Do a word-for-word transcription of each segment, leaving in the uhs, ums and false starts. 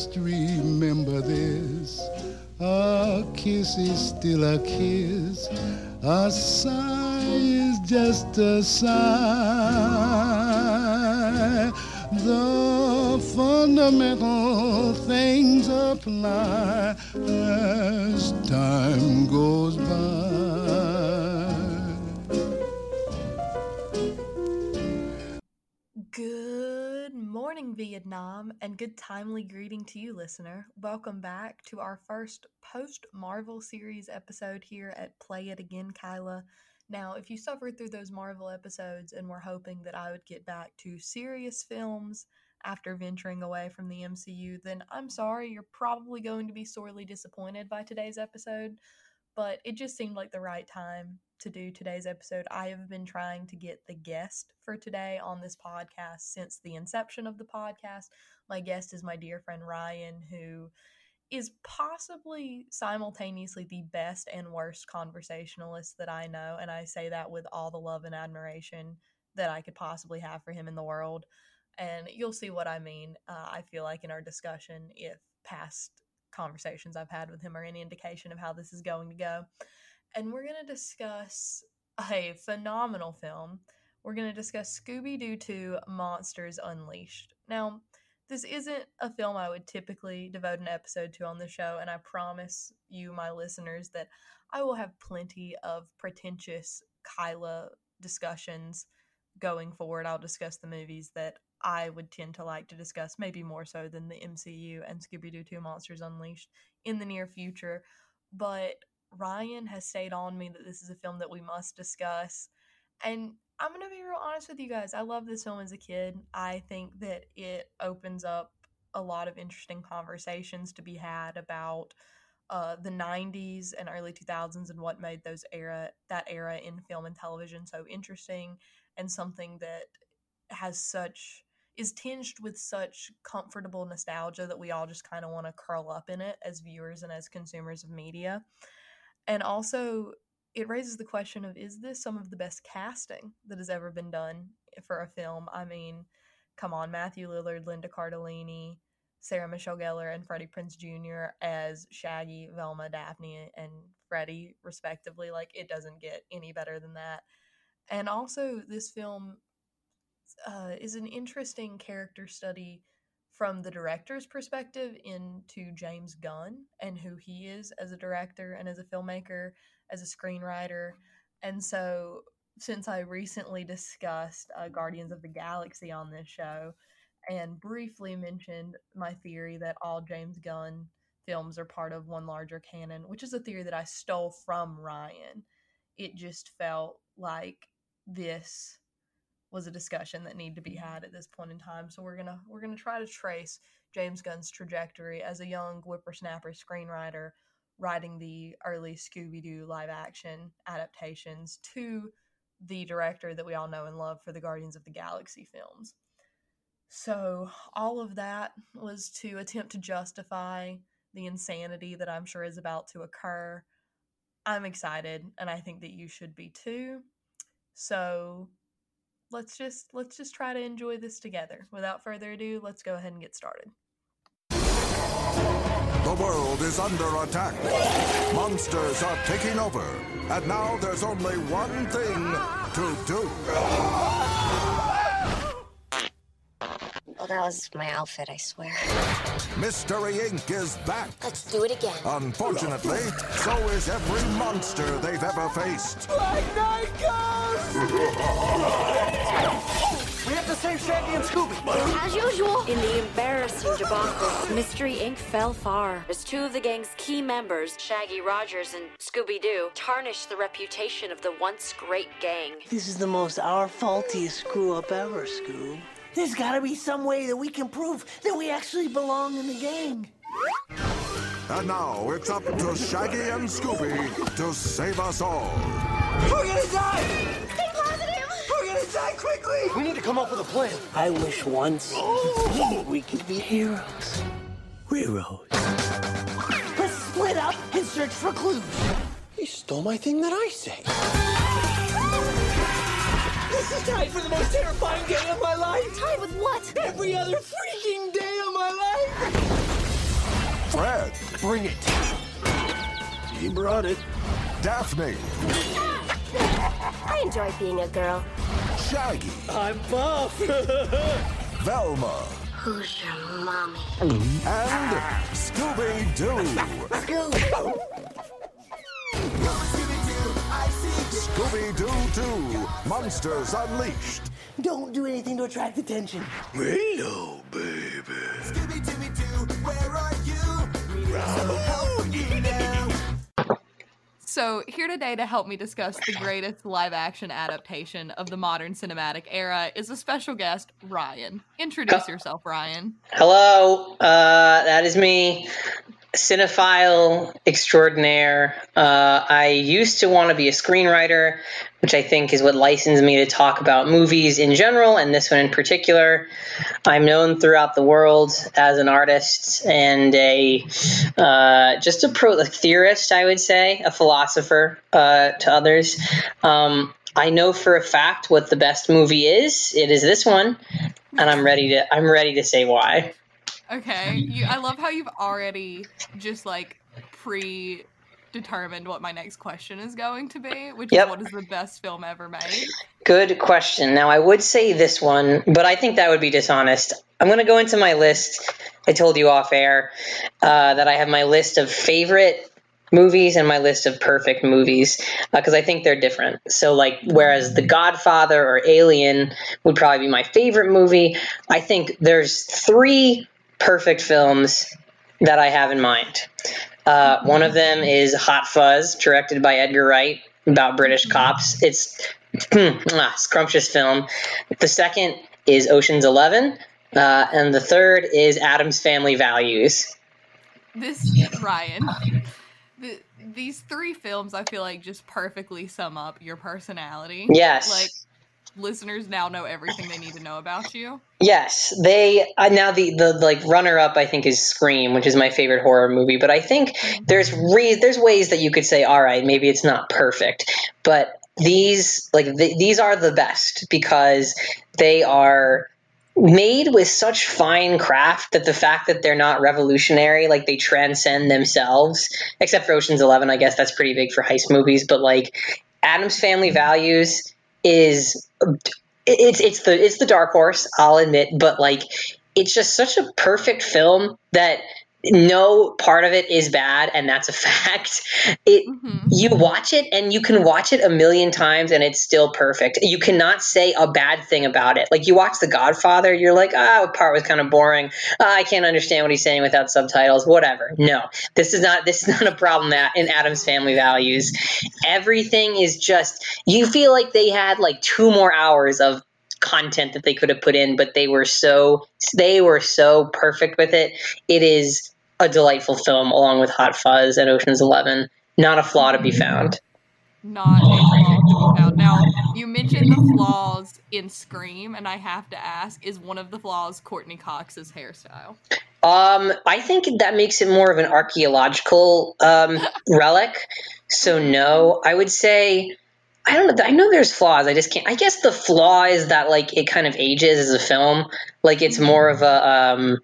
must remember this. A kiss is still a kiss. A sigh is just a sigh. The fundamental things apply as time goes by. Good morning, Vietnam, and good timely greeting to you, listener. Welcome back to our first post-Marvel series episode here at Play It Again, Kyla. Now, if you suffered through those Marvel episodes and were hoping that I would get back to serious films after venturing away from the M C U, then I'm sorry, you're probably going to be sorely disappointed by today's episode, but it just seemed like the right time to do today's episode. I have been trying to get the guest for today on this podcast since the inception of the podcast. My guest is my dear friend Ryan, who is possibly simultaneously the best and worst conversationalist that I know, and I say that with all the love and admiration that I could possibly have for him in the world, and you'll see what I mean, uh, I feel like, in our discussion if past conversations I've had with him are any indication of how this is going to go. And we're going to discuss a phenomenal film. We're going to discuss Scooby-Doo two Monsters Unleashed. Now, this isn't a film I would typically devote an episode to on the show, and I promise you, my listeners, that I will have plenty of pretentious Kyla discussions going forward. I'll discuss the movies that I would tend to like to discuss, maybe more so than the M C U and Scooby-Doo two Monsters Unleashed in the near future. But Ryan has stayed on me that this is a film that we must discuss, and I'm going to be real honest with you guys. I love this film as a kid. I think that it opens up a lot of interesting conversations to be had about uh, the nineties and early two thousands and what made those era that era in film and television so interesting, and something that has such is tinged with such comfortable nostalgia that we all just kind of want to curl up in it as viewers and as consumers of media. And also, it raises the question of, is this some of the best casting that has ever been done for a film? I mean, come on, Matthew Lillard, Linda Cardellini, Sarah Michelle Gellar, and Freddie Prinze Junior as Shaggy, Velma, Daphne, and Freddie, respectively. Like, it doesn't get any better than that. And also, this film uh, is an interesting character study from the director's perspective into James Gunn and who he is as a director and as a filmmaker, as a screenwriter. And so since I recently discussed uh, Guardians of the Galaxy on this show and briefly mentioned my theory that all James Gunn films are part of one larger canon, which is a theory that I stole from Ryan, it just felt like this was a discussion that needed to be had at this point in time. So we're gonna we're gonna try to trace James Gunn's trajectory as a young whippersnapper screenwriter writing the early Scooby-Doo live-action adaptations to the director that we all know and love for the Guardians of the Galaxy films. So all of that was to attempt to justify the insanity that I'm sure is about to occur. I'm excited, and I think that you should be too. So let's just let's just try to enjoy this together. Without further ado, let's go ahead and get started. The world is under attack. Monsters are taking over. And now there's only one thing to do. Well, that was my outfit, I swear. Mystery Incorporated is back. Let's do it again. Unfortunately, so is every monster they've ever faced. Black Knight goes! We have to save Shaggy and Scooby. As usual. In the embarrassing debacle, Mystery Incorporated fell far as two of the gang's key members, Shaggy Rogers and Scooby-Doo, tarnished the reputation of the once great gang. This is the most our faultiest screw-up ever, Scoob. There's gotta be some way that we can prove that we actually belong in the gang. And now it's up to Shaggy and Scooby to save us all. We're gonna die! Stay positive! We're gonna die quickly! We need to come up with a plan. I wish once we could be heroes. Heroes. Let's split up and search for clues. He stole my thing that I say. This is tied for the most terrifying day of my life. Tied with what? Every other freaking day of my life. Fred. Bring it. He brought it. Daphne. I enjoy being a girl. Shaggy. I'm buff. Velma. Who's your mommy? And Scooby-Doo. Scooby-Doo two. Monsters Unleashed. Don't do anything to attract attention. Hello, baby. So, here today to help me discuss the greatest live-action adaptation of the modern cinematic era is a special guest, Ryan. Introduce yourself, Ryan. Hello, uh, that is me, cinephile extraordinaire. Uh, I used to want to be a screenwriter, which I think is what licensed me to talk about movies in general, and this one in particular. I'm known throughout the world as an artist and a uh, just a pro a theorist, I would say, a philosopher uh, to others. Um, I know for a fact what the best movie is. It is this one, and I'm ready to I'm ready to say why. Okay, you, I love how you've already just, like, predetermined what my next question is going to be, which Yep. is what is the best film ever made? Good question. Now, I would say this one, but I think that would be dishonest. I'm going to go into my list. I told you off air uh, that I have my list of favorite movies and my list of perfect movies because uh, I think they're different. So, like, whereas The Godfather or Alien would probably be my favorite movie, I think there's three perfect films that I have in mind. Uh, one of them is Hot Fuzz, directed by Edgar Wright, about British cops. It's a scrumptious film. The second is Ocean's Eleven, uh, and the third is Addams Family Values. This, Ryan, the, these three films I feel like just perfectly sum up your personality. Yes. Like, listeners now know everything they need to know about you. Yes, they uh, now the, the like runner up I think is Scream, which is my favorite horror movie. But I think there's re- there's ways that you could say, all right, maybe it's not perfect, but these like the, these are the best because they are made with such fine craft that the fact that they're not revolutionary, like they transcend themselves. Except for Ocean's Eleven, I guess that's pretty big for heist movies. But like Addams Family Values is it's it's the it's the dark horse, I'll admit, but like it's just such a perfect film that no part of it is bad, and that's a fact. It mm-hmm. You watch it and you can watch it a million times and it's still perfect. You cannot say a bad thing about it. Like you watch The Godfather, you're like, ah, oh, part was kind of boring. Oh, I can't understand what he's saying without subtitles. Whatever. No, this is not this is not a problem that in Addams Family Values. Everything is just you feel like they had like two more hours of content that they could have put in, but they were so they were so perfect with it. It is a delightful film, along with Hot Fuzz and Ocean's Eleven. Not a flaw to be found. Not a flaw to be found. Now, you mentioned the flaws in Scream, and I have to ask, is one of the flaws Courtney Cox's hairstyle? Um, I think that makes it more of an archaeological um, relic. So no, I would say I don't know. I know there's flaws. I just can't. I guess the flaw is that like it kind of ages as a film. Like it's more of a, um,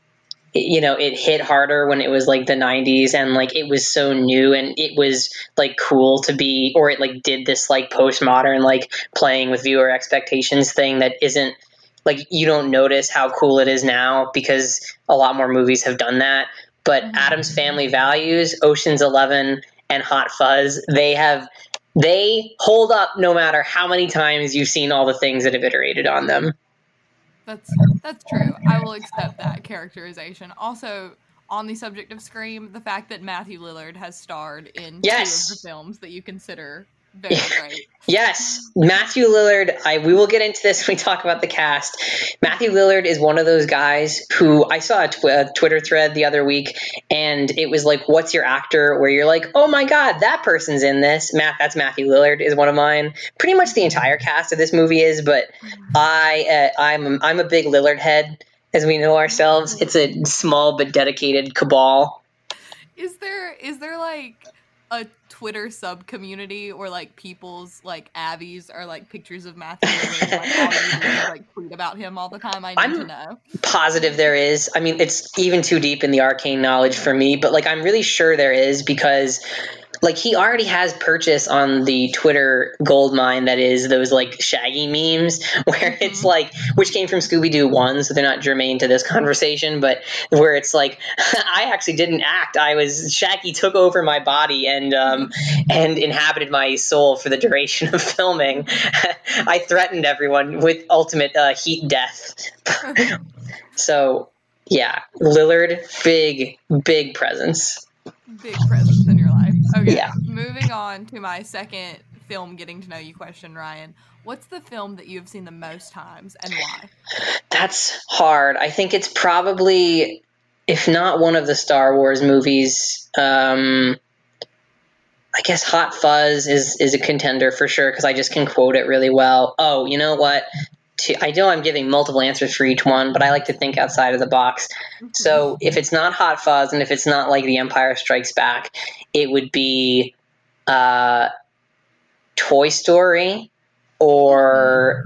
you know, it hit harder when it was like the nineties and like it was so new and it was like cool to be, or it like did this like postmodern like playing with viewer expectations thing that isn't like you don't notice how cool it is now because a lot more movies have done that. But mm-hmm. Addams Family Values, Ocean's Eleven, and Hot Fuzz, they have. They hold up no matter how many times you've seen all the things that have iterated on them. That's that's true. I will accept that characterization. Also, on the subject of Scream, the fact that Matthew Lillard has starred in yes. two of the films that you consider very great. Yes, Matthew Lillard, I we will get into this when we talk about the cast. Matthew Lillard is one of those guys who I saw a, tw- a Twitter thread the other week, and it was like, what's your actor? Where you're like, oh my God, that person's in this. Matt, that's Matthew Lillard is one of mine. Pretty much the entire cast of this movie is, but I, uh, I'm, I'm a big Lillard head, as we know ourselves. It's a small but dedicated cabal. Is there, is there like a Twitter sub community where like people's like avies are like pictures of Matthew Lillard, like all you do is like tweet about him all the time? I need I'm to know. Positive there is. I mean, it's even too deep in the arcane knowledge for me, but like I'm really sure there is, because like he already has purchase on the Twitter gold mine that is those like Shaggy memes where it's like, which came from Scooby-Doo one, so they're not germane to this conversation, but where it's like, I actually didn't act. I was, Shaggy took over my body and um and inhabited my soul for the duration of filming. I threatened everyone with ultimate uh, heat death. So yeah, Lillard, big, big presence. Big presence in your life. Okay, Yeah. Moving on to my second film getting to know you question, Ryan. What's the film that you have seen the most times and why? That's hard. I think it's probably, if not one of the Star Wars movies, um, I guess Hot Fuzz is, is a contender for sure, because I just can quote it really well. Oh, you know what? To, I know I'm giving multiple answers for each one, but I like to think outside of the box. So if it's not Hot Fuzz, and if it's not like The Empire Strikes Back, it would be uh, Toy Story, or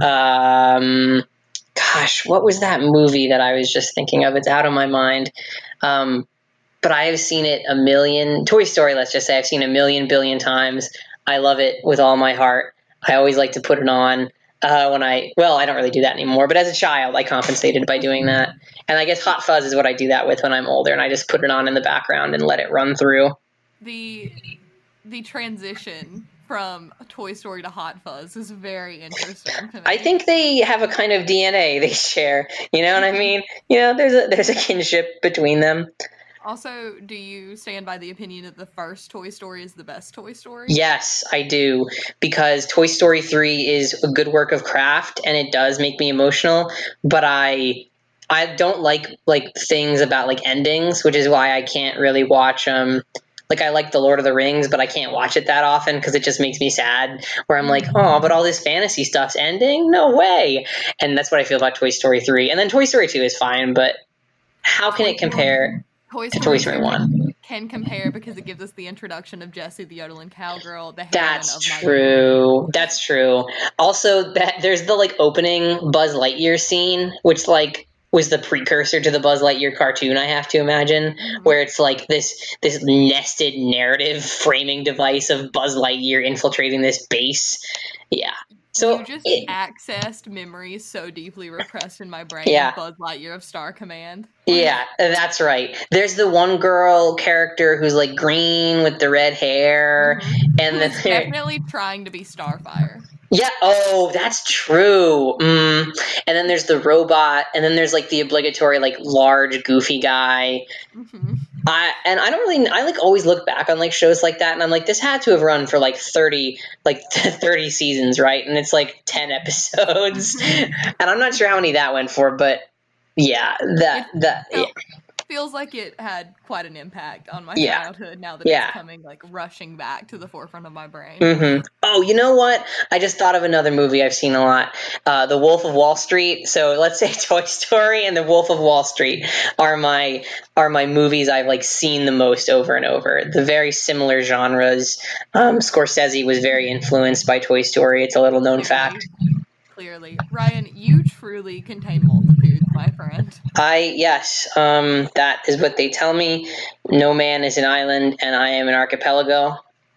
um, gosh, what was that movie that I was just thinking of? It's out of my mind. Um, but I have seen it a million, Toy Story, let's just say I've seen a million billion times. I love it with all my heart. I always like to put it on. Uh, when I, well, I don't really do that anymore, but as a child, I compensated by doing that. And I guess Hot Fuzz is what I do that with when I'm older, and I just put it on in the background and let it run through. The the transition from Toy Story to Hot Fuzz is very interesting to me. I think they have a kind of D N A they share. You know what I mean? You know, there's a there's a kinship between them. Also, do you stand by the opinion that the first Toy Story is the best Toy Story? Yes, I do, because Toy Story three is a good work of craft, and it does make me emotional, but I I don't like like things about like endings, which is why I can't really watch um like I like The Lord of the Rings, but I can't watch it that often because it just makes me sad, where I'm like, oh, but all this fantasy stuff's ending? No way. And that's what I feel about Toy Story three. And then Toy Story two is fine, but how can it compare Toy to Story, Toy Story one? Can compare because it gives us the introduction of Jessie the yodeling cowgirl. The That's of my true. That's true. Also, that there's the like opening Buzz Lightyear scene, which like was the precursor to the Buzz Lightyear cartoon, I have to imagine, mm-hmm. where it's like this this nested narrative framing device of Buzz Lightyear infiltrating this base. Yeah. So you just it, accessed memories so deeply repressed in my brain. Yeah. Of Buzz Lightyear of Star Command. Yeah, that's right. There's the one girl character who's like green with the red hair, mm-hmm. and Who then is definitely trying to be Starfire. Yeah. Oh, that's true. Mm. And then there's the robot, and then there's like the obligatory like large goofy guy. Mm-hmm. I and I don't really. I like always look back on like shows like that, and I'm like, this had to have run for like thirty, like thirty seasons, right? And it's like ten episodes, mm-hmm. and I'm not sure how many that went for, but yeah, that it that. Felt, yeah. Feels like it had quite an impact on my yeah. childhood. Now that yeah. it's coming like rushing back to the forefront of my brain. Mm-hmm. Oh, you know what? I just thought of another movie I've seen a lot, uh, The Wolf of Wall Street. So let's say Toy Story and The Wolf of Wall Street are my are my movies I've like seen the most over and over. The very similar genres. Um, Scorsese was very influenced by Toy Story. It's a little known fact. Clearly. Ryan, you truly contain multitudes, my friend. I, yes, um, that is what they tell me. No man is an island, and I am an archipelago.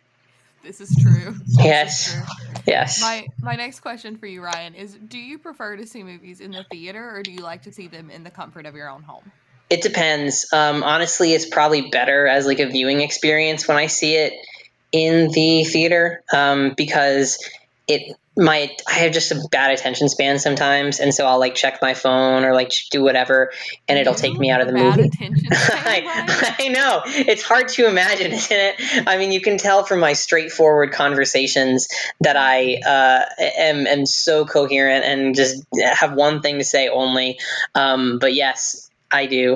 This is true. This yes. Is true. Yes. My my next question for you, Ryan, is do you prefer to see movies in the theater, or do you like to see them in the comfort of your own home? It depends. Um, honestly, it's probably better as like a viewing experience when I see it in the theater, um, because it my I have just a bad attention span sometimes, and so I'll like check my phone or like do whatever, and it'll take me out of the bad movie. Attention span, I, I know, it's hard to imagine, isn't it? I mean, you can tell from my straightforward conversations that I uh, am am so coherent and just have one thing to say only. Um, but yes, I do,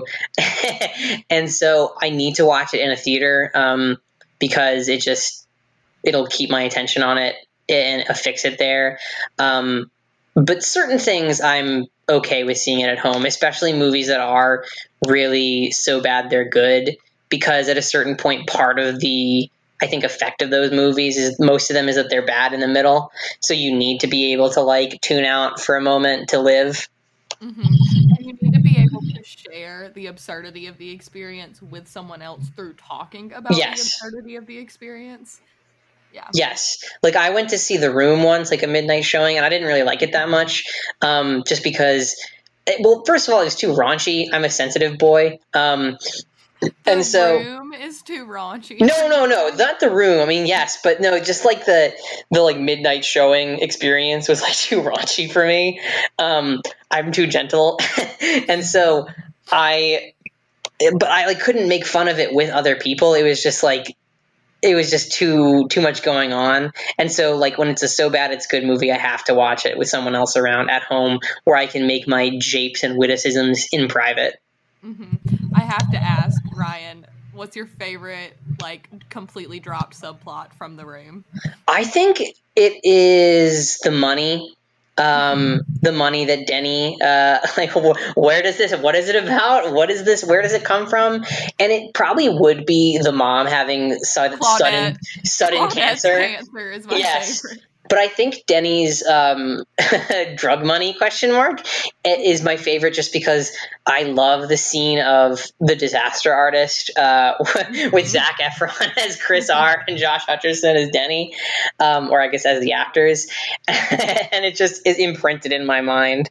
and so I need to watch it in a theater um, because it just it'll keep my attention on it and affix it there. Um, but certain things I'm okay with seeing it at home, especially movies that are really so bad they're good, because at a certain point, part of the I think, effect of those movies is most of them is that they're bad in the middle. So you need to be able to like tune out for a moment to live. Mm-hmm. And you need to be able to share the absurdity of the experience with someone else through talking about Yes. the absurdity of the experience. Yeah. Yes. Like I went to see The Room once, like a midnight showing, and I didn't really like it that much. Um, just because, it, well, first of all, it was too raunchy. I'm a sensitive boy. Um, The and so Room is too raunchy. no, no, no, not The Room. I mean, yes, but no, just like the, the like midnight showing experience was like too raunchy for me. Um, I'm too gentle. And so I, but I like couldn't make fun of it with other people. It was just like, it was just too too much going on. And so like when it's a so bad it's good movie, I have to watch it with someone else around at home where I can make my japes and witticisms in private. Mm-hmm. I have to ask, Ryan, what's your favorite like completely dropped subplot from The Room? I think it is the money. Um, the money that Denny, uh, like, wh- where does this, what is it about? What is this? Where does it come from? And it probably would be the mom having sudden, sudden, sudden Claudette's cancer. cancer is my Yes. favorite. But I think Denny's um, drug money question mark is my favorite just because I love the scene of The Disaster Artist uh, with Zac Efron as Chris R and Josh Hutcherson as Denny, um, or I guess as the actors. And it just is imprinted in my mind.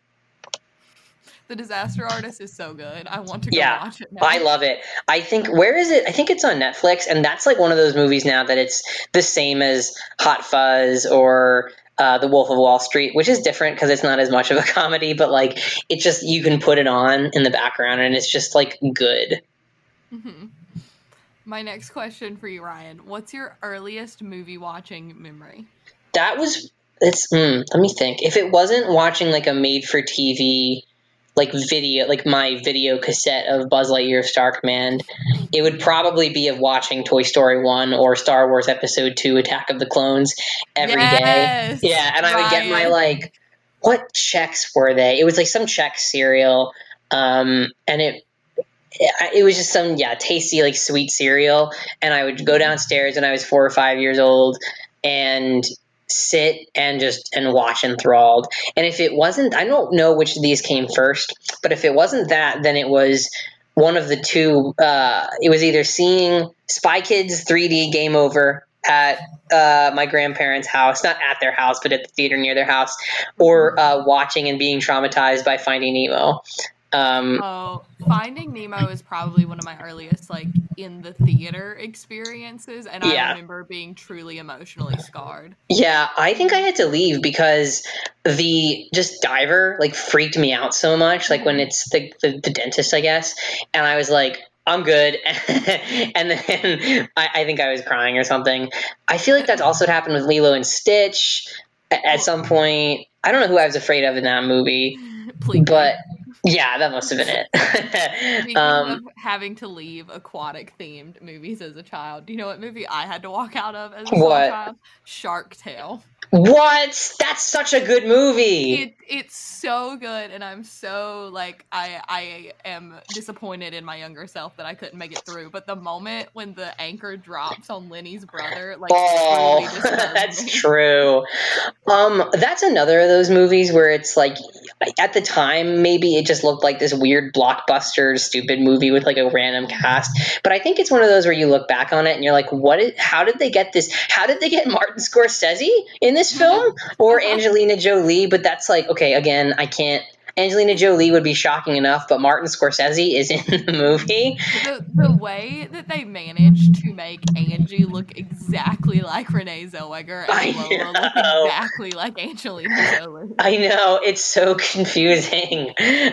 The Disaster Artist is so good. I want to go Yeah, watch it now. I love it. I think, where is it? I think it's on Netflix, and that's like one of those movies now that it's the same as Hot Fuzz or uh, The Wolf of Wall Street, which is different because it's not as much of a comedy, but like it just, you can put it on in the background and it's just like good. Mm-hmm. My next question for you, Ryan, what's your earliest movie watching memory? That was, it's, mm, let me think. If it wasn't watching like a made-for-T V like video, like my video cassette of Buzz Lightyear of Star Command, it would probably be of watching Toy Story one or Star Wars Episode two, Attack of the Clones every yes, day. Yeah, and I would get my, Ryan. like, what checks were they? It was like some Chex cereal, um, and it, it was just some, yeah, tasty, like, sweet cereal, and I would go downstairs when I was four or five years old, and sit and just and watch enthralled. And if it wasn't, I don't know which of these came first, but if it wasn't that, then it was one of the two. Uh, it was either seeing Spy Kids three D Game Over at uh, my grandparents' house, not at their house, but at the theater near their house, or uh, watching and being traumatized by Finding Nemo. Um, oh, Finding Nemo is probably one of my earliest, like, in the theater experiences, and yeah. I remember being truly emotionally scarred. Yeah, I think I had to leave because the just diver, like, freaked me out so much, like, when it's the, the, the dentist, I guess, and I was like, I'm good, and then I, I think I was crying or something. I feel like that's also happened with Lilo and Stitch at, at some point. I don't know who I was afraid of in that movie, Please. but... yeah, that must have been it. Speaking um, of having to leave aquatic-themed movies as a child, do you know what movie I had to walk out of as a what? child? Shark Tale. What? That's such a good movie. It, it's so good, and I'm so, like, I I am disappointed in my younger self that I couldn't make it through. But the moment when the anchor drops on Lenny's brother, like, oh, really disturbed that's me. true. Um, that's another of those movies where it's like, at the time, maybe it just looked like this weird blockbuster, stupid movie with like a random cast. But I think it's one of those where you look back on it and you're like, what? Is, how did they get this? How did they get Martin Scorsese in this film or Angelina Jolie? But that's like, okay, again, I can't. Angelina Jolie would be shocking enough, but Martin Scorsese is in the movie. The, the way that they managed to make Angie look exactly like Renee Zellweger and I Lola know. look exactly like Angelina Jolie. I know, it's so confusing.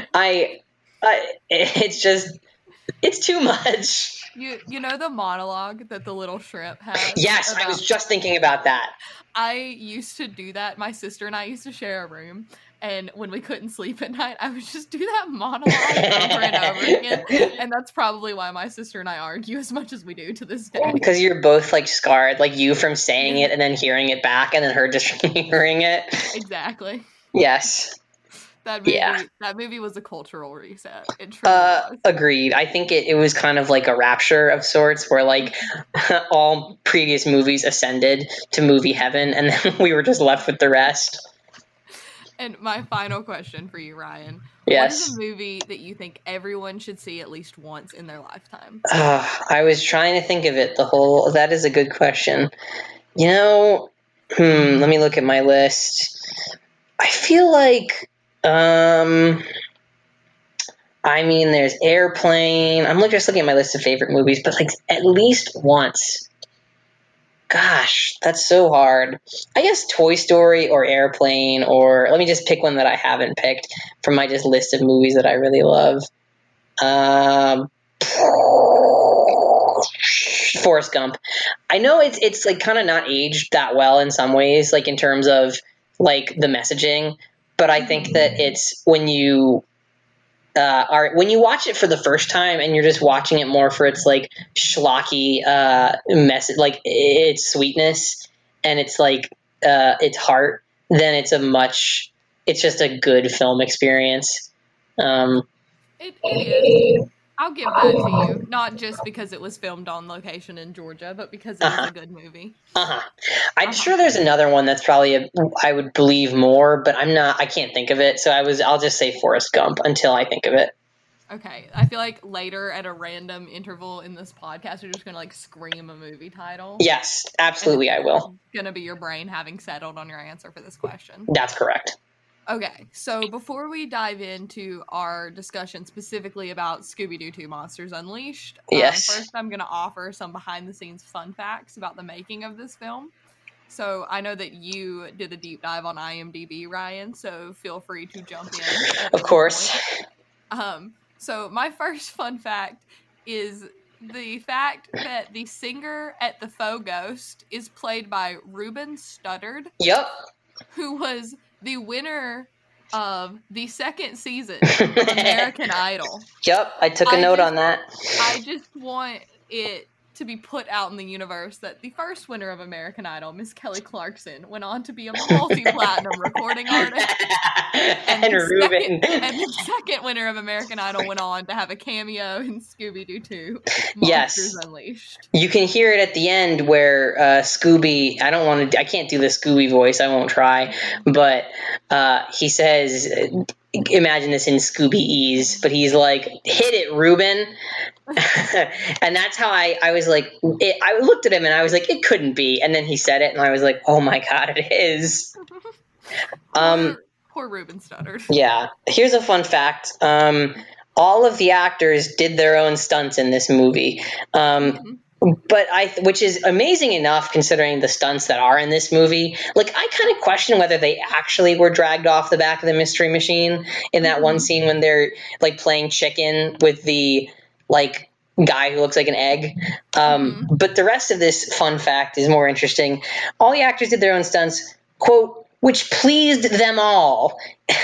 I, I, it's just, it's too much. You you know the monologue that the little shrimp has? Yes, about, I was just thinking about that. I used to do that. My sister and I used to share a room. And when we couldn't sleep at night, I would just do that monologue over and over again. And that's probably why my sister and I argue as much as we do to this day. Because you're both, like, scarred, like you from saying it and then hearing it back and then her just hearing it. Exactly. Yes. That movie, yeah. that movie was a cultural reset. It truly Uh, was. agreed. I think it, it was kind of like a rapture of sorts where like all previous movies ascended to movie heaven and then we were just left with the rest. And my final question for you, Ryan. Yes. What is a movie that you think everyone should see at least once in their lifetime? Uh, I was trying to think of it the whole... That is a good question. You know, hmm, let me look at my list. I feel like, um... I mean, there's Airplane. I'm just looking at my list of favorite movies, but like at least once. Gosh, that's so hard. I guess Toy Story or Airplane, or let me just pick one that I haven't picked from my just list of movies that I really love. Um, Forrest Gump. I know it's it's like kind of not aged that well in some ways, like in terms of like the messaging, but I think that it's when you uh, are when you watch it for the first time and you're just watching it more for its like schlocky uh, message, like its sweetness and it's like uh, its heart, then it's a much it's just a good film experience. Um, it, it is. I'll give that to you, not just because it was filmed on location in Georgia, but because it uh-huh. is a good movie. Uh-huh. I'm uh-huh. sure there's another one that's probably a, I would believe more, but I'm not. I can't think of it. So I was. I'll just say Forrest Gump until I think of it. Okay, I feel like later at a random interval in this podcast, you're just gonna like scream a movie title. Yes, absolutely, I will. It's gonna be your brain having settled on your answer for this question. That's correct. Okay, so before we dive into our discussion specifically about Scooby-Doo two Monsters Unleashed, yes. um, first I'm going to offer some behind-the-scenes fun facts about the making of this film. So I know that you did a deep dive on IMDb, Ryan, so feel free to jump in. Of course. Um, so my first fun fact is the fact that the singer at the Faux Ghost is played by Ruben Studdard. Yep. Who was the winner of the second season of American Idol. Yep, I took a I note just, on that. I just want it to be put out in the universe that the first winner of American Idol, Miss Kelly Clarkson, went on to be a multi-platinum recording artist. And, and, the Ruben. second, and the second winner of American Idol went on to have a cameo in Scooby-Doo two, Monsters yes. Unleashed. You can hear it at the end where uh, Scooby, I don't want to, I can't do the Scooby voice, I won't try, but uh, he says, imagine this in Scooby-Ease, but he's like, hit it, Ruben. And that's how I, I was like, it, I looked at him and I was like, it couldn't be. And then he said it and I was like, oh my God, it is. Um, poor, poor Ruben Studdard. Yeah. Here's a fun fact. Um, all of the actors did their own stunts in this movie. Um, mm-hmm. But I, which is amazing enough considering the stunts that are in this movie. Like, I kind of question whether they actually were dragged off the back of the Mystery Machine in that mm-hmm. one scene when they're like playing chicken with the like guy who looks like an egg. Um, mm-hmm. But the rest of this fun fact is more interesting. All the actors did their own stunts, quote, which pleased them all.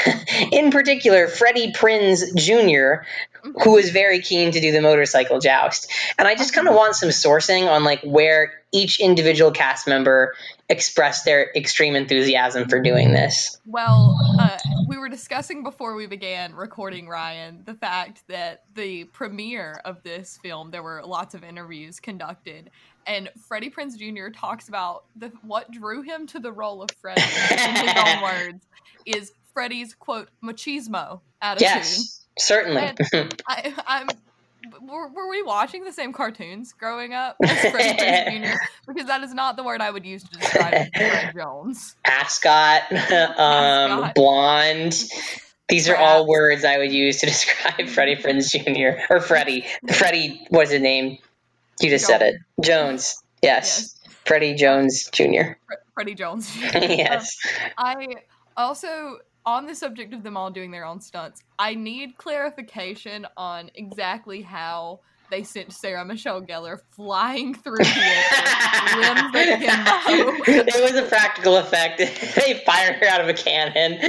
In particular, Freddie Prinze Junior, who was very keen to do the motorcycle joust. And I just kind of want some sourcing on like where each individual cast member expressed their extreme enthusiasm for doing this. Well, uh, we were discussing before we began recording, Ryan, the fact that the premiere of this film, there were lots of interviews conducted. And Freddie Prinze Junior talks about the, what drew him to the role of Freddie, in his own words, is Freddie's, quote, machismo attitude. Yes, certainly. I, I'm, were, were we watching the same cartoons growing up as Freddie Prinze Junior? Because that is not the word I would use to describe Fred Jones. Ascot, um, Ascot. Blonde. These are all words I would use to describe Freddie Prinze Junior Or Freddie. Freddie, what's his name? You just Jones. said it. Jones. Yes. yes. Freddie Jones Junior Fre- Freddie Jones Junior Yes. Um, I also, on the subject of them all doing their own stunts, I need clarification on exactly how they sent Sarah Michelle Gellar flying through the air, limbs akimbo. It was a practical effect. They fired her out of a cannon.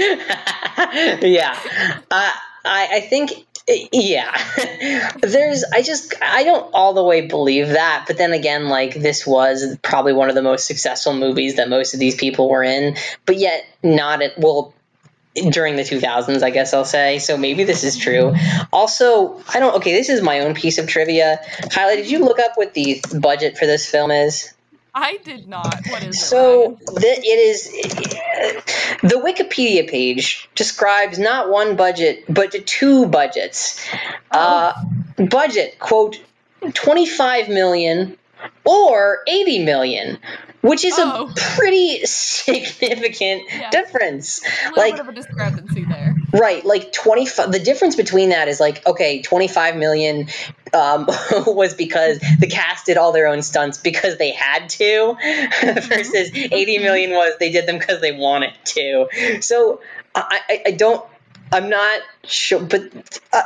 Yeah. Uh, I, I think... Yeah, there's, I just, I don't all the way believe that. But then again, like, this was probably one of the most successful movies that most of these people were in, but yet not at, well, during the two thousands, I guess I'll say. So maybe this is true. Also, I don't, okay, this is my own piece of trivia. Kyla, did you look up what the budget for this film is? I did not. What is so it? So it is, the Wikipedia page describes not one budget, but two budgets. Oh. Uh, budget, quote, twenty-five million or eighty million. Which is oh. a pretty significant yeah. difference. A little like, bit of a discrepancy there. Right, like twenty-five. The difference between that is like, okay, twenty-five million um, was because the cast did all their own stunts because they had to, versus eighty million was they did them because they wanted to. So I, I, I don't. I'm not sure, but uh,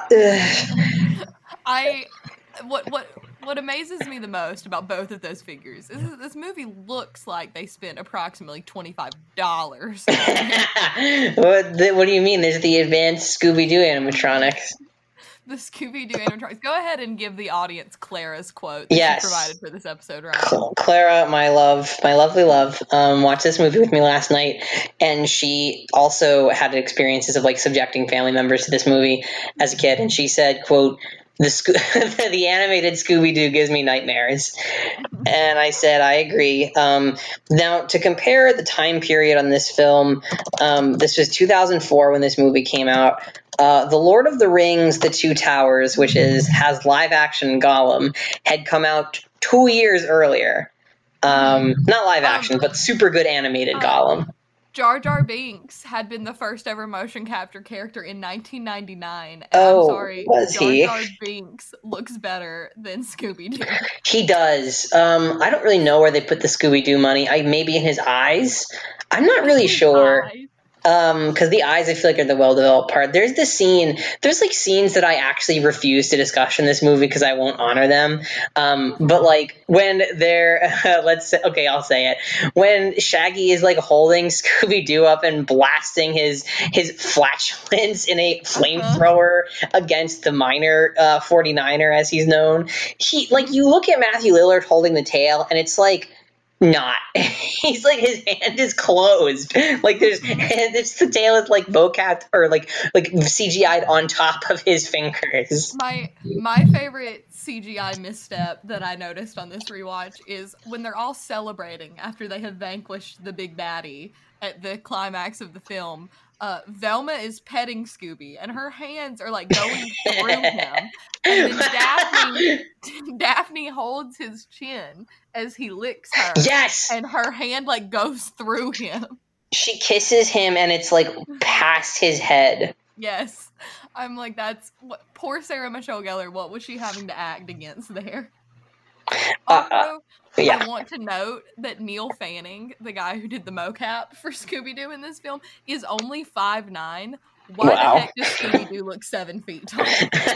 I what what. What amazes me the most about both of those figures is that this movie looks like they spent approximately twenty-five dollars. what, the, what do you mean? There's the advanced Scooby-Doo animatronics. The Scooby-Doo animatronics. Go ahead and give the audience Clara's quote that yes. she provided for this episode, right? Clara, my love, my lovely love, um, watched this movie with me last night, and she also had experiences of like subjecting family members to this movie as a kid, and she said, quote, The Sco- the animated Scooby-Doo gives me nightmares. And I said, I agree. Um, now, to compare the time period on this film, um, this was two thousand four when this movie came out. Uh, the Lord of the Rings, The Two Towers, which is has live-action Gollum, had come out two years earlier. Um, not live-action, um, but super good animated uh, Gollum. Jar Jar Binks had been the first ever motion capture character in nineteen ninety-nine. And oh, I'm sorry, was Jar he? Jar Binks looks better than Scooby-Doo. He does. Um, I don't really know where they put the Scooby-Doo money. I maybe in his eyes. I'm not really sure. Eyes. Um, because the eyes, I feel like, are the well-developed part. There's this scene, there's like scenes that I actually refuse to discuss in this movie because I won't honor them. Um, but like when they're, uh, let's say, okay, I'll say it. When Shaggy is like holding Scooby-Doo up and blasting his, his flatulence in a flamethrower uh-huh. against the minor, uh, forty-niner as he's known, he, like, you look at Matthew Lillard holding the tail and it's like, not. He's like, his hand is closed. Like there's, and it's the tail is like vocap or like like C G I'd on top of his fingers. My my favorite C G I misstep that I noticed on this rewatch is when they're all celebrating after they have vanquished the big baddie at the climax of the film. Uh, Velma is petting Scooby, and her hands are like going through him. And then Daphne, Daphne holds his chin as he licks her. Yes, and her hand like goes through him. She kisses him, and it's like past his head. Yes, I'm like, that's what poor Sarah Michelle Gellar. What was she having to act against there? Uh, Also, yeah. I want to note that Neil Fanning, the guy who did the mocap for Scooby-Doo in this film, is only five nine. Why wow. the heck does Scooby-Doo look seven feet tall?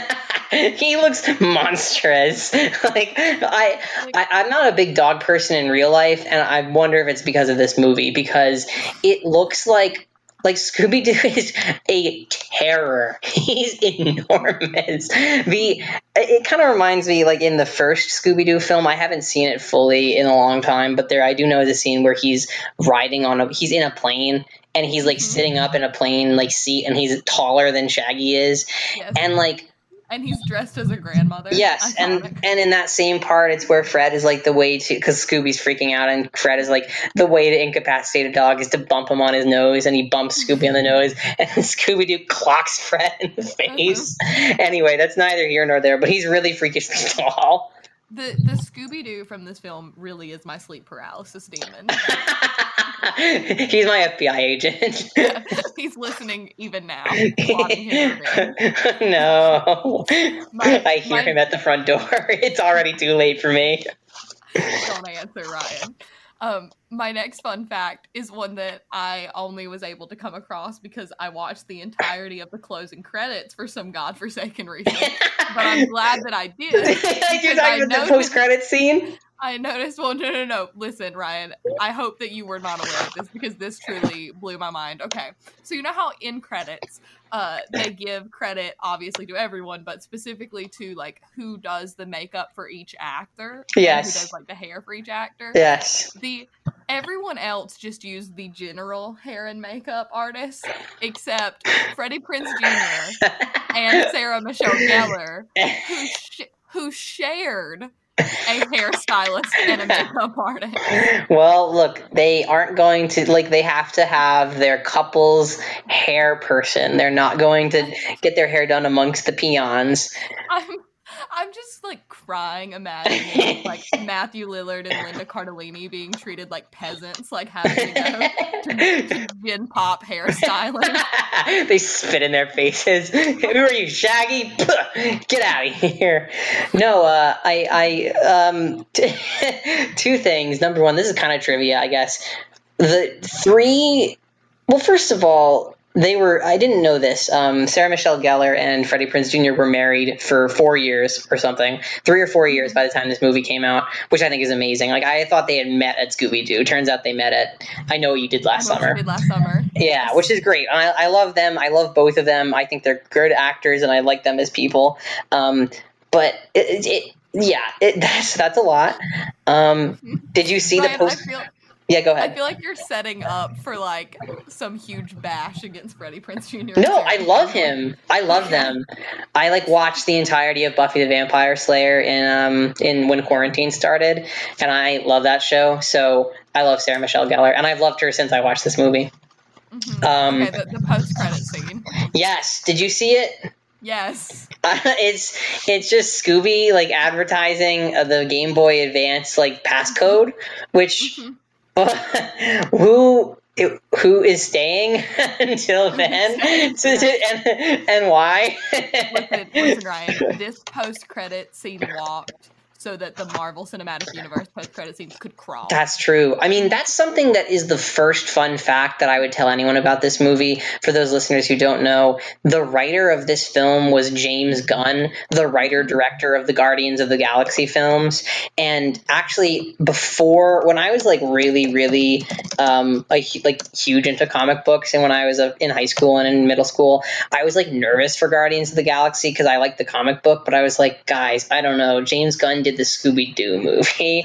He looks monstrous. like I, I, I'm not a big dog person in real life, and I wonder if it's because of this movie, because it looks like Like, Scooby-Doo is a terror. He's enormous. The It kind of reminds me, like, in the first Scooby-Doo film, I haven't seen it fully in a long time, but there I do know the scene where he's riding on a, he's in a plane, and he's, like, mm-hmm. sitting up in a plane, like, seat, and he's taller than Shaggy is. Yes. And, like, and he's dressed as a grandmother. Yes, and and in that same part, it's where Fred is like the way to, because Scooby's freaking out, and Fred is like, the way to incapacitate a dog is to bump him on his nose, and he bumps Scooby on the nose, and Scooby-Doo clocks Fred in the face. Mm-hmm. Anyway, that's neither here nor there, but he's really freakishly tall. The the Scooby-Doo from this film really is my sleep paralysis demon. He's my F B I agent. Yeah, he's listening even now. No. My, I hear my, him at the front door. It's already too late for me. Don't answer, Ryan. Um, my next fun fact is one that I only was able to come across because I watched the entirety of the closing credits for some godforsaken reason. But I'm glad that I did. You're talking about the post-credit scene? I noticed, well, no, no, no. Listen, Ryan, I hope that you were not aware of this because this truly blew my mind. Okay, so you know how in credits, uh, they give credit, obviously, to everyone, but specifically to, like, who does the makeup for each actor? Yes. Who does, like, the hair for each actor? Yes. The everyone else just used the general hair and makeup artist, except Freddie Prinze Junior and Sarah Michelle Gellar, who sh- who shared a hairstylist and a makeup artist. Well, look, they aren't going to, like, they have to have their couple's hair person. They're not going to get their hair done amongst the peons. I'm I'm just like crying imagining like Matthew Lillard and Linda Cardellini being treated like peasants, like having to go to, to gin pop hairstyling. They spit in their faces. Who are you, Shaggy? Get out of here. No, uh, I, I, um, t- two things. Number one, this is kind of trivia, I guess. The three, well, first of all, they were, I didn't know this, um, Sarah Michelle Gellar and Freddie Prinze Junior were married for four years or something, three or four years by the time this movie came out, which I think is amazing. Like, I thought they had met at Scooby-Doo. Turns out they met at I Know What You Did Last I know Summer. What You Did Last Summer. Yeah, which is great. I, I love them. I love both of them. I think they're good actors, and I like them as people. Um, but, it, it, it, yeah, it, that's that's a lot. Um, did you see Ryan, the post? I feel- Yeah, go ahead. I feel like you're setting up for like some huge bash against Freddie Prinze Junior No, I love him. I love them. I like watched the entirety of Buffy the Vampire Slayer in um in when quarantine started, and I love that show. So I love Sarah Michelle Gellar, and I've loved her since I watched this movie. Mm-hmm. Um, okay, the, the post-credit scene. Yes. Did you see it? Yes. Uh, it's it's just Scooby like advertising uh, the Game Boy Advance like passcode, which. Mm-hmm. who who is staying until then and, and why? listen, listen, Ryan, this post-credit scene walked so that the Marvel Cinematic Universe post-credit scenes could crawl. That's true. I mean, that's something that is the first fun fact that I would tell anyone about this movie. For those listeners who don't know, the writer of this film was James Gunn, the writer-director of the Guardians of the Galaxy films. And actually, before, when I was like really, really um, like, like huge into comic books, and when I was uh, in high school and in middle school, I was like nervous for Guardians of the Galaxy because I liked the comic book, but I was like, guys, I don't know, James Gunn did the Scooby-Doo movie.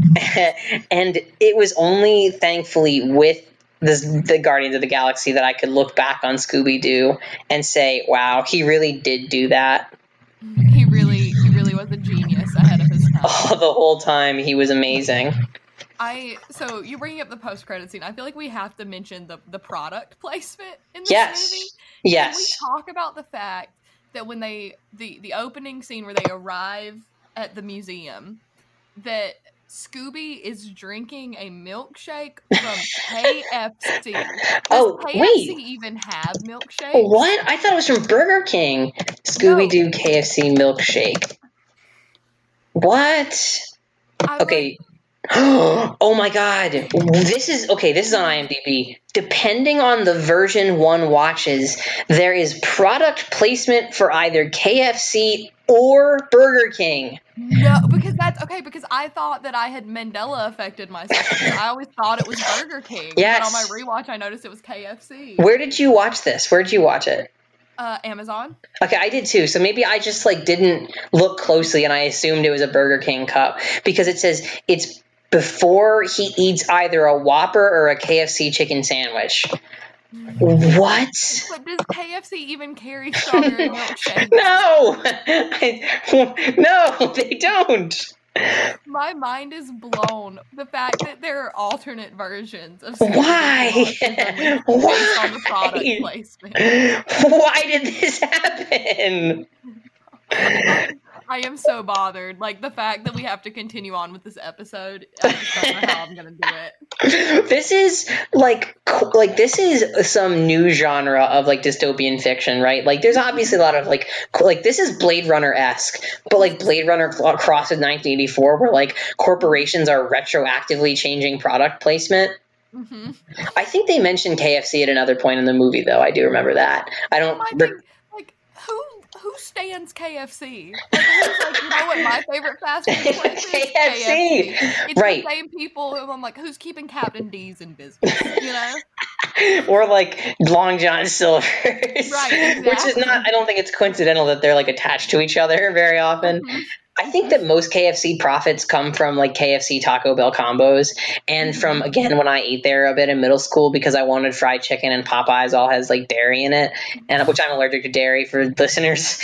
And it was only thankfully with this, the Guardians of the Galaxy that I could look back on Scooby-Doo and say, wow, he really did do that. He really, he really was a genius ahead of his time. Oh, the whole time he was amazing. I so you bringing up the post-credit scene. I feel like we have to mention the the product placement in this yes. movie. Yes. Can we talk about the fact that when they the the opening scene where they arrive at the museum, that Scooby is drinking a milkshake from K F C. Does oh, K F C wait. even have milkshakes? What? I thought it was from Burger King. Scooby-Doo no. K F C milkshake. What? I okay. Oh my god. This is okay, this is on IMDb. Depending on the version one watches, there is product placement for either K F C or Burger King. No, because that's okay, because I thought that I had Mandela affected myself. Because I always thought it was Burger King. Yes. But on my rewatch, I noticed it was K F C. Where did you watch this? Where did you watch it? Uh, Amazon. Okay, I did too. So maybe I just like didn't look closely and I assumed it was a Burger King cup because it says it's before he eats either a Whopper or a K F C chicken sandwich. What? But does K F C even carry strawberry milkshake? No! I, no, they don't. My mind is blown. The fact that there are alternate versions of Why? Why? Based on the product placement. Why did this happen? I am so bothered. Like, the fact that we have to continue on with this episode, I just don't know how I'm gonna do it. This is, like, like, this is some new genre of, like, dystopian fiction, right? Like, there's obviously a lot of, like, like, this is Blade Runner-esque, but, like, Blade Runner crossed with nineteen eighty-four, where, like, corporations are retroactively changing product placement. Mm-hmm. I think they mentioned K F C at another point in the movie, though. I do remember that. I don't... I think, like, who... Who stands K F C? Like, who's like, you know what my favorite fast food place is? K F C. K F C. It's right. the same people who I'm like, who's keeping Captain D's in business, you know? Or like Long John Silver's. Right, exactly. Which is not, I don't think it's coincidental that they're like attached to each other very often. Mm-hmm. I think that most K F C profits come from like K F C Taco Bell combos, and from, again, when I ate there a bit in middle school because I wanted fried chicken, and Popeyes all has like dairy in it, and which I'm allergic to dairy for listeners.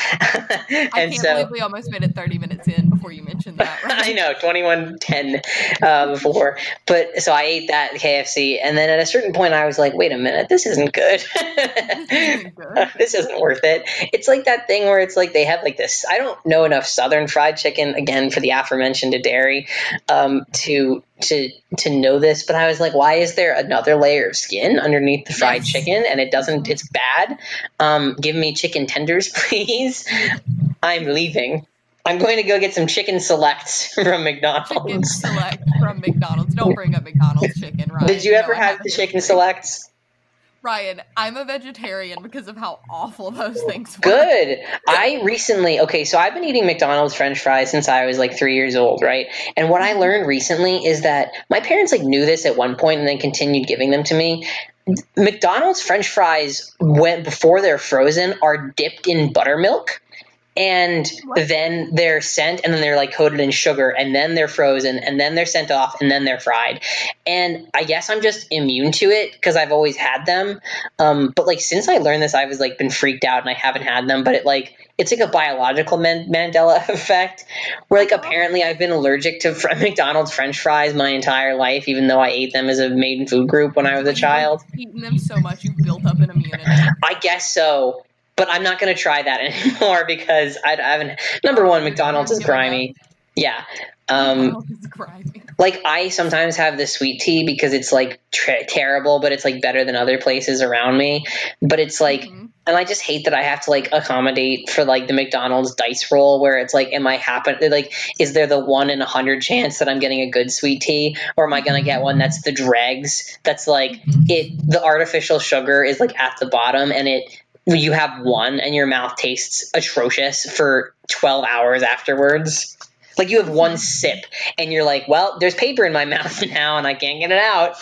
I and can't so, believe we almost made it thirty minutes in before you mentioned that. Right? I know, twenty-one ten uh, before. But so I ate that K F C, and then at a certain point I was like, wait a minute, this isn't good. This isn't good. This isn't worth it. It's like that thing where it's like they have like this, I don't know enough Southern fried chicken, again, for the aforementioned dairy, um, to to to know this, but I was like, why is there another layer of skin underneath the fried Yes. chicken? And it doesn't, it's bad. Um, give me chicken tenders, please. I'm leaving. I'm going to go get some chicken selects from McDonald's. Chicken select from McDonald's. Don't bring up McDonald's chicken, Ryan. Did you know ever I have a the chicken history. selects? Ryan, I'm a vegetarian because of how awful those things were. Good. I recently, okay, so I've been eating McDonald's French fries since I was like three years old, right? And what I learned recently is that my parents like knew this at one point and then continued giving them to me. McDonald's French fries, when before they're frozen, are dipped in buttermilk. And What? then they're sent, and then they're like coated in sugar, and then they're frozen, and then they're sent off, and then they're fried. And I guess I'm just immune to it because I've always had them. Um, but like since I learned this, I was like been freaked out, and I haven't had them. But it like it's like a biological Man- Mandela effect, where like apparently I've been allergic to fr- McDonald's French fries my entire life, even though I ate them as a maiden food group when I was a child. You've eaten them so much, you've built up an immunity. I guess so. But I'm not going to try that anymore because I, I haven't. Number one, McDonald's is grimy. Yeah. Um, McDonald's is grimy. like I sometimes have the sweet tea because it's like ter- terrible, but it's like better than other places around me. But it's like, Mhm. and I just hate that I have to like accommodate for like the McDonald's dice roll where it's like, am I happen like, is there the one in a hundred chance that I'm getting a good sweet tea, or am I going to get one that's the dregs? That's like it. The artificial sugar is like at the bottom, and it. You have one and your mouth tastes atrocious for twelve hours afterwards. Like you have one sip and you're like, well, there's paper in my mouth now and I can't get it out.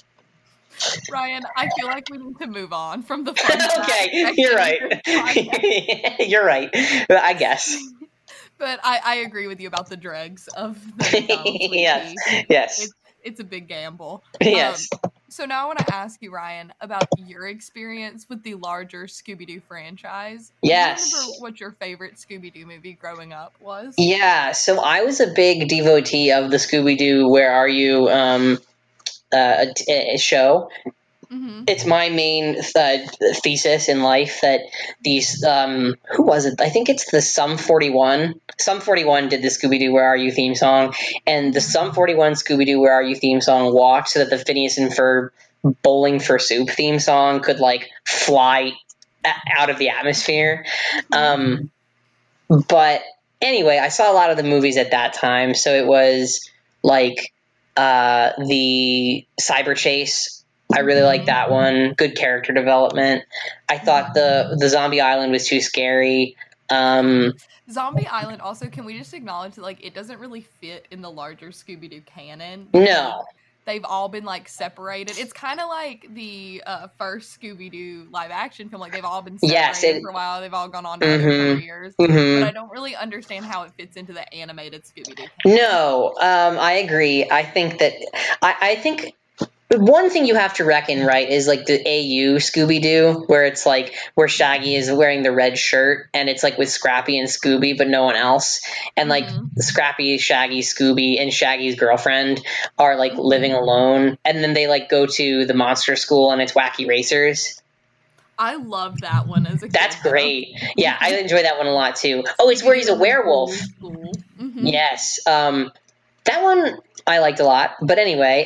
Ryan, I feel like we need to move on from the fun fact Okay, section you're of right. this podcast. You're right. I guess. But I, I agree with you about the dregs of the McDonald's sweet Yes. tea. Yes. It's, it's a big gamble. Yes. Um, so now I want to ask you, Ryan, about your experience with the larger Scooby-Doo franchise. Yes. Do you remember what your favorite Scooby-Doo movie growing up was? Yeah, so I was a big devotee of the Scooby-Doo Where Are You um, uh, t- uh, show. Mm-hmm. It's my main uh, thesis in life that these, um, who was it? I think it's the Sum forty-one. Sum forty-one did the Scooby-Doo Where Are You theme song, and the Sum forty-one Scooby-Doo Where Are You theme song walked so that the Phineas and Ferb Bowling for Soup theme song could like fly a- out of the atmosphere. Um, but anyway, I saw a lot of the movies at that time, so it was like uh, the Cyber Chase. I really liked that one. Good character development. I thought the the Zombie Island was too scary. Um, Zombie Island, also, can we just acknowledge that like it doesn't really fit in the larger Scooby-Doo canon? no. They've all been like separated. It's kind of like the uh, first Scooby-Doo live action film. Like they've all been separated Yes, it- for a while. They've all gone on to Mhm. other careers. Mhm. But I don't really understand how it fits into the animated Scooby-Doo canon. No, um, I agree. I think that I, I think one thing you have to reckon, right, is like the A U Scooby-Doo, where it's like where Shaggy is wearing the red shirt, and it's like with Scrappy and Scooby, but no one else, and like Mhm. Scrappy, Shaggy, Scooby, and Shaggy's girlfriend are like living alone, and then they like go to the monster school, and it's Wacky Racers. I love that one as a kid. That's though. great. Yeah, I enjoy that one a lot too. Oh, it's where he's a werewolf. School. Mhm. Yes. Um, that one I liked a lot. But anyway,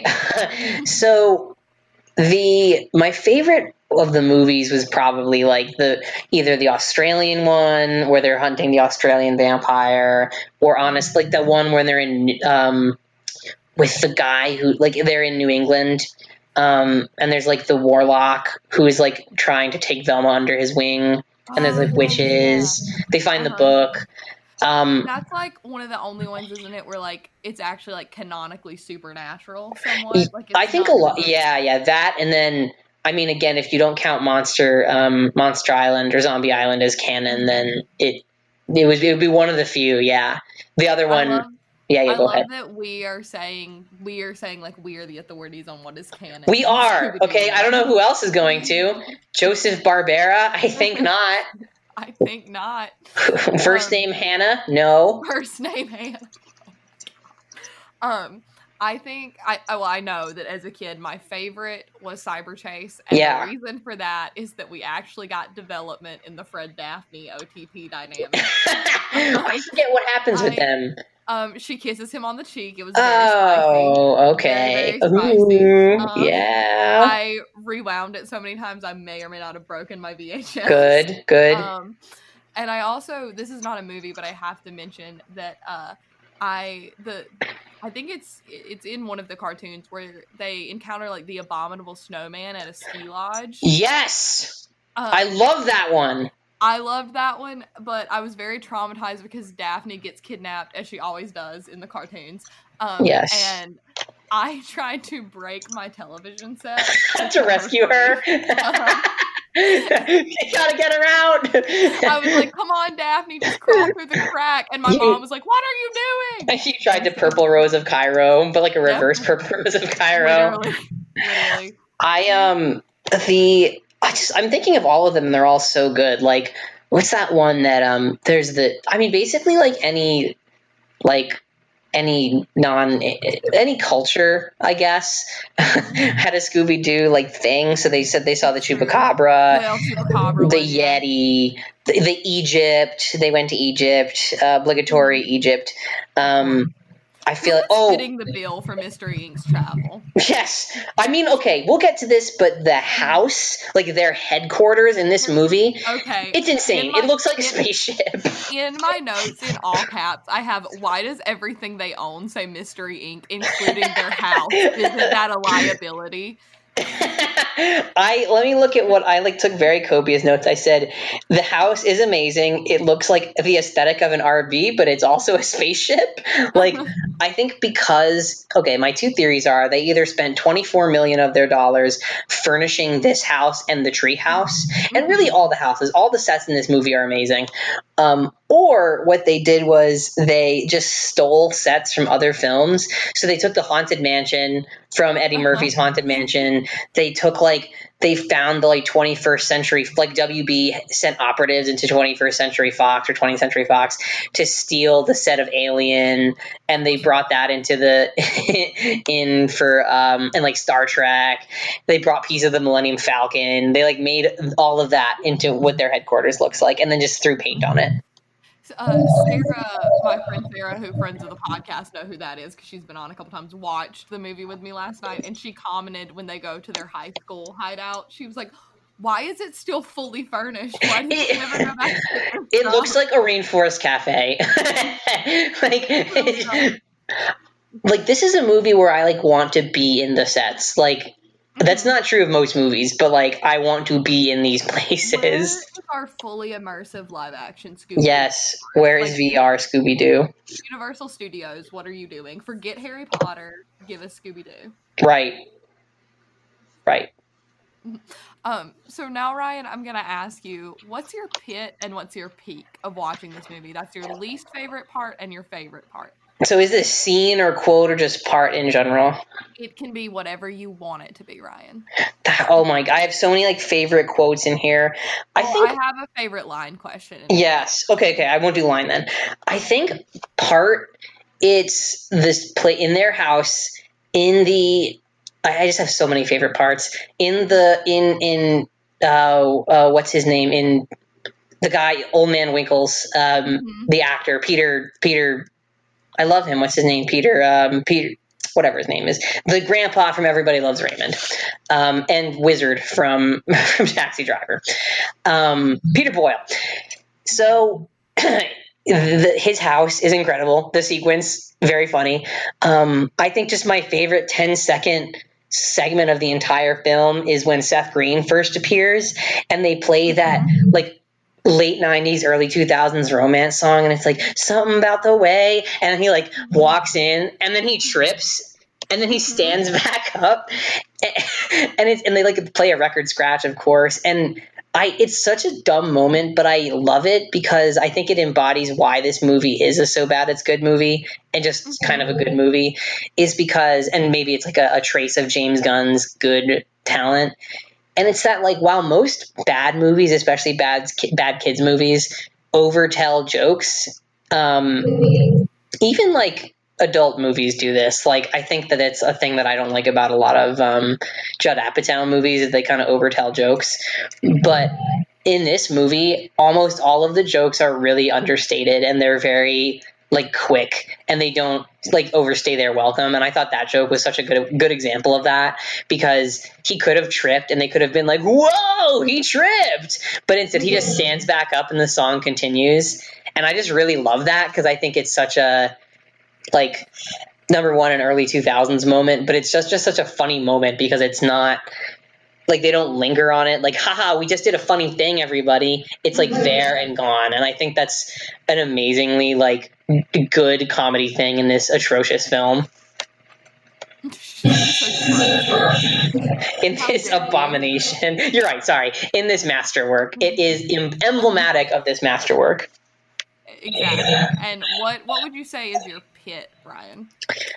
so the my favorite of the movies was probably like the either the Australian one where they're hunting the Australian vampire, or honest like the one where they're in um, with the guy who like they're in New England. Um, and there's like the warlock who is like trying to take Velma under his wing, and there's Oh, like yeah, witches. yeah. They find the Uh-huh. book. Um, That's like one of the only ones, isn't it, where like it's actually like canonically supernatural Y- somewhat? Like it's I think a not lot. just- Yeah, yeah, that, and then I mean, again, if you don't count Monster, um, Monster Island or Zombie Island as canon, then it It was it would be one of the few, yeah. The other one, love, yeah, yeah. I Go love ahead. that we are saying we are saying like we are the authorities on what is canon. We are okay. I don't know who else is going to. Joseph Barbera? I think not. I think not. First um, name Hannah? No. First name Hannah. um. I think I well I know that as a kid my favorite was Cyber Chase, and yeah. the reason for that is that we actually got development in the Fred Daphne O T P dynamic. I forget what happens I, with them. Um, she kisses him on the cheek. It was very oh, spicy. okay. Very, very spicy. Ooh, um, yeah. I rewound it so many times I may or may not have broken my V H S. Good, good. Um, and I also this is not a movie, but I have to mention that uh, I the. I think it's it's in one of the cartoons where they encounter like the abominable snowman at a ski lodge. Yes, um, I love that one. I loved that one, but I was very traumatized because Daphne gets kidnapped, as she always does in the cartoons. Um, yes, and I tried to break my television set to rescue her. Uh-huh. You gotta get her out. I was like, come on, Daphne, just crawl through the crack. And my you, mom was like, what are you doing? She tried to Purple Rose of Cairo, but like a reverse yep. Purple Rose of Cairo. Literally. Literally. I, um, the, I just, I'm thinking of all of them and they're all so good. Like, what's that one that, um, there's the, I mean, basically like any, like, any non any culture, I guess, had a Scooby-Doo like thing. So they said they saw the Chupacabra, the, Chupacabra the one, Yeti, yeah. the, the Egypt. They went to Egypt, uh, obligatory Egypt. Um, I feel like, oh, fitting the bill for Mystery Incorporated's travel. Yes. I mean, okay, we'll get to this, but the house, like their headquarters in this movie, okay, it's insane. My, it looks like a in, spaceship. In my notes, in all caps, I have, why does everything they own say Mystery Incorporated, including their house? Isn't that a liability? I let me look at what I like took very copious notes. I said the house is amazing. It looks like the aesthetic of an R V, but it's also a spaceship. Like I think because okay, my two theories are they either spent twenty-four million of their dollars furnishing this house and the tree house, and really all the houses, all the sets in this movie are amazing. Um, or what they did was they just stole sets from other films. So they took the Haunted Mansion from Eddie Murphy's Haunted Mansion. They took like they found the like twenty-first century, like W B sent operatives into twenty-first Century Fox or twentieth Century Fox to steal the set of Alien, and they brought that into the in for um and like Star Trek. They brought pieces of the Millennium Falcon. They like made all of that into what their headquarters looks like, and then just threw paint on it. Uh, Sarah, my friend Sarah, who friends of the podcast know who that is because she's been on a couple times, watched the movie with me last night, and she commented when they go to their high school hideout, she was like, why is it still fully furnished? Why did you never go back to it? It looks like a rainforest cafe. like, it, like this is a movie where I like want to be in the sets. Like, that's not true of most movies, but like I want to be in these places. Where is our fully immersive live action Scooby-Doo? Yes. Where is like, V R Scooby-Doo? Universal Studios, what are you doing? Forget Harry Potter, give us Scooby-Doo. Right. Right. Um, so now, Ryan, I'm going to ask you, what's your pit and what's your peak of watching this movie? That's your least favorite part and your favorite part. So is this scene or quote or just part in general? It can be whatever you want it to be, Ryan. Oh my God. I have so many like favorite quotes in here. I oh, think I have a favorite line question. Yes. Okay, okay. I won't do line then. I think part it's this play in their house in the I just have so many favorite parts. In the in in uh, uh what's his name? In the guy Old Man Winkles, um mm-hmm. the actor, Peter Peter I love him. What's his name? Peter, um, Peter, whatever his name is. The grandpa from Everybody Loves Raymond, um, and Wizard from, from Taxi Driver. Um, Peter Boyle. So the, his house is incredible. The sequence, very funny. Um, I think just my favorite ten second segment of the entire film is when Seth Green first appears and they play that like late nineties, early two thousands romance song, and it's like something about the way, and he like walks in and then he trips and then he stands back up and, and it's and they like play a record scratch, of course, and I it's such a dumb moment, but I love it because I think it embodies why this movie is a so bad it's good movie and just mm-hmm. kind of a good movie is because, and maybe it's like a, a trace of James Gunn's good talent. And it's that, like, while most bad movies, especially bad, bad kids movies, overtell jokes, um, even, like, adult movies do this. Like, I think that it's a thing that I don't like about a lot of um, Judd Apatow movies, is they kind of overtell jokes. But in this movie, almost all of the jokes are really understated, and they're very, like, quick, and they don't, like, overstay their welcome. And I thought that joke was such a good good example of that, because he could have tripped, and they could have been like, whoa, he tripped! But instead, he just stands back up, and the song continues. And I just really love that, because I think it's such a, like, number one, an early two thousands moment, but it's just, just such a funny moment, because it's not, like, they don't linger on it, like, haha, we just did a funny thing, everybody. It's, like, there and gone, and I think that's an amazingly, like, good comedy thing in this atrocious film. In this abomination. You're right, sorry. In this masterwork. It is em- emblematic of this masterwork. Exactly. And what, what would you say is your pit, Ryan?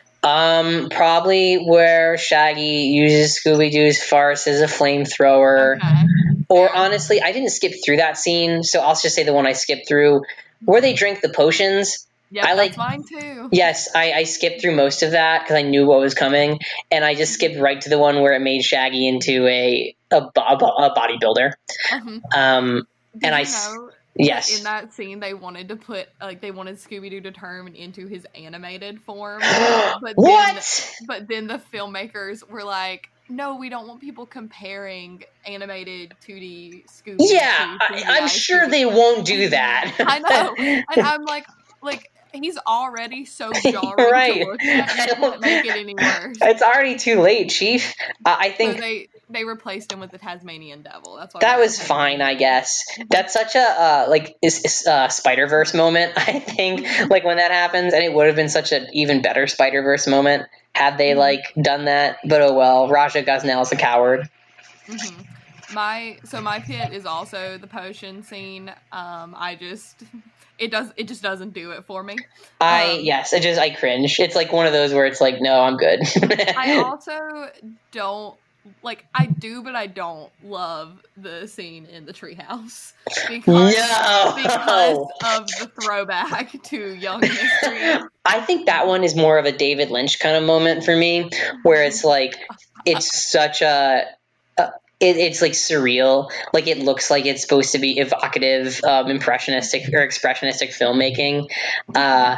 Um, probably where Shaggy uses Scooby-Doo's farce as a flamethrower. Okay. Or honestly, I didn't skip through that scene, so I'll just say the one I skipped through, where they drink the potions. Yeah, I that's like, mine too. Yes, I, I skipped through most of that because I knew what was coming, and I just skipped right to the one where it made Shaggy into a a, a, a bodybuilder. Mm-hmm. Um, Did and I know yes, in that scene they wanted to put like they wanted Scooby-Doo to turn into his animated form, but what? Then, but then the filmmakers were like, no, we don't want people comparing animated two D Scooby. Yeah, I, I'm sure Scooby. They won't do that. I know, and I'm like, like he's already so jarring right. to look at. You can't make it any worse. It's already too late, Chief. Uh, I think so they they replaced him with the Tasmanian Devil. That's why that was fine, I guess. That's such a uh, like is, uh, Spider-Verse moment. I think like when that happens, and it would have been such an even better Spider-Verse moment had they like done that. But oh well, Raja Gosnell's a coward. Mm-hmm. My so my pit is also the potion scene. Um, I just. It does. It just doesn't do it for me. I um, yes. I just I cringe. It's like one of those where it's like, no, I'm good. I also don't like. I do, but I don't love the scene in the treehouse because no! because of the throwback to Young Mystery. I think that one is more of a David Lynch kind of moment for me, where it's like it's such a. a It, it's like surreal. Like it looks like it's supposed to be evocative, um, impressionistic or expressionistic filmmaking. Uh,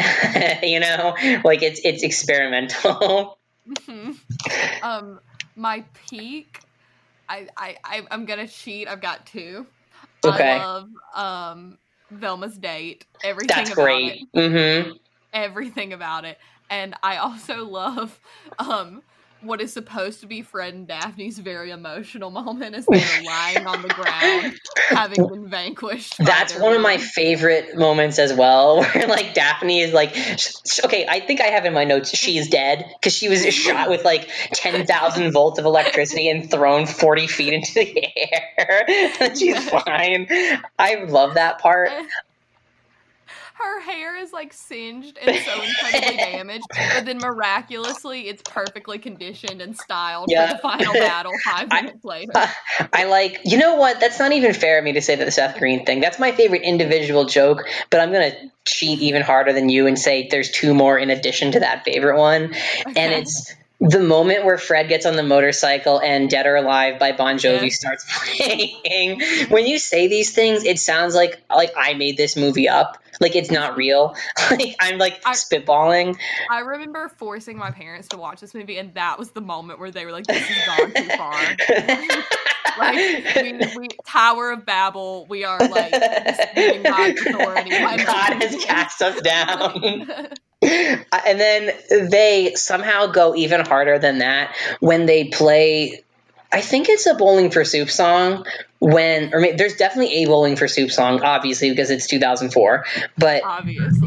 you know, like it's it's experimental. Mm-hmm. Um, my peak. I I I- I'm gonna cheat. I've got two. Okay. I love um Velma's date. Everything That's about great. it. Mm-hmm. Everything about it, and I also love um. what is supposed to be Fred and Daphne's very emotional moment as they're lying on the ground, having been vanquished. That's one of my favorite moments as well, where like Daphne is like, sh- okay, I think I have in my notes, she's dead, because she was shot with like ten thousand volts of electricity and thrown forty feet into the air. She's fine. I love that part. Her hair is like singed and so incredibly damaged, but then miraculously it's perfectly conditioned and styled yeah. for the final battle five minutes I, later. Uh, I like, you know what? That's not even fair of me to say that the Seth Green thing. That's my favorite individual joke, but I'm going to cheat even harder than you and say there's two more in addition to that favorite one. Okay. And it's the moment where Fred gets on the motorcycle and Dead or Alive by Bon Jovi yeah. starts playing. When you say these things, it sounds like like I made this movie up. Like it's not real. Like I'm like I, spitballing. I remember forcing my parents to watch this movie, and that was the moment where they were like, "This has gone too far." Like we, we Tower of Babel, we are like disputing God's authority. God has cast us down. And then they somehow go even harder than that when they play. I think it's a Bowling for Soup song. When or maybe, there's definitely a Bowling for Soup song, obviously because it's two thousand four. But obviously,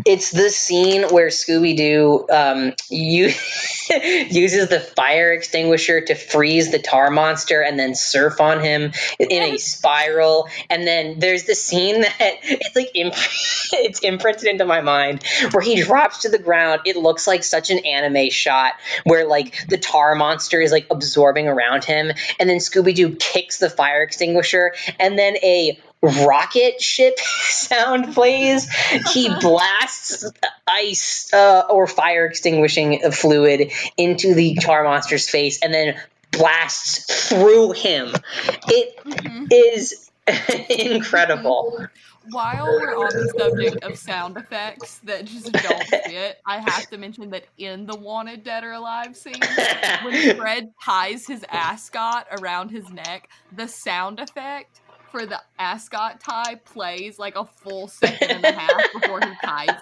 It's the scene where Scooby-Doo um, you, uses the fire extinguisher to freeze the tar monster and then surf on him in a spiral. And then there's the scene that it's like imp- it's imprinted into my mind where he drops to the ground. It looks like such an anime shot where like the tar monster is like absorbing around him, and then Scooby-Doo kicks the fire extinguisher, and then a rocket ship sound plays. He blasts ice uh, or fire extinguishing fluid into the tar monster's face and then blasts through him. It mm-hmm. is incredible. While we're on the subject of sound effects that just don't fit, I have to mention that in the Wanted Dead or Alive scene, when Fred ties his ascot around his neck, the sound effect for the ascot tie plays like a full second and a half before he ties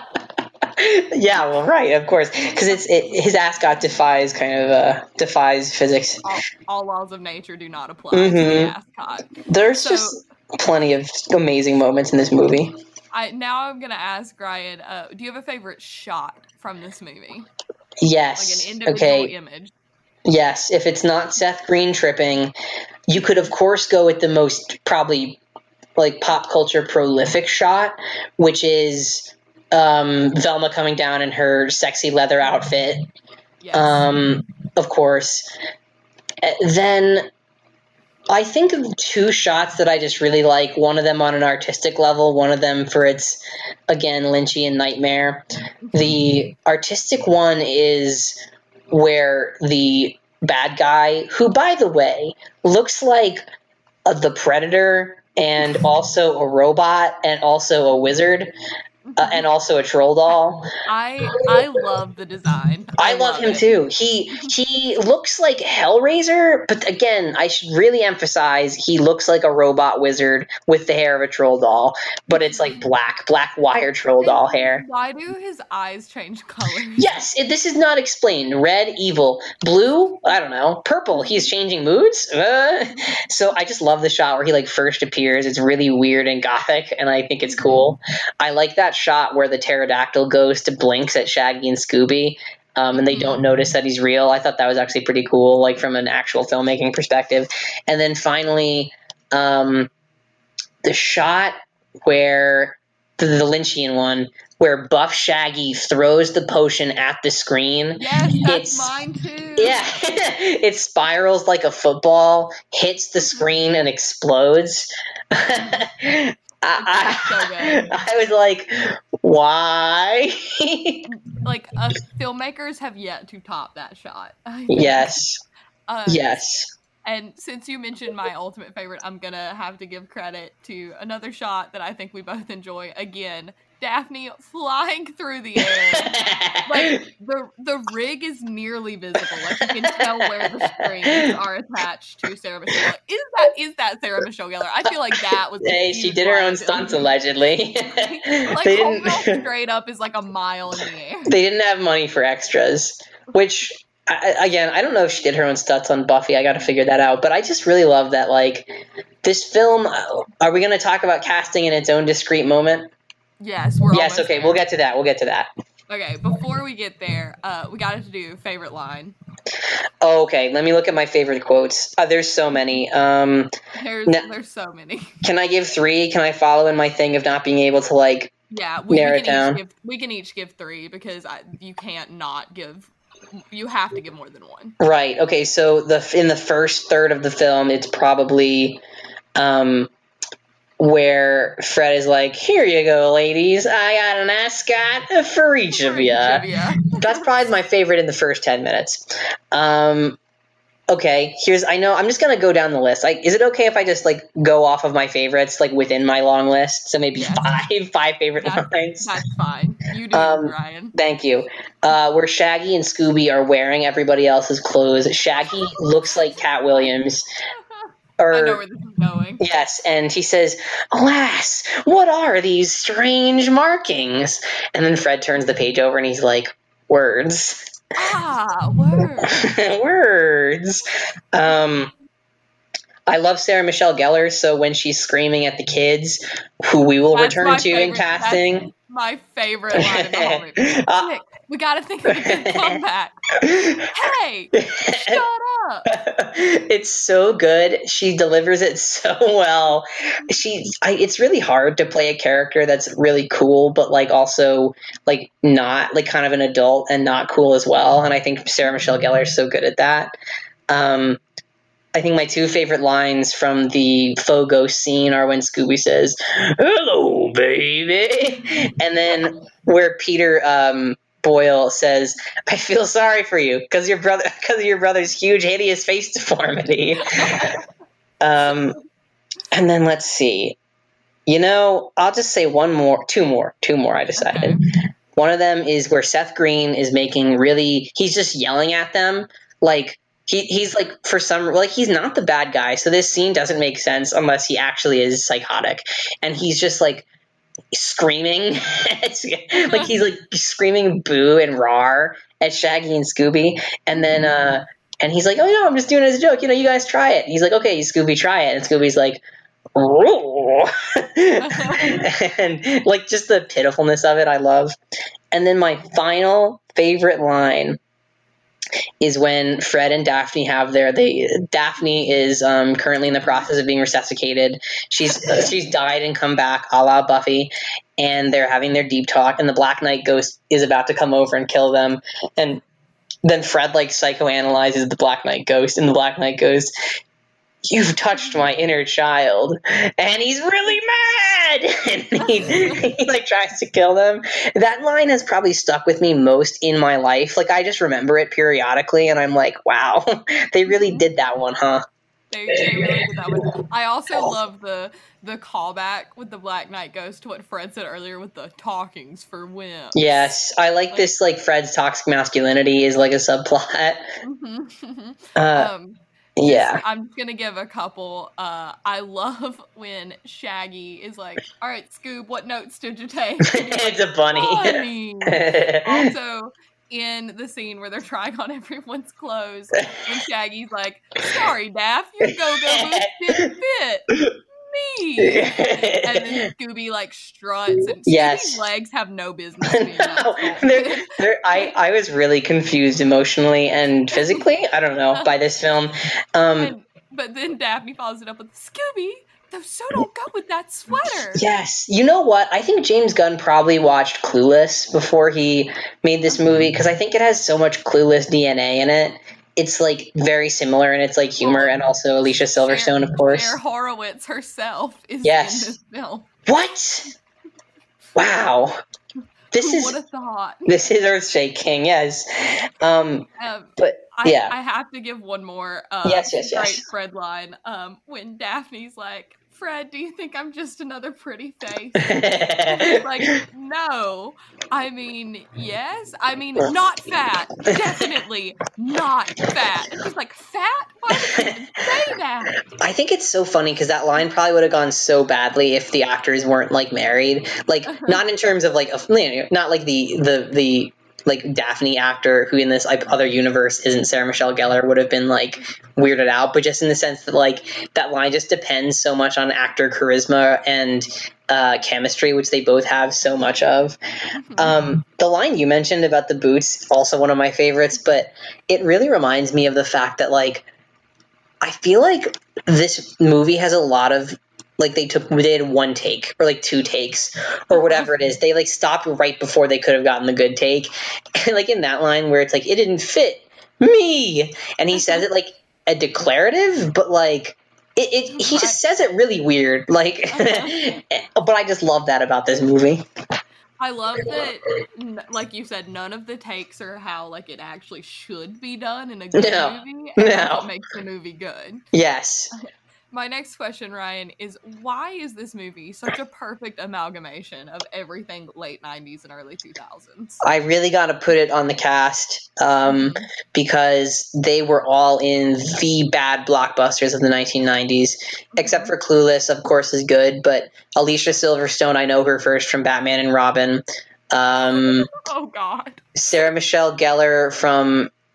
it. Yeah, well, right, of course, because it's it, his ascot defies kind of uh, defies physics. All, all laws of nature do not apply mm-hmm. to the ascot. There's so, just plenty of amazing moments in this movie. I now I'm gonna ask Ryan. Uh, do you have a favorite shot from this movie? Yes. Like an individual okay. image. Yes, if it's not Seth Green tripping, you could of course go with the most probably like pop culture prolific shot, which is um, Velma coming down in her sexy leather outfit. Yes. Um, of course. Then I think of two shots that I just really like, one of them on an artistic level, one of them for its, again, Lynchian nightmare. The artistic one is where the bad guy, who, by the way, looks like uh, the Predator and also a robot and also a wizard uh, and also a troll doll. I I love the design. I, I love, love him it. too. He he looks like Hellraiser, but again, I should really emphasize he looks like a robot wizard with the hair of a troll doll, but it's like black, black wire troll doll hair. Why do his eyes change colors? Yes, it, this is not explained. Red, evil. Blue, I don't know. Purple, he's changing moods? Uh, so I just love the shot where he like first appears. It's really weird and gothic, and I think it's cool. I like that shot where the pterodactyl ghost blinks at Shaggy and Scooby, um, and they don't notice that he's real. I thought that was actually pretty cool, like from an actual filmmaking perspective. And then finally, um, the shot where the, the Lynchian one, where Buff Shaggy throws the potion at the screen. Yes, that's mine too. Yeah, it spirals like a football, hits the screen, and explodes. I, I, so I was like, why? Like, uh, filmmakers have yet to top that shot. Yes. Um, yes. And since you mentioned my ultimate favorite, I'm going to have to give credit to another shot that I think we both enjoy. Again, Daphne flying through the air. Like, the the rig is nearly visible. Like, you can tell where the strings are attached to Sarah Michelle Gellar. Is that is that Sarah Michelle Gellar? I feel like that was... Hey, she did her own stunts, allegedly. Like, they didn't... straight up is like a mile in the air. They didn't have money for extras, which... I, again, I don't know if she did her own stunts on Buffy. I got to figure that out. But I just really love that, like, this film, are we going to talk about casting in its own discrete moment? Yes, we're Yes, okay, there. we'll get to that. We'll get to that. Okay, before we get there, uh, we got to do favorite line. Oh, okay, let me look at my favorite quotes. Uh, there's so many. Um, there's, n- there's so many. Can I give three? Can I follow in my thing of not being able to, like, yeah, we, narrow we it down? Give, we can each give three because I, you can't not give... You have to give more than one. Right. Okay. So the in the first third of the film, it's probably um, where Fred is like, "Here you go, ladies. I got an ascot for each of you." That's probably my favorite in the first ten minutes. Um, okay. Here's. I know. I'm just gonna go down the list. Like, is it okay if I just like go off of my favorites, like within my long list? So maybe yes. five, five favorite that's, lines. That's fine. You do, um, Ryan. Thank you. Uh, where Shaggy and Scooby are wearing everybody else's clothes. Shaggy looks like Cat Williams. Or, I know where this is going. Yes, and he says, "Alas, what are these strange markings?" And then Fred turns the page over and he's like, "Words." Ah, words. Words. Um, I love Sarah Michelle Gellar, so when she's screaming at the kids, who we will That's return my to in favorite- casting. That's my favorite line in the whole movie. Uh, Nick, we gotta think of a good comeback. Hey, shut up. It's so good. She delivers it so well. She, I, it's really hard to play a character that's really cool, but like also like not like kind of an adult and not cool as well. And I think Sarah Michelle Gellar is so good at that. Um, I think my two favorite lines from the faux ghost scene are when Scooby says, "Hello, baby," and then where Peter um, Boyle says, "I feel sorry for you because your brother because of your brother's huge, hideous face deformity." um, and then let's see. You know, I'll just say one more, two more, two more. I decided. Okay. One of them is where Seth Green is making really. He's just yelling at them like. He he's like for some like he's not the bad guy, so this scene doesn't make sense unless he actually is psychotic, and he's just like screaming, it's, like he's like screaming boo and rawr at Shaggy and Scooby, and then uh and he's like, oh no, I'm just doing it as a joke, you know, you guys try it. And he's like, okay, Scooby, try it, and Scooby's like, ooh. And like just the pitifulness of it, I love. And then my final favorite line is when Fred and Daphne have their they Daphne is um, currently in the process of being resuscitated. She's uh, she's died and come back, a la Buffy, and they're having their deep talk. And the Black Knight ghost is about to come over and kill them. And then Fred like psychoanalyzes the Black Knight ghost, and the Black Knight goes, "You've touched my inner child," and he's really mad, and he, he like tries to kill them. That line has probably stuck with me most in my life. Like I just remember it periodically, and I'm like, wow, they really did that one, huh? They, they really did that one. I also love the the callback with the Black Knight ghost to what Fred said earlier with the talkings for wimps. Yes, I like, like this. Like Fred's toxic masculinity is like a subplot. Mm-hmm. uh, um. Yeah. Just, I'm just going to give a couple. Uh, I love when Shaggy is like, all right, Scoob, what notes did you take? It's like, a bunny. bunny. Also, in the scene where they're trying on everyone's clothes, when Shaggy's like, sorry, Daff, your go-go boots didn't fit. Me. And then Scooby like struts, and Scooby's yes. legs have no business being no, they're, they're, I, I was really confused emotionally and physically, I don't know, by this film. Um, and, but then Daphne follows it up with, Scooby, those so don't go with that sweater. Yes. You know what? I think James Gunn probably watched Clueless before he made this movie, because I think it has so much Clueless D N A in it. It's like very similar, and it's like humor, and also Alicia Silverstone, of course. Claire Horowitz herself is yes. in this film. What? Wow. This Who is would have thought? This is earth-shaking, yes. Um, um but yeah, I, I have to give one more. Uh, yes, yes, great yes. Fred line. Um, when Daphne's like, Fred, do you think I'm just another pretty face? He's like, no. I mean, yes. I mean, not fat. Definitely not fat. And she's like, fat? Why would you even say that? I think it's so funny because that line probably would have gone so badly if the actors weren't like married. Like, not in terms of like, a, not like the the the. like Daphne actor who in this like other universe isn't Sarah Michelle Gellar would have been like weirded out, but just in the sense that like that line just depends so much on actor charisma and uh, chemistry, which they both have so much of. Um, the line you mentioned about the boots, also one of my favorites, but it really reminds me of the fact that like I feel like this movie has a lot of like they took they did one take or like two takes or whatever it is. They like stopped right before they could have gotten the good take. And like in that line where it's like, it didn't fit me. And he says it like a declarative, but like it, it he just says it really weird. Like, but I just love that about this movie. I love that, like you said, none of the takes are how like it actually should be done in a good no, movie. And no. that's what makes the movie good. Yes. My next question, Ryan, is why is this movie such a perfect amalgamation of everything late nineties and early two thousands? I really got to put it on the cast um, because they were all in the bad blockbusters of the nineteen nineties, mm-hmm. except for Clueless, of course, is good. But Alicia Silverstone, I know her first from Batman and Robin. Um, oh, God. Sarah Michelle Gellar from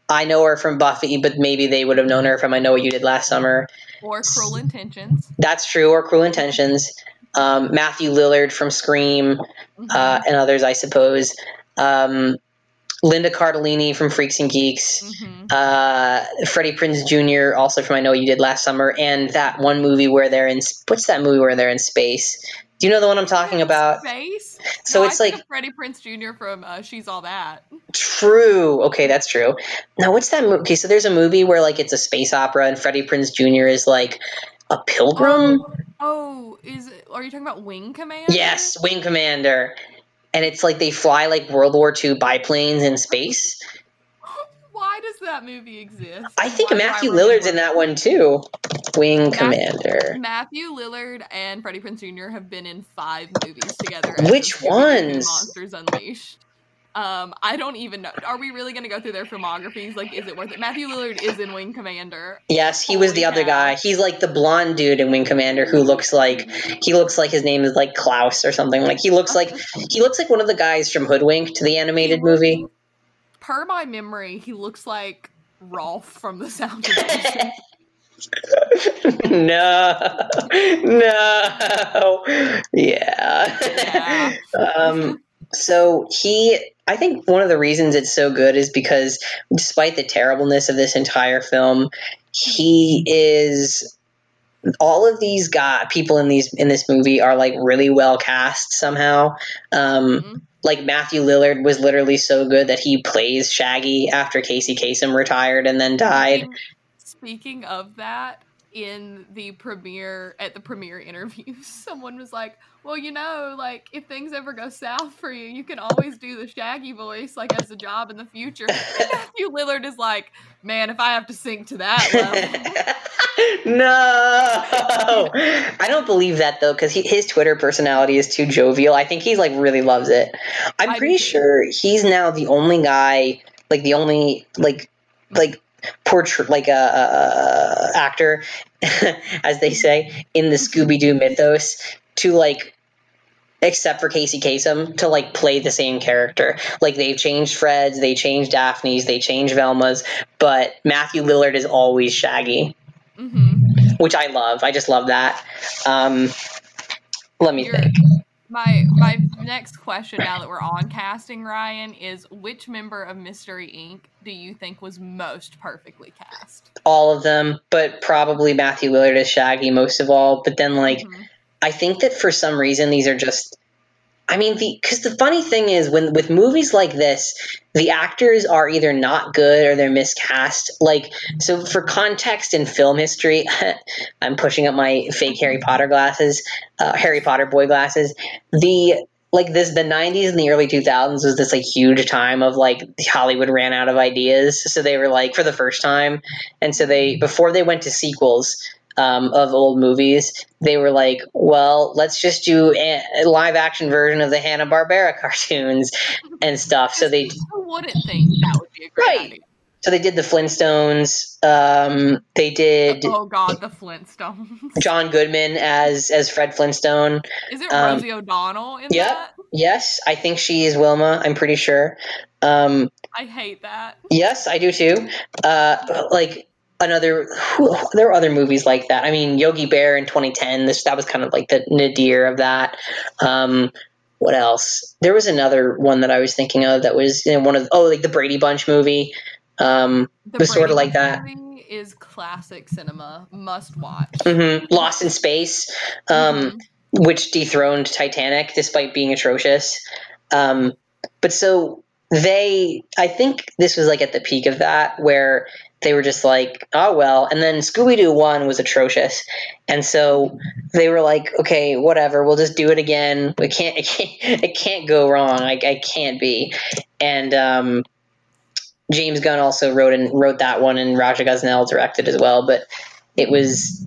I know her from Buffy, but maybe they would have known her from I Know What You Did Last Summer. Or Cruel Intentions. That's true, or Cruel Intentions. Um, Matthew Lillard from Scream, mm-hmm. uh, and others, I suppose. Um, Linda Cardellini from Freaks and Geeks. Mm-hmm. Uh, Freddie Prinze Junior also from I Know What You Did Last Summer. And that one movie where they're in... What's that movie where they're in space? Do you know the one I'm talking about? Space? So no, it's I like... Freddie Prinze Junior from uh, She's All That. True. Okay, that's true. Now, what's that movie? Okay, so there's a movie where like it's a space opera and Freddie Prinze Junior is like a pilgrim? Oh, oh is it, are you talking about Wing Commander? Yes, Wing Commander. And it's like they fly like World War Two biplanes in space. Why does that movie exist? I think Why Matthew Lillard's in that one too. Wing Matthew, Commander. Matthew Lillard and Freddie Prinze Junior have been in five movies together. Which ones? Monsters Unleashed. Um, I don't even know. Are we really going to go through their filmographies? Like, is it worth it? Matthew Lillard is in Wing Commander. Yes, he Holy was the cow. other guy. He's like the blonde dude in Wing Commander who looks like he looks like his name is like Klaus or something. Like he looks like he looks like one of the guys from Hoodwinked, the animated looks, movie. Per my memory, he looks like Rolf from The Sound of Music. no, no, yeah. yeah. um. So he, I think one of the reasons it's so good is because despite the terribleness of this entire film, he is, all of these guy, people in these, in this movie are like really well cast somehow. Um, mm-hmm. Like Matthew Lillard was literally so good that he plays Shaggy after Casey Kasem retired and then died. Speaking, speaking of that, in the premiere, at the premiere interview, someone was like, well, you know, like, if things ever go south for you, you can always do the Shaggy voice, like, as a job in the future. And Matthew Lillard is like, man, if I have to sink to that level. No! I don't believe that, though, because his Twitter personality is too jovial. I think he's, like, really loves it. I'm I pretty sure he's now the only guy, like, the only, like, like, portrait like a, a, a actor, as they say, in the Scooby-Doo mythos to like, except for Casey Kasem, to like play the same character. Like they've changed Fred's, they changed Daphne's, they changed Velma's, but Matthew Lillard is always Shaggy, mm-hmm. which I love. I just love that. Um, let me You're- think. My my next question, now that we're on casting, Ryan, is which member of Mystery Incorporated do you think was most perfectly cast? All of them, but probably Matthew Lillard as Shaggy most of all. But then, like, mm-hmm. I think that for some reason these are just... I mean, the because the funny thing is, when with movies like this, the actors are either not good or they're miscast. Like, so for context in film history, I'm pushing up my fake Harry Potter glasses, uh, Harry Potter boy glasses. The like this, the nineties and the early two thousands was this like huge time of like Hollywood ran out of ideas, so they were like for the first time, and so they before they went to sequels. Um, of old movies, they were like, well, let's just do a, a live action version of the Hanna-Barbera cartoons and stuff. So they Who wouldn't think that would be a great right. idea? So they did the Flintstones. Um, they did. Oh God, the Flintstones. John Goodman as as Fred Flintstone. Is it Rosie um, O'Donnell in yep, that? Yes, I think she is Wilma. I'm pretty sure. Um, I hate that. Yes, I do too. Uh, like. Another, there were other movies like that. I mean, Yogi Bear in twenty ten. This that was kind of like the nadir of that. Um, what else? There was another one that I was thinking of that was you know, one of oh, like the Brady Bunch movie. Um, the was sort of Brady like that. Movie is classic cinema, must watch. Mm-hmm. Lost in Space, um, mm-hmm. which dethroned Titanic despite being atrocious. Um, but so they, I think this was like at the peak of that where. They were just like, oh, well. And then Scooby-Doo one was atrocious. And so they were like, okay, whatever. We'll just do it again. We can't, it can't, it can't go wrong. I, I can't be. And um, James Gunn also wrote and wrote that one, and Raja Gosnell directed as well. But it was,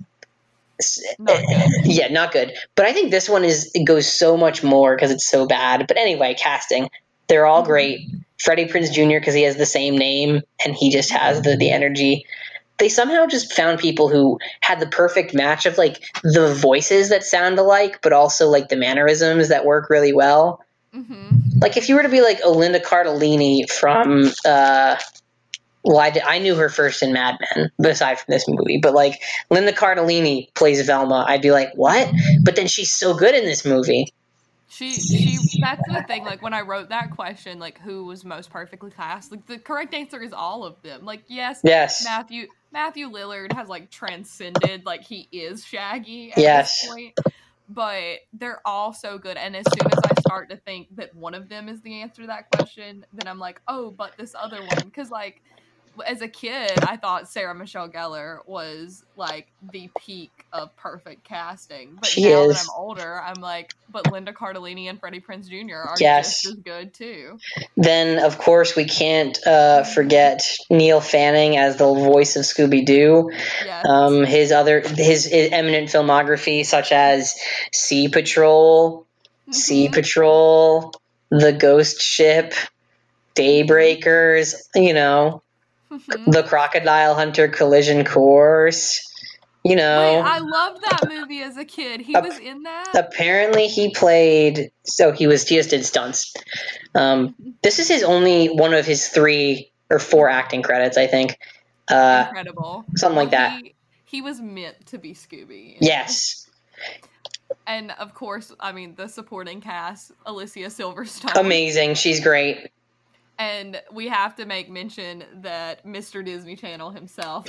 not good. yeah, not good. But I think this one is, it goes so much more because it's so bad. But anyway, casting, they're all great. Freddie Prinze Junior because he has the same name and he just has the, the energy. They somehow just found people who had the perfect match of like the voices that sound alike, but also like the mannerisms that work really well. Mm-hmm. Like if you were to be like a Linda Cardellini from uh, well, I, did, I knew her first in Mad Men, aside from this movie. But, like, Linda Cardellini plays Velma. I'd be like, what? But then she's so good in this movie. She, she, that's the thing, like, when I wrote that question, like, who was most perfectly cast, like, the correct answer is all of them. Like, yes, yes. Matthew, Matthew Lillard has, like, transcended, like, he is Shaggy at yes. this point, but they're all so good, and as soon as I start to think that one of them is the answer to that question, then I'm like, oh, but this other one, because, like, as a kid, I thought Sarah Michelle Gellar was, like, the peak of perfect casting. But she now is. that I'm older, I'm like, but Linda Cardellini and Freddie Prinze Junior are yes. just as good, too. Then, of course, we can't uh, forget Neil Fanning as the voice of Scooby-Doo. Yes. Um, his other, his, his eminent filmography, such as Sea Patrol, mm-hmm. Sea Patrol, The Ghost Ship, Daybreakers, you know... Mm-hmm. The Crocodile Hunter Collision Course, you know. Wait, I loved that movie as a kid. He uh, was in that? Apparently he played, so he was, he just did stunts. Um, this is his only one of his three or four acting credits, I think. Uh, Incredible. Something well, like that. He, he was meant to be Scooby. Yes. And, of course, I mean, the supporting cast, Alicia Silverstone. Amazing. She's great. And we have to make mention that Mister Disney Channel himself.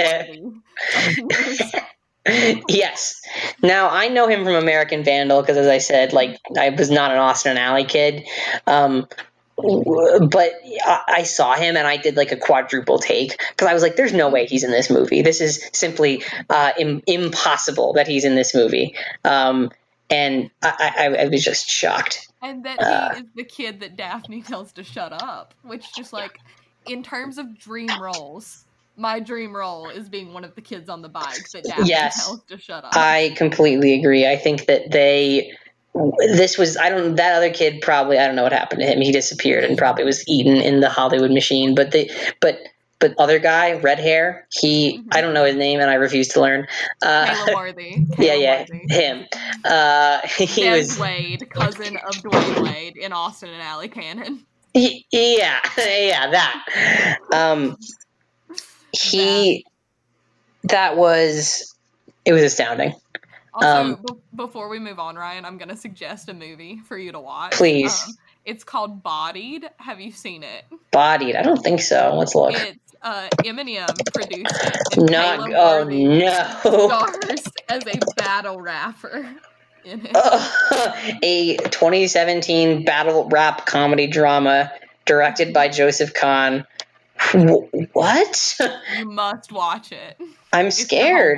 Yes. Now, I know him from American Vandal because, as I said, like, I was not an Austin Alley kid. Um, but I saw him and I did, like, a quadruple take because I was like, there's no way he's in this movie. This is simply uh, im- impossible that he's in this movie. Um, and I, I, I was just shocked. And that he uh, is the kid that Daphne tells to shut up, which just, like, in terms of dream roles, my dream role is being one of the kids on the bike that Daphne yes, tells to shut up. I completely agree. I think that they, this was, I don't, that other kid probably, I don't know what happened to him. He disappeared and probably was eaten in the Hollywood machine, but they, but, but other guy, red hair, he, mm-hmm. I don't know his name and I refuse to learn. Uh, Caleb Worthy. Caleb yeah, yeah, Worthy. him. Uh, he Des was Wade, cousin of Dwayne Wade in Austin and Alley canon. He, yeah, yeah, that. Um, he, yeah. that was, it was astounding. Also, um, b- before we move on, Ryan, I'm going to suggest a movie for you to watch. Please. Um, it's called Bodied. Have you seen it? Bodied? I don't think so. Let's look. It's uh, Eminem produced it. And Not, oh no. Stars as a battle rapper in it. Uh, a twenty seventeen battle rap comedy drama directed by Joseph Kahn. What? You must watch it. I'm it's scared.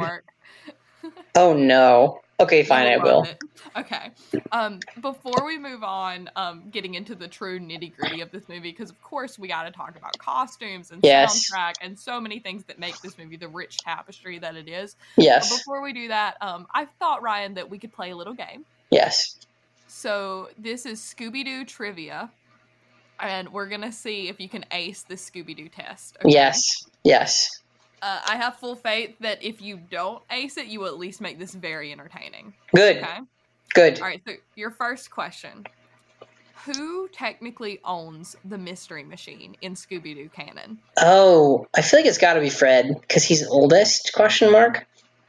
Oh no. Okay, fine, I will. It. Okay. Um, before we move on, um, getting into the true nitty gritty of this movie, because of course we got to talk about costumes and yes. soundtrack and so many things that make this movie the rich tapestry that it is. Yes. But before we do that, um, I thought, Ryan, that we could play a little game. Yes. So this is Scooby-Doo trivia, and we're gonna see if you can ace this Scooby-Doo test. Okay? Yes. Yes. Uh, I have full faith that if you don't ace it, you will at least make this very entertaining. Good. Okay? Good. All right, so your first question. Who technically owns the Mystery Machine in Scooby-Doo canon? Oh, I feel like it's got to be Fred, because he's oldest, question mark?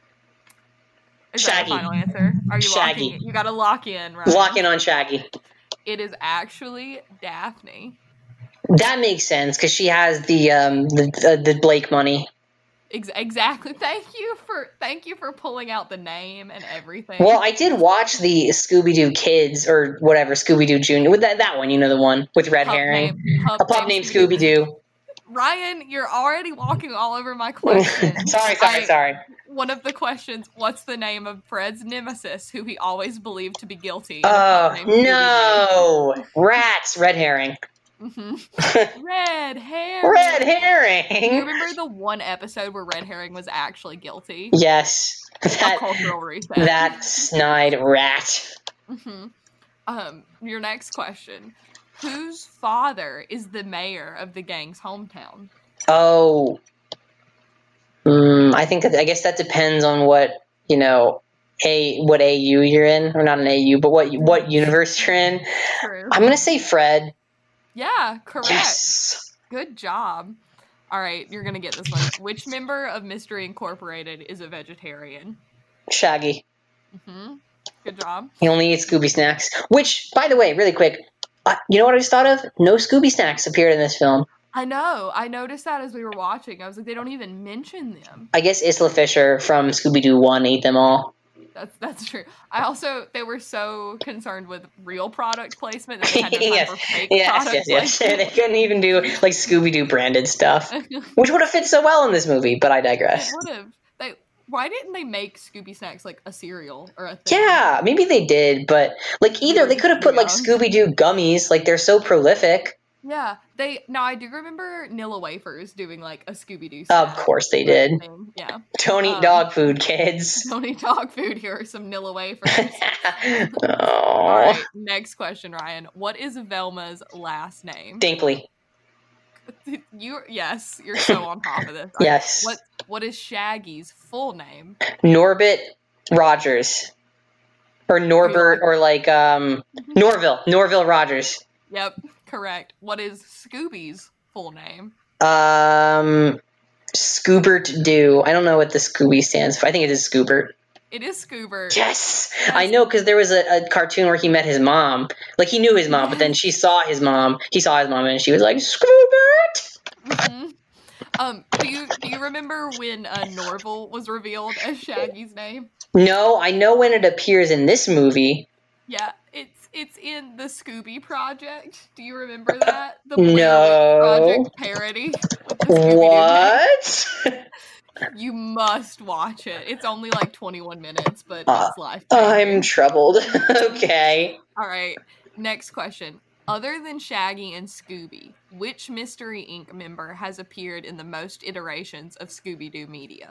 Is Shaggy. That the final answer? Are you Shaggy. locking? You got to lock in, right? Lock in on Shaggy. It is actually Daphne. That makes sense, because she has the, um, the, uh, the Blake money. Exactly. Thank you for thank you for pulling out the name and everything. Well, I did watch the Scooby-Doo Kids or whatever, Scooby-Doo Junior With that that one, you know, the one with red pup herring, name, pup a pup named Scooby-Doo. Ryan, you're already walking all over my question. sorry, sorry, I, sorry. One of the questions: what's the name of Fred's nemesis, who he always believed to be guilty? Oh no, rats, red herring. Mm-hmm. Red herring. Red herring. You remember the one episode where Red Herring was actually guilty? Yes. That, cultural reset. That snide rat. Mm-hmm. Um, your next question. Whose father is the mayor of the gang's hometown? Oh. Um, I think that, I guess that depends on what, you know, a what A U you're in. Or not an A U, but what what universe you're in. True. I'm going to say Fred. Yeah, correct. Yes. Good job. All right, you're gonna get this one. Which member of Mystery Incorporated is a vegetarian? Shaggy. Mm-hmm. Good job. He only eats Scooby snacks. Which, by the way, really quick, uh, you know what I just thought of? No Scooby snacks appeared in this film. I know. I noticed that as we were watching. I was like, they don't even mention them. I guess Isla Fisher from Scooby-Doo one ate them all. That's that's true. I also, they were so concerned with real product placement that they had no time yes. for fake yes, product yes, yes. placement. They couldn't even do like Scooby-Doo branded stuff, which would have fit so well in this movie, but I digress. It would have. They, why didn't they make Scooby Snacks like a cereal or a thing? Yeah, maybe they did, but like either they could have put like Scooby-Doo gummies, like they're so prolific. Yeah, they. Now I do remember Nilla Wafers doing like a Scooby Doo. Of course they did. Thing. Yeah. Don't eat um, dog food, kids. Don't eat dog food. Here are some Nilla Wafers. oh. All right. Next question, Ryan. What is Velma's last name? Dinkley. You yes, you're so on top of this. Yes. What What is Shaggy's full name? Norbert Rogers, or Norbert, or like um Norville. Norville Rogers. Yep. Correct. What is Scooby's full name? Um, Scoobert Doo. I don't know what the Scooby stands for. I think it is Scoobert. It is Scoobert. Yes! That's- I know, because there was a, a cartoon where he met his mom. Like, he knew his mom, but then she saw his mom. He saw his mom, and she was like, Scoobert! Mm-hmm. Um, do you, do you remember when uh, Norville was revealed as Shaggy's name? No, I know when it appears in this movie. Yeah, it's it's in the Scooby Project. Do you remember that? The Blair no. Witch Project parody. What? You must watch it. It's only like twenty-one minutes, but uh, it's life. I'm troubled. Okay. All right. Next question. Other than Shaggy and Scooby, which Mystery Incorporated member has appeared in the most iterations of Scooby-Doo media?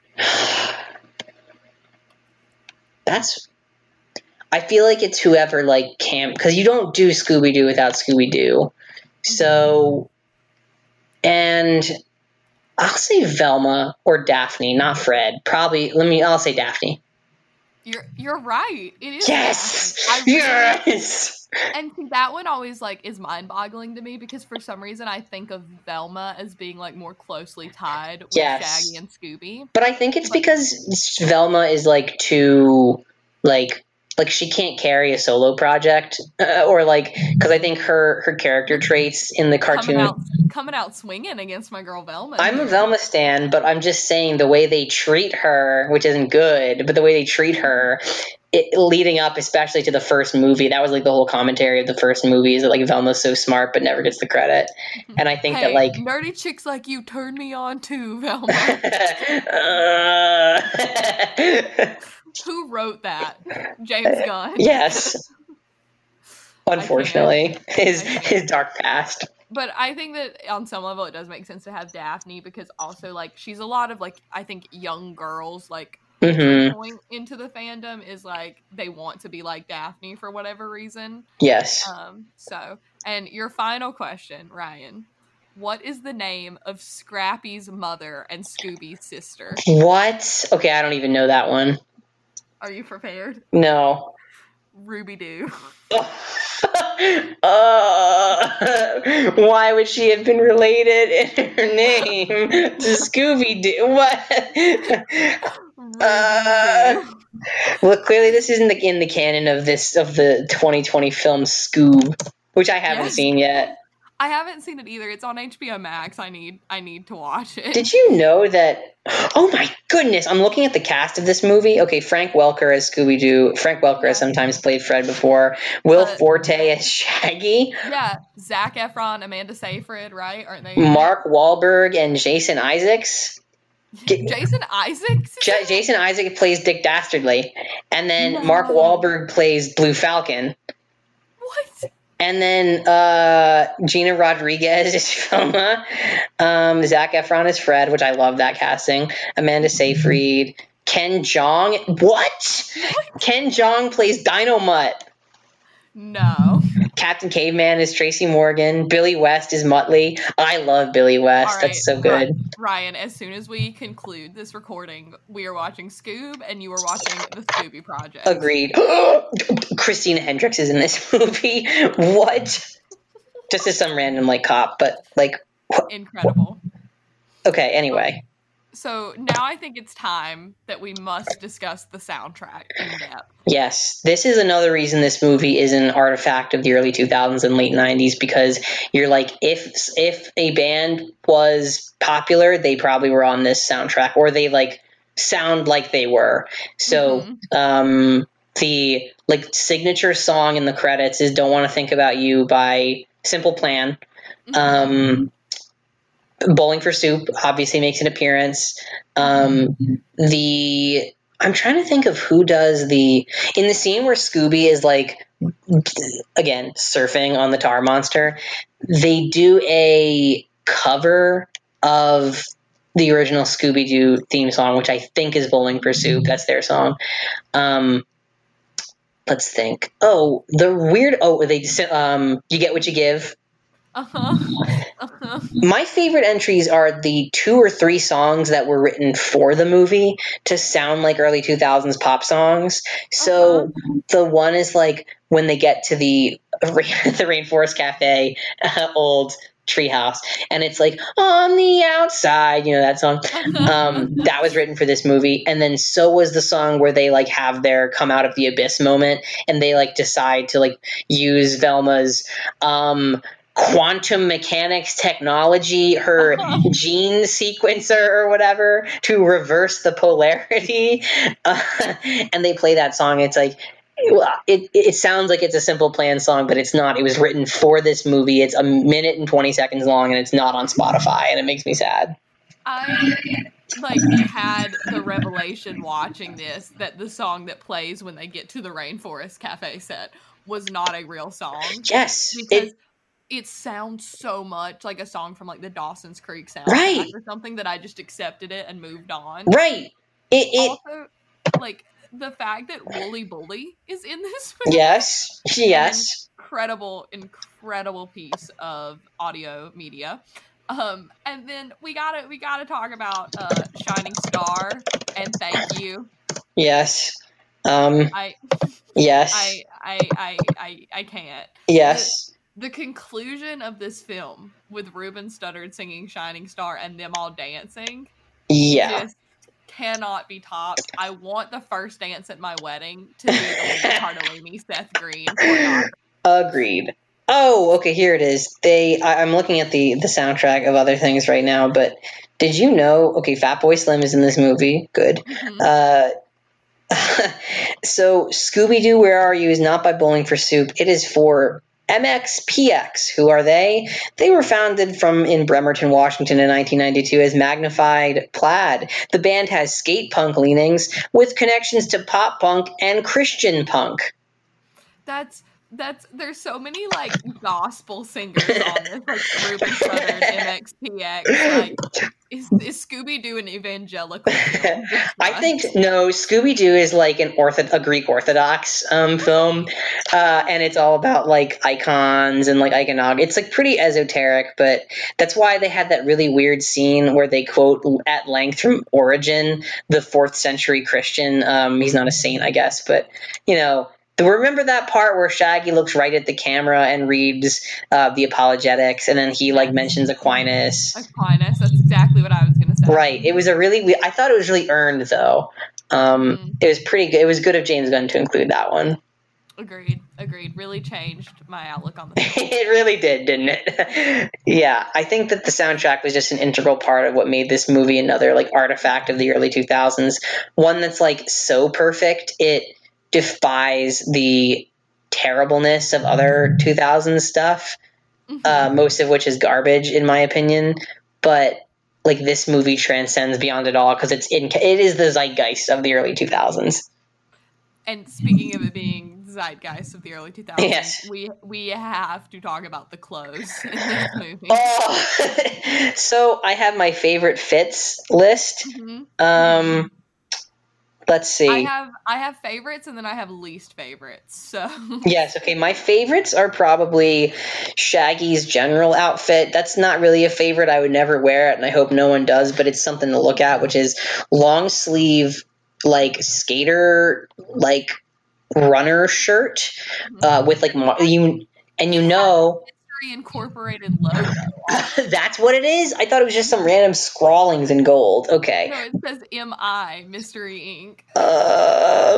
That's... I feel like it's whoever, like, cam... Because you don't do Scooby-Doo without Scooby-Doo. So... And... I'll say Velma or Daphne, not Fred. Probably... Let me... I'll say Daphne. You're you're right. It is. Yes! Really, yes! And that one always, like, is mind-boggling to me because for some reason I think of Velma as being, like, more closely tied with yes. Shaggy and Scooby. But I think it's but, because Velma is, like, too... Like... Like, she can't carry a solo project, uh, or, like, because I think her, her character traits in the cartoon... Coming out, coming out swinging against my girl Velma. I'm a Velma stan, but I'm just saying the way they treat her, which isn't good, but the way they treat her, it, leading up especially to the first movie, that was, like, the whole commentary of the first movie, is that, like, Velma's so smart but never gets the credit. And I think hey, that, like... nerdy chicks like you turn me on too, Velma. uh... Who wrote that? James Gunn. Yes. Unfortunately. His his dark past. But I think that on some level it does make sense to have Daphne because also, like, she's a lot of, like, I think young girls, like, mm-hmm. point into the fandom is, like, they want to be like Daphne for whatever reason. Yes. Um. So, and your final question, Ryan. What is the name of Scrappy's mother and Scooby's sister? What? Okay, I don't even know that one. Are you prepared? No. Ruby Doo. uh, why would she have been related in her name to Scooby Doo? What? uh, well, clearly this isn't the, in the canon of this of the twenty twenty film Scoob, which I haven't yes. seen yet. I haven't seen it either. It's on H B O Max. I need I need to watch it. Did you know that... Oh my goodness, I'm looking at the cast of this movie. Okay, Frank Welker as Scooby-Doo. Frank Welker yeah. has sometimes played Fred before. Will uh, Forte as Shaggy. Yeah, Zac Efron, Amanda Seyfried, right? Aren't they? Mark Wahlberg and Jason Isaacs. Jason Isaacs? J- Jason Isaacs plays Dick Dastardly. And then no. Mark Wahlberg plays Blue Falcon. What? And then uh, Gina Rodriguez is Velma. Um, Zac Efron is Fred, which I love that casting. Amanda Seyfried. Ken Jeong. What? what? Ken Jeong plays Dino Mutt. No. Captain Caveman is Tracy Morgan. Billy West is Muttley. I love Billy West. Right, That's so good. Ryan, as soon as we conclude this recording, we are watching Scoob and you are watching the Scooby Project. Agreed. Christina Hendricks is in this movie. What? Just as some random like cop, but like incredible. Okay, anyway. So now I think it's time that we must discuss the soundtrack in depth. Yes, this is another reason this movie is an artifact of the early two thousands and late nineties, because you're like, if if a band was popular, they probably were on this soundtrack, or they like sound like they were. So mm-hmm. um, the like signature song in the credits is "Don't Want to Think About You" by Simple Plan. Mm-hmm. Um, Bowling for Soup obviously makes an appearance. Um, the I'm trying to think of who does the in the scene where Scooby is like again surfing on the tar monster. They do a cover of the original Scooby-Doo theme song, which I think is Bowling for Soup. That's their song. Um, let's think. Oh, the weird. Oh, they um, You Get What You Give. Uh-huh. Uh-huh. My favorite entries are the two or three songs that were written for the movie to sound like early two thousands pop songs. So uh-huh. the one is like when they get to the the Rainforest Cafe uh, old treehouse, and it's like on the outside, you know that song. Um, that was written for this movie, and then so was the song where they like have their come out of the abyss moment, and they like decide to like use Velma's um. quantum mechanics technology, her uh-huh. gene sequencer or whatever, to reverse the polarity. Uh, and they play that song. It's like, it, it sounds like it's a Simple Plan song, but it's not. It was written for this movie. It's a minute and twenty seconds long, and it's not on Spotify, and it makes me sad. I like had the revelation watching this that the song that plays when they get to the Rainforest Cafe set was not a real song. Yes. Because it, It sounds so much like a song from like the Dawson's Creek soundtrack right. or something that I just accepted it and moved on. Right. It, it also, like the fact that Wooly Bully is in this movie. Yes. Yes. Incredible, incredible piece of audio media. Um, and then we gotta we gotta talk about uh, Shining Star and Thank You. Yes. Um. I. Yes. I. I. I. I. I can't. Yes. The, The conclusion of this film with Ruben Studdard singing Shining Star and them all dancing yeah. just cannot be topped. I want the first dance at my wedding to be the Linda Cardellini, Seth Green choreography. Agreed. Oh, okay, here it is. They I, I'm looking at the, the soundtrack of other things right now, but did you know, okay, Fatboy Slim is in this movie. Good. Mm-hmm. Uh, so Scooby-Doo, Where Are You is not by Bowling for Soup. It is for M X P X. Who are they? They were founded from in Bremerton, Washington in nineteen ninety-two as Magnified Plaid. The band has skate punk leanings with connections to pop punk and Christian punk. That's that's there's so many like gospel singers on this, like Ruben Studdard, M X P X. Like, is, is Scooby-Doo an evangelical film? I think no. Scooby-Doo is like an ortho, a Greek Orthodox um, film, uh, and it's all about like icons and like iconography. It's like pretty esoteric, but that's why they had that really weird scene where they quote at length from Origen, the fourth century Christian. Um, he's not a saint, I guess, but you know. Remember that part where Shaggy looks right at the camera and reads uh, the apologetics, and then he like mentions Aquinas. Aquinas, that's exactly what I was going to say. Right. It was a really we- I thought it was really earned though. Um, mm-hmm. It was pretty good. It was good of James Gunn to include that one. Agreed. Agreed. Really changed my outlook on the film. It really did, didn't it? Yeah. I think that the soundtrack was just an integral part of what made this movie another like artifact of the early two thousands. One that's like so perfect it defies the terribleness of other two thousands stuff, mm-hmm. uh, most of which is garbage in my opinion. But like this movie transcends beyond it all because it's in it is the zeitgeist of the early two thousands. And speaking of it being the zeitgeist of the early two thousands, yes. we we have to talk about the clothes in this movie. Oh. So I have my favorite fits list. Mm-hmm. Um. Mm-hmm. Let's see. I have I have favorites and then I have least favorites. So yes, okay. My favorites are probably Shaggy's general outfit. That's not really a favorite. I would never wear it, and I hope no one does. But it's something to look at, which is long sleeve, like skater, like runner shirt, mm-hmm. uh, with like you and you know. Incorporated logo. That's what it is? I thought it was just some random scrawlings in gold. Okay. No, it says M I, Mystery Incorporated. Uh,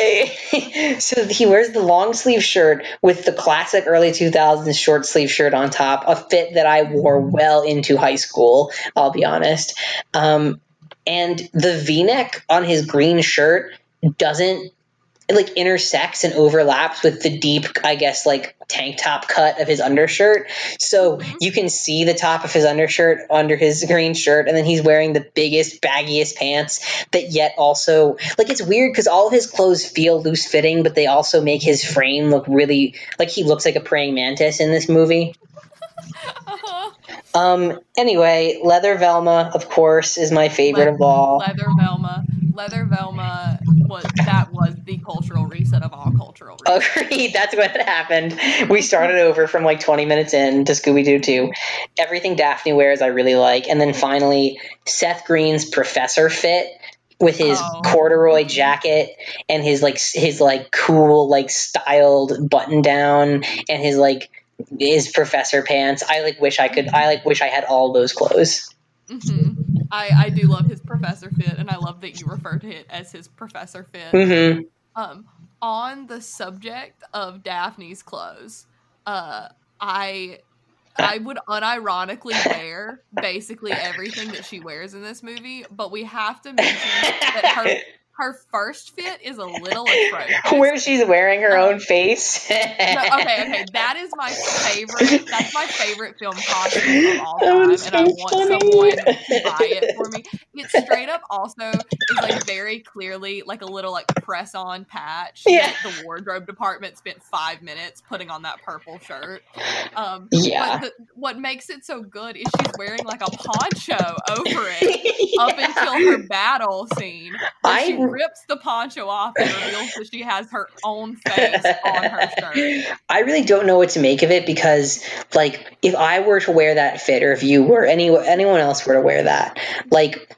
okay. So he wears the long sleeve shirt with the classic early two thousands short sleeve shirt on top, a fit that I wore well into high school, I'll be honest. Um, and the V-neck on his green shirt doesn't, it like intersects and overlaps with the deep, I guess, like tank top cut of his undershirt. So you can see the top of his undershirt under his green shirt, and then he's wearing the biggest, baggiest pants that yet also, like, it's weird because all of his clothes feel loose fitting, but they also make his frame look really, like he looks like a praying mantis in this movie. Uh-huh. Um, anyway, Leather Velma, of course, is my favorite Le- of all. Leather Velma. Leather Velma was that was the cultural reset of all cultural resets. Agreed. That's what happened. We started over from like twenty minutes in to Scooby-Doo two. Everything Daphne wears I really like. And then finally, Seth Green's professor fit with his Oh. corduroy jacket and his like s- his like cool like styled button down and his like his professor pants. I like wish I could I like wish I had all those clothes. hmm I, I do love his professor fit, and I love that you refer to it as his professor fit. Mm-hmm. Um, on the subject of Daphne's clothes, uh, I I would unironically wear basically everything that she wears in this movie, but we have to mention that her her first fit is a little atrocious. Where she's wearing her Um, own face. No, okay, okay, that is my favorite. That's my favorite film costume of all That time, was and I so want funny. someone to buy it for me. It straight up also is like very clearly like a little like press on patch Yeah. that the wardrobe department spent five minutes putting on that purple shirt. Um, Yeah. But the, what makes it so good is she's wearing like a poncho over it up until her battle scene, where she I- rips the poncho off and reveals that she has her own face on her shirt. I really don't know what to make of it because, like, if I were to wear that fit, or if you were, any anyone else were to wear that, like,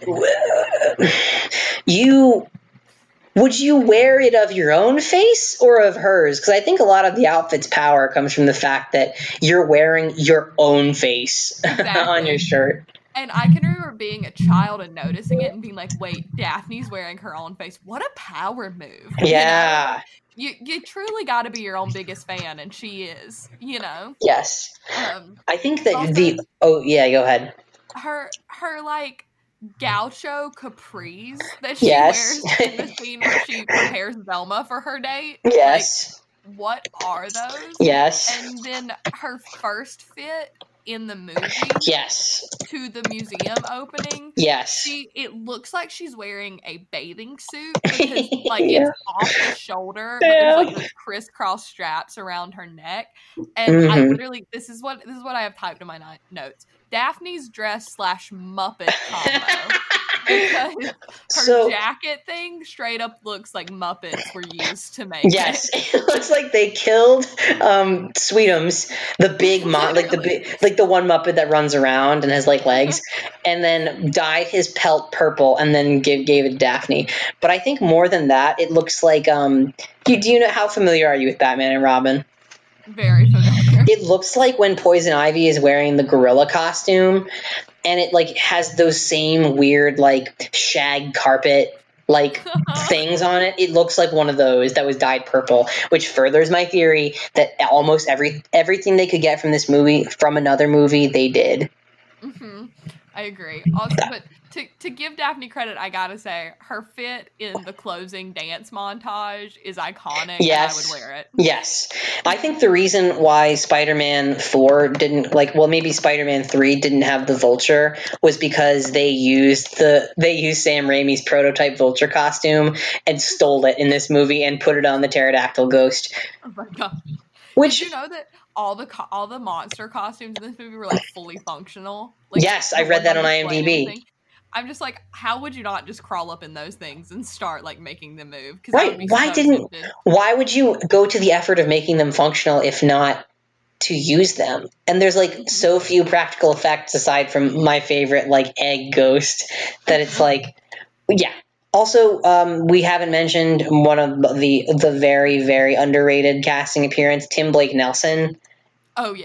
you would you wear it of your own face or of hers? Because I think a lot of the outfit's power comes from the fact that you're wearing your own face on Exactly. your shirt. And I can remember being a child and noticing it and being like, wait, Daphne's wearing her own face. What a power move. You know? Yeah. You you truly got to be your own biggest fan, and she is, you know. Yes. Um, I think that also- the oh yeah, go ahead. her her like gaucho capris that she Yes. wears in the scene where she prepares Velma for her date. Yes. Like, what are those? Yes. And then her first fit in the movie Yes. to the museum opening. Yes. She it looks like she's wearing a bathing suit because like Yeah. it's off the shoulder, but Yeah. there's like those crisscross straps around her neck. And I Mhm. literally this is what this is what I have typed in my ni- notes. Daphne's dress slash Muppet combo. Because her So- jacket thing straight up looks like Muppets were used to make Yes, it. it looks like they killed um, Sweetums, the big mon, like the big, like the one Muppet that runs around and has like legs, and then dyed his pelt purple and then gave gave it Daphne. But I think more than that, it looks like um. Do, do you know how familiar are you with Batman and Robin? Very familiar. It looks like when Poison Ivy is wearing the gorilla costume, and it like has those same weird like shag carpet like things on it. It looks like one of those that was dyed purple, which furthers my theory that almost every everything they could get from this movie from another movie they did. hmm I agree. Also, but to to give Daphne credit, I gotta say her fit in the closing dance montage is iconic. Yes. And I would wear it. Yes. I think the reason why Spider-Man four didn't like well maybe Spider-Man three didn't have the Vulture was because they used the they used Sam Raimi's prototype Vulture costume and stole it in this movie and put it on the pterodactyl ghost. Oh my god! Which Did you know that all the co- all the monster costumes in this movie were like fully functional? Like, Yes, the I read ones that on display and IMDb. everything. I'm just like, how would you not just crawl up in those things and start like making them move? 'Cause I would Right. be Why so didn't tempted. why would you go to the effort of making them functional if not to use them? And there's like so few practical effects aside from my favorite like egg ghost that it's like yeah. Also, um, we haven't mentioned one of the the very very underrated casting appearance, Tim Blake Nelson. Oh yes.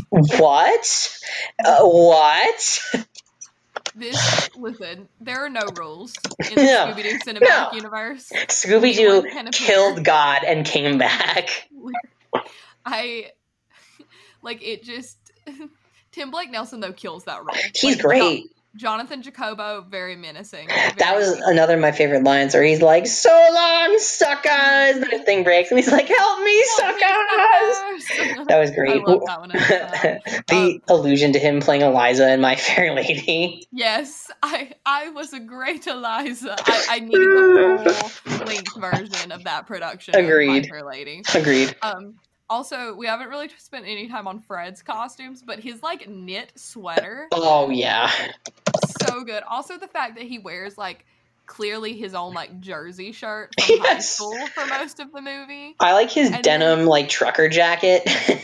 What? Uh, what? This, listen, there are no rules in the No, Scooby-Doo cinematic no. universe. Scooby-Doo Anyone can appear. killed God and came back. I, like, it just, Tim Blake Nelson, though, kills that role. He's Like, great. Jo- Jonathan Jacobo, very menacing. Very That was another of my favorite lines where he's like, so long, suckers! And the thing breaks and he's like, help me, Help me, suckers! suckers! That was great. I love that one. The Um, allusion to him playing Eliza in My Fair Lady. Yes, I I was a great Eliza. I, I needed the full length version of that production. Agreed. Of My Fair Lady. Agreed. Um. Also, we haven't really spent any time on Fred's costumes, but his like knit sweater, Oh, yeah. so good. Also, the fact that he wears like clearly his own like jersey shirt from high Yes. school for most of the movie. I like his And denim, then- like, trucker jacket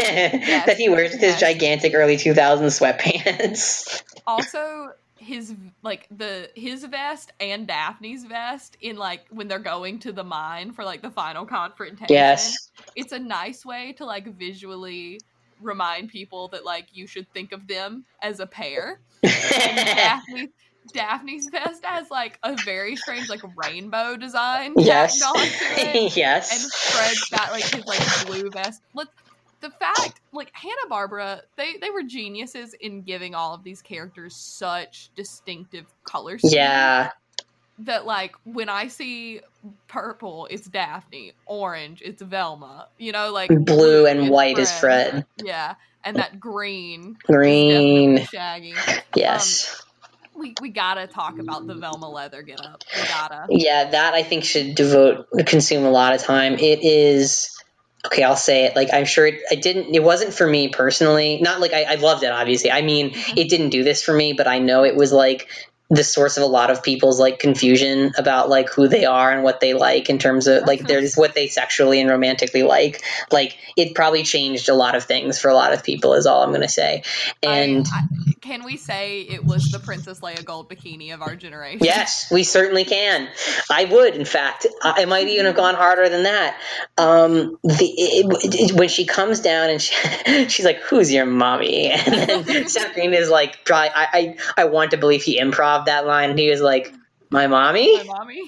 that he wears with his yes. gigantic early two thousands sweatpants. Also, his like the his vest and Daphne's vest in like when they're going to the mine for like the final confrontation. Yes. It's a nice way to like visually remind people that like you should think of them as a pair. And Daphne, Daphne's vest has like a very strange like rainbow design Yes. tacked onto it. Yes. And Fred's got like his like blue vest. Look, the fact, like Hanna-Barbera, they they were geniuses in giving all of these characters such distinctive color schemes. Yeah. That like when I see purple, it's Daphne. Orange, it's Velma. You know, like Blue and it's white is Fred. Yeah, and that green, Green. is definitely Shaggy. Yes. Um, we we gotta talk about the Velma leather get up. We gotta. Yeah, that I think should devote consume a lot of time. It is okay. I'll say it. Like I'm sure it. I didn't. It wasn't for me personally. Not like I, I loved it. Obviously, I mean, it didn't do this for me. But I know it was like the source of a lot of people's like confusion about like who they are and what they like in terms of like there's what they sexually and romantically like. Like it probably changed a lot of things for a lot of people. Is all I'm gonna say. And I, I, can we say it was the Princess Leia gold bikini of our generation? yes, we certainly can. I would, in fact, I might even have gone harder than that. Um, the it, it, when she comes down and she, she's like, "Who's your mommy?" And then Seth Green is like, "Try." I, I I want to believe he improv that line, and he was like, "My mommy." My mommy.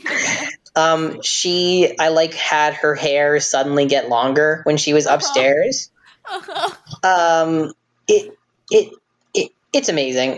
Um, she, I like had her hair suddenly get longer when she was upstairs. Um, it it. It's amazing.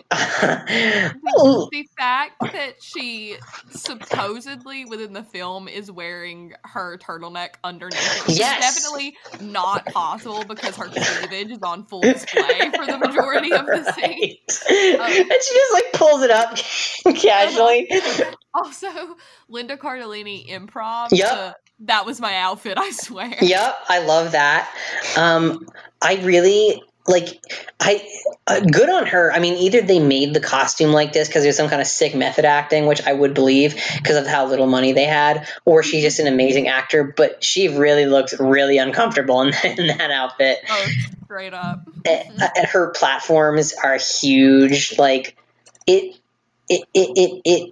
the, the fact that she supposedly within the film is wearing her turtleneck underneath it Yes. is definitely not possible because her cleavage is on full display for the majority of the scene. Right. Um, and she just like pulls it up casually. Also, Linda Cardellini improv. Yep. the- that was my outfit, I swear. Yep, I love that. Um, I really like. I uh, good on her. I mean, either they made the costume like this because there's some kind of sick method acting, which I would believe because of how little money they had, or she's just an amazing actor. But she really looks really uncomfortable in, in that outfit. Oh, straight up. And, and her platforms are huge. Like it. It, it, it, it,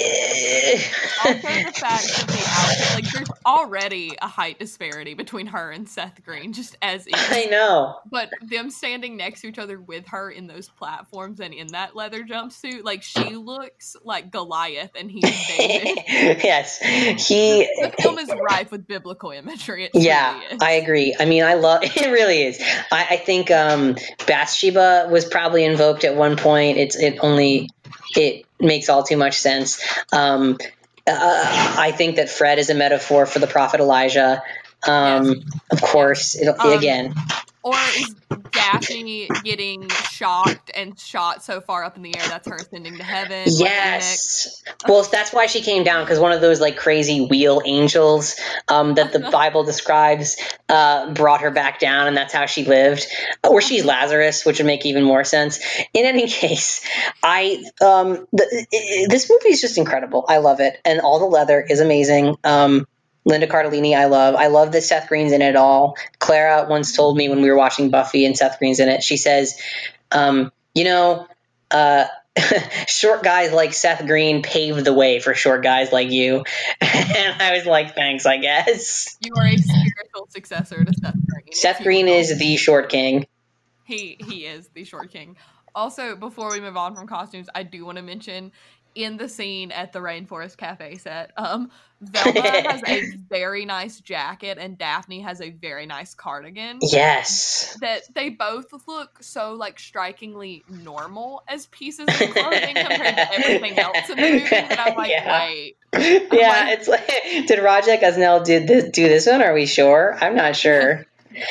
it. Also, the fact that the outfit, like, there's already a height disparity between her and Seth Green, just as is. I know. But them standing next to each other with her in those platforms and in that leather jumpsuit, like, she looks like Goliath and he's David. Yes. He. The film is rife with biblical imagery. It Yeah, truly is. I agree. I mean, I love it. Really is. I, I think um, Bathsheba was probably invoked at one point. It's it only it makes all too much sense. Um, uh, I think that Fred is a metaphor for the prophet Elijah. Um, Yes. Of course, it'll, Um, again. Or is Daphne getting shocked and shot so far up in the air that's her ascending to heaven? like Yes. Well, that's why she came down, because one of those like crazy wheel angels um, that the Bible describes uh, brought her back down, and that's how she lived. Or she's Lazarus, which would make even more sense. In any case, I um, the, i- this movie is just incredible. I love it, and all the leather is amazing. Um, Linda Cardellini, I love. I love that Seth Green's in it all. Clara once told me when we were watching Buffy and Seth Green's in it, she says, um, you know, uh, short guys like Seth Green paved the way for short guys like you. And I was like, thanks, I guess. You are a spiritual successor to Seth Green. Seth Green is the short king. He he is the short king. Also, before we move on from costumes, I do want to mention in the scene at the Rainforest Cafe set, um, Velma has a very nice jacket and Daphne has a very nice cardigan. Yes. That they both look so like strikingly normal as pieces of clothing compared to everything else in the movie. And I'm like, yeah. wait. Yeah, it's like, did Raja Gosnell do this, do this one? Are we sure? I'm not sure.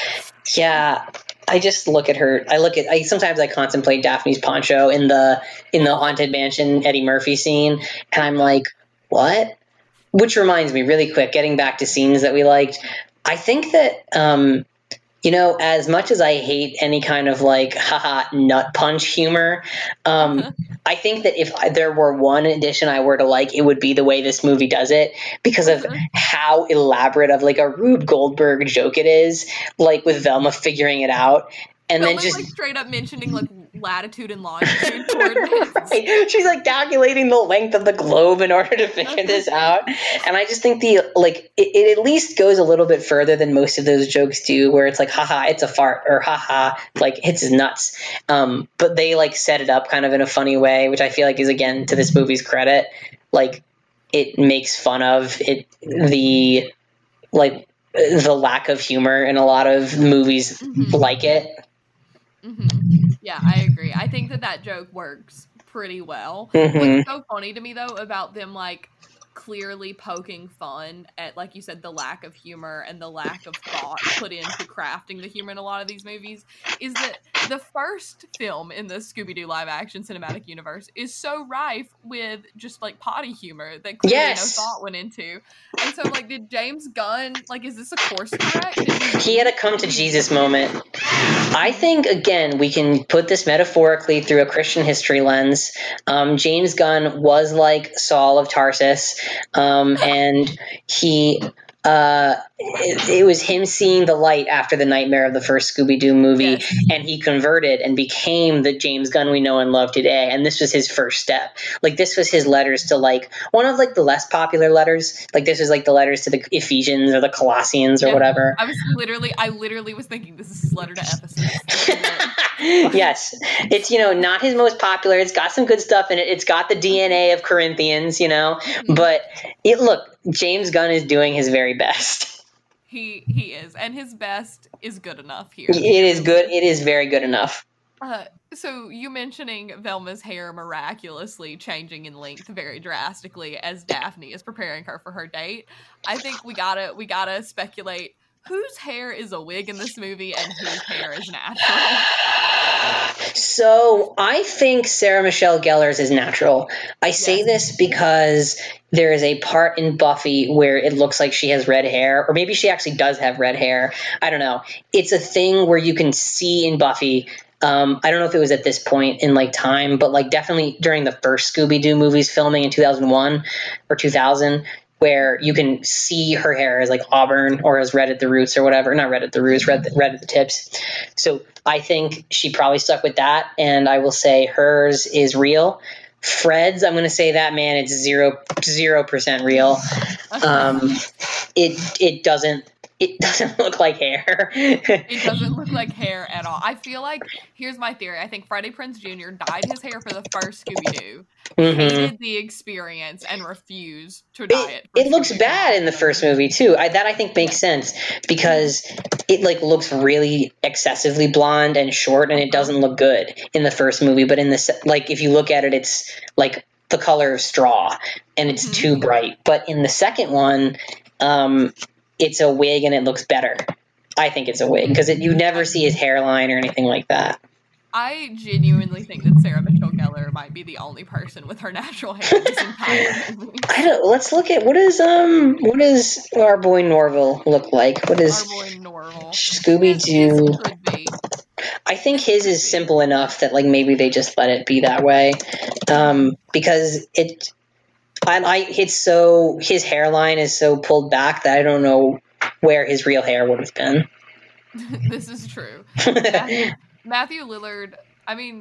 Yeah. I just look at her. I look at. I sometimes I contemplate Daphne's poncho in the in the Haunted Mansion Eddie Murphy scene, and I'm like, what? Which reminds me, really quick, getting back to scenes that we liked. I think that um, you know, as much as I hate any kind of like haha nut punch humor, um, I think that if there were one addition I were to like, it would be the way this movie does it, because of how elaborate of like a Rube Goldberg joke it is, like with Velma figuring it out. And Velma's then just like straight up mentioning like latitude and longitude coordinates. Right. She's like calculating the length of the globe in order to figure this out. And I just think the like it, it at least goes a little bit further than most of those jokes do, where it's like haha it's a fart, or haha like hits his nuts. Um, but they like set it up kind of in a funny way, which I feel like is again to this movie's credit. Like it makes fun of it the like the lack of humor in a lot of movies mm-hmm. like it. Mm-hmm. Yeah, I agree. I think that that joke works pretty well. Mm-hmm. What's so funny to me, though, about them, like, clearly poking fun at, like you said, the lack of humor and the lack of thought put into crafting the humor in a lot of these movies, is that the first film in the Scooby-Doo live-action cinematic universe is so rife with just, like, potty humor that clearly yes. no thought went into. And so, like, did James Gunn, like, is this a course correct? He had a come-to-Jesus moment. I think, again, we can put this metaphorically through a Christian history lens. Um, James Gunn was like Saul of Tarsus, um, and he... Uh, it, it was him seeing the light after the nightmare of the first Scooby-Doo movie, yes. and he converted and became the James Gunn we know and love today. And this was his first step. Like, this was his letters to, like, one of, like, the less popular letters. Like, this was, like, the letters to the Ephesians or the Colossians or yeah. whatever. I was literally, I literally was thinking this is his letter to Ephesus. Yes. It's, you know, not his most popular. It's got some good stuff in it. It's got the D N A of Corinthians, you know. Mm-hmm. But, it look, James Gunn is doing his very best. He he is, and his best is good enough here. It is good. It is very good enough. Uh, so you mentioning Velma's hair miraculously changing in length very drastically as Daphne is preparing her for her date. I think we gotta we gotta speculate whose hair is a wig in this movie and whose hair is natural. So I think Sarah Michelle Gellar's is natural. I say yes. this because there is a part in Buffy where it looks like she has red hair, or maybe she actually does have red hair. I don't know. It's a thing where you can see in Buffy. Um, I don't know if it was at this point in like time, but like definitely during the first Scooby-Doo movies filming in two thousand one or two thousand, where you can see her hair as like auburn or as red at the roots or whatever. Not red at the roots, red, red at the tips. So I think she probably stuck with that, and I will say hers is real. Fred's, I'm going to say that, man, it's zero, zero percent real. Um, it, it doesn't, it doesn't look like hair. It doesn't look like hair at all. I feel like, here's my theory. I think Freddie Prinze Junior dyed his hair for the first Scooby-Doo, mm-hmm. hated the experience, and refused to dye it. It, it looks bad in the first movie, too. I, that, I think, makes sense, because it, like, looks really excessively blonde and short, and it doesn't look good in the first movie. But in the, like, if you look at it, it's, like, the color of straw, and it's mm-hmm. too bright. But in the second one, um... it's a wig and it looks better. I think it's a wig because you never see his hairline or anything like that. I genuinely think that Sarah Michelle Gellar might be the only person with her natural hair in this entire movie. I don't. Let's look at what is um what does our boy Norville look like? What is our boy Norville? Scooby-Doo. I think his is simple enough that like maybe they just let it be that way, um, because it. I, I, it's so, his hairline is so pulled back that I don't know where his real hair would have been. This is true. Matthew, Matthew Lillard, I mean,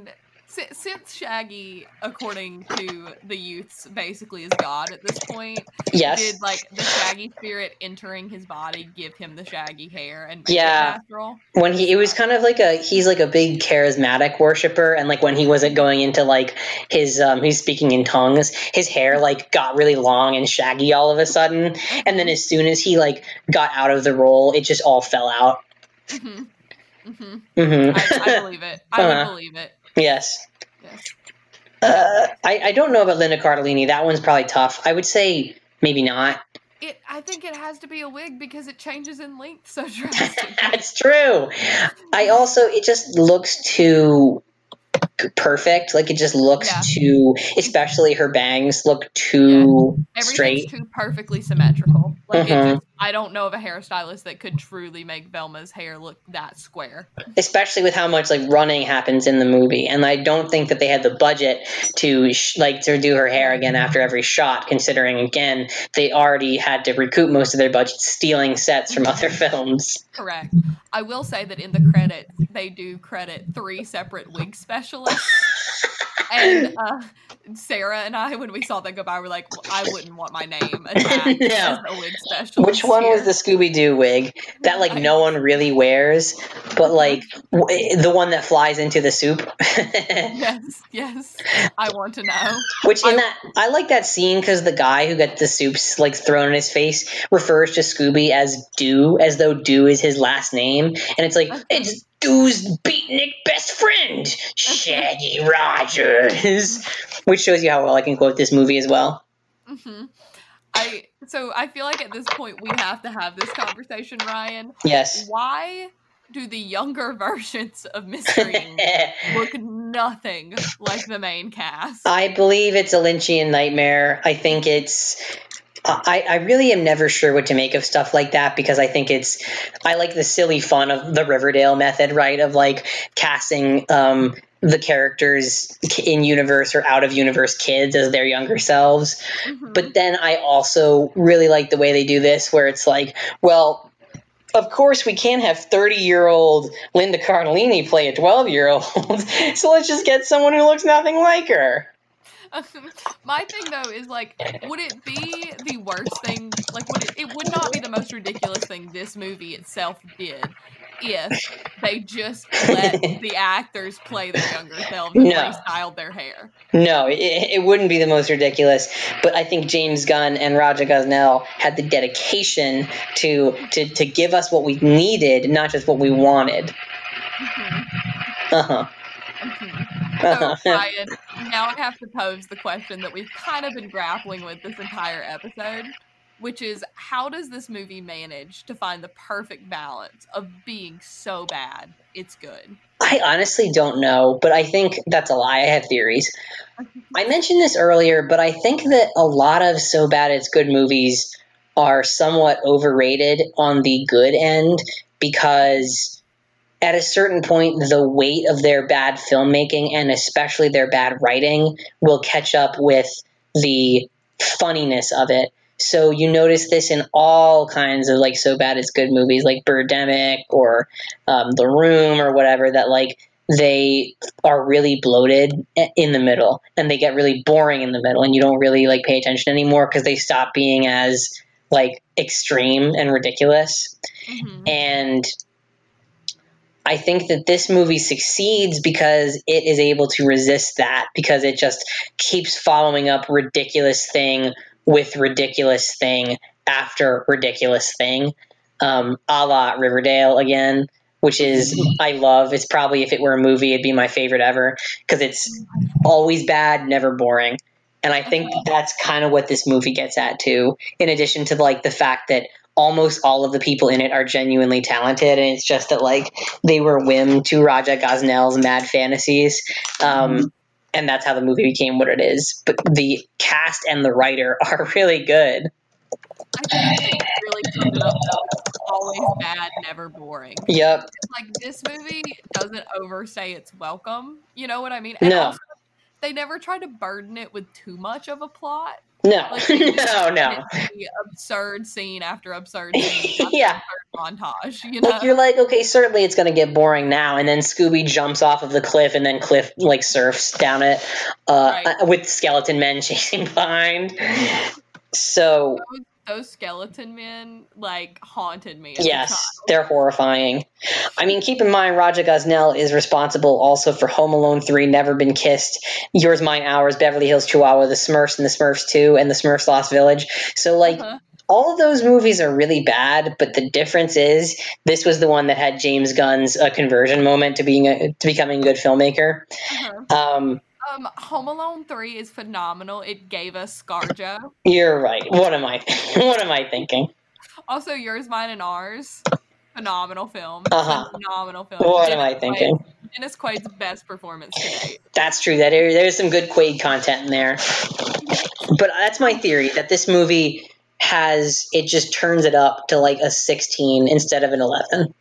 since, since Shaggy, according to the youths, basically is God at this point. Yes. Did like the Shaggy spirit entering his body give him the shaggy hair and make yeah. it natural? When he, it was kind of like a, he's like a big charismatic worshiper, and like when he wasn't going into like his, um, he's speaking in tongues, his hair like got really long and shaggy all of a sudden, and then as soon as he like got out of the role, it just all fell out. Mm-hmm. Mm-hmm. Mm-hmm. I, I believe it. I Uh-huh. would believe it. Yes. Yes. Uh, I, I don't know about Linda Cardellini. That one's probably tough. I would say maybe not. It. I think it has to be a wig because it changes in length so drastically. That's true. I also, it just looks too perfect. Like it just looks Yeah. too, especially her bangs look too Everything's straight. too perfectly symmetrical. Like Mhm. it just, I don't know of a hairstylist that could truly make Velma's hair look that square. Especially with how much like running happens in the movie, and I don't think that they had the budget to sh- like to do her hair again after every shot. Considering again they already had to recoup most of their budget stealing sets from other films. Correct. I will say that in the credits they do credit three separate wig specialists. And uh, Sarah and I, when we saw them go by, were like, well, I wouldn't want my name attached No. as a wig specialist. Which one here. was the Scooby-Doo wig that like no one really wears, but like w- the one that flies into the soup? Yes, yes. I want to know. Which in I- that I like that scene because the guy who got the soups like thrown in his face refers to Scooby as Doo, as though Doo is his last name, and it's like it's Doo's beatnik best friend, Shaggy Rogers, which shows you how well I can quote this movie as well. Mm-hmm. I so I feel like at this point we have to have this conversation, Ryan. Yes. Why do the younger versions of Mystery Incorporated look nothing like the main cast? I believe it's a Lynchian nightmare. I think it's. I, I really am never sure what to make of stuff like that because I think it's. I like the silly fun of the Riverdale method, right? Of like casting um, the characters in universe or out of universe kids as their younger selves. Mm-hmm. But then I also really like the way they do this, where it's like, well, of course we can't have thirty-year-old Linda Cardellini play a twelve-year-old, so let's just get someone who looks nothing like her. My thing though is like, would it be the worst thing? Like, would it? It would not be the most ridiculous thing this movie itself did if they just let the actors play their younger selves and No. restyled their hair. No, it, it wouldn't be the most ridiculous, but I think James Gunn and Raja Gosnell had the dedication to to to give us what we needed, not just what we wanted. Mm-hmm. Uh-huh. Mm-hmm. So, Ryan, now I have to pose the question that we've kind of been grappling with this entire episode, which is, how does this movie manage to find the perfect balance of being so bad it's good? I honestly don't know, but I think that's a lie. I have theories. I mentioned this earlier, but I think that a lot of So Bad It's Good movies are somewhat overrated on the good end because at a certain point, the weight of their bad filmmaking and especially their bad writing will catch up with the funniness of it. So you notice this in all kinds of like So Bad It's Good movies like Birdemic or um, The Room or whatever, that like they are really bloated in the middle and they get really boring in the middle and you don't really like pay attention anymore because they stop being as like extreme and ridiculous. Mm-hmm. And I think that this movie succeeds because it is able to resist that, because it just keeps following up ridiculous thing with ridiculous thing after ridiculous thing, um, a la Riverdale again, which is, I love. It's probably, if it were a movie, it'd be my favorite ever, because it's always bad, never boring. And I think that's kind of what this movie gets at too, in addition to like the fact that almost all of the people in it are genuinely talented, and it's just that like they were whim to Raja Gosnell's mad fantasies, um, and that's how the movie became what it is. But the cast and the writer are really good. I think they really put it up though. Always bad, never boring. Yep. Like, this movie doesn't overstay its welcome. You know what I mean? And No. also, they never try to burden it with too much of a plot. No. Like, they just no, no. let it be absurd scene after absurd scene after Yeah. absurd montage, you know? Like, you're like, okay, certainly it's going to get boring now, and then Scooby jumps off of the cliff, and then Cliff, like, surfs down it uh, right. with skeleton men chasing behind. So... Those, those skeleton men, like, haunted me. Yes, they're horrifying. I mean, keep in mind, Raja Gosnell is responsible also for Home Alone three, Never Been Kissed, Yours, Mine, Ours, Beverly Hills, Chihuahua, The Smurfs and The Smurfs two, and The Smurfs Lost Village. So, like... Uh-huh. All of those movies are really bad, but the difference is this was the one that had James Gunn's uh, conversion moment to being a, to becoming a good filmmaker. Uh-huh. Um, um, Home Alone three is phenomenal. It gave us ScarJo. You're right. What am I? What am I thinking? Also, Yours, Mine, and Ours. Phenomenal film. Uh-huh. Phenomenal film. What Dennis am I thinking? Quaid, Dennis Quaid's best performance to date. That's true. That there's some good Quaid content in there. But that's my theory, that this movie has, it just turns it up to like a sixteen instead of an eleven.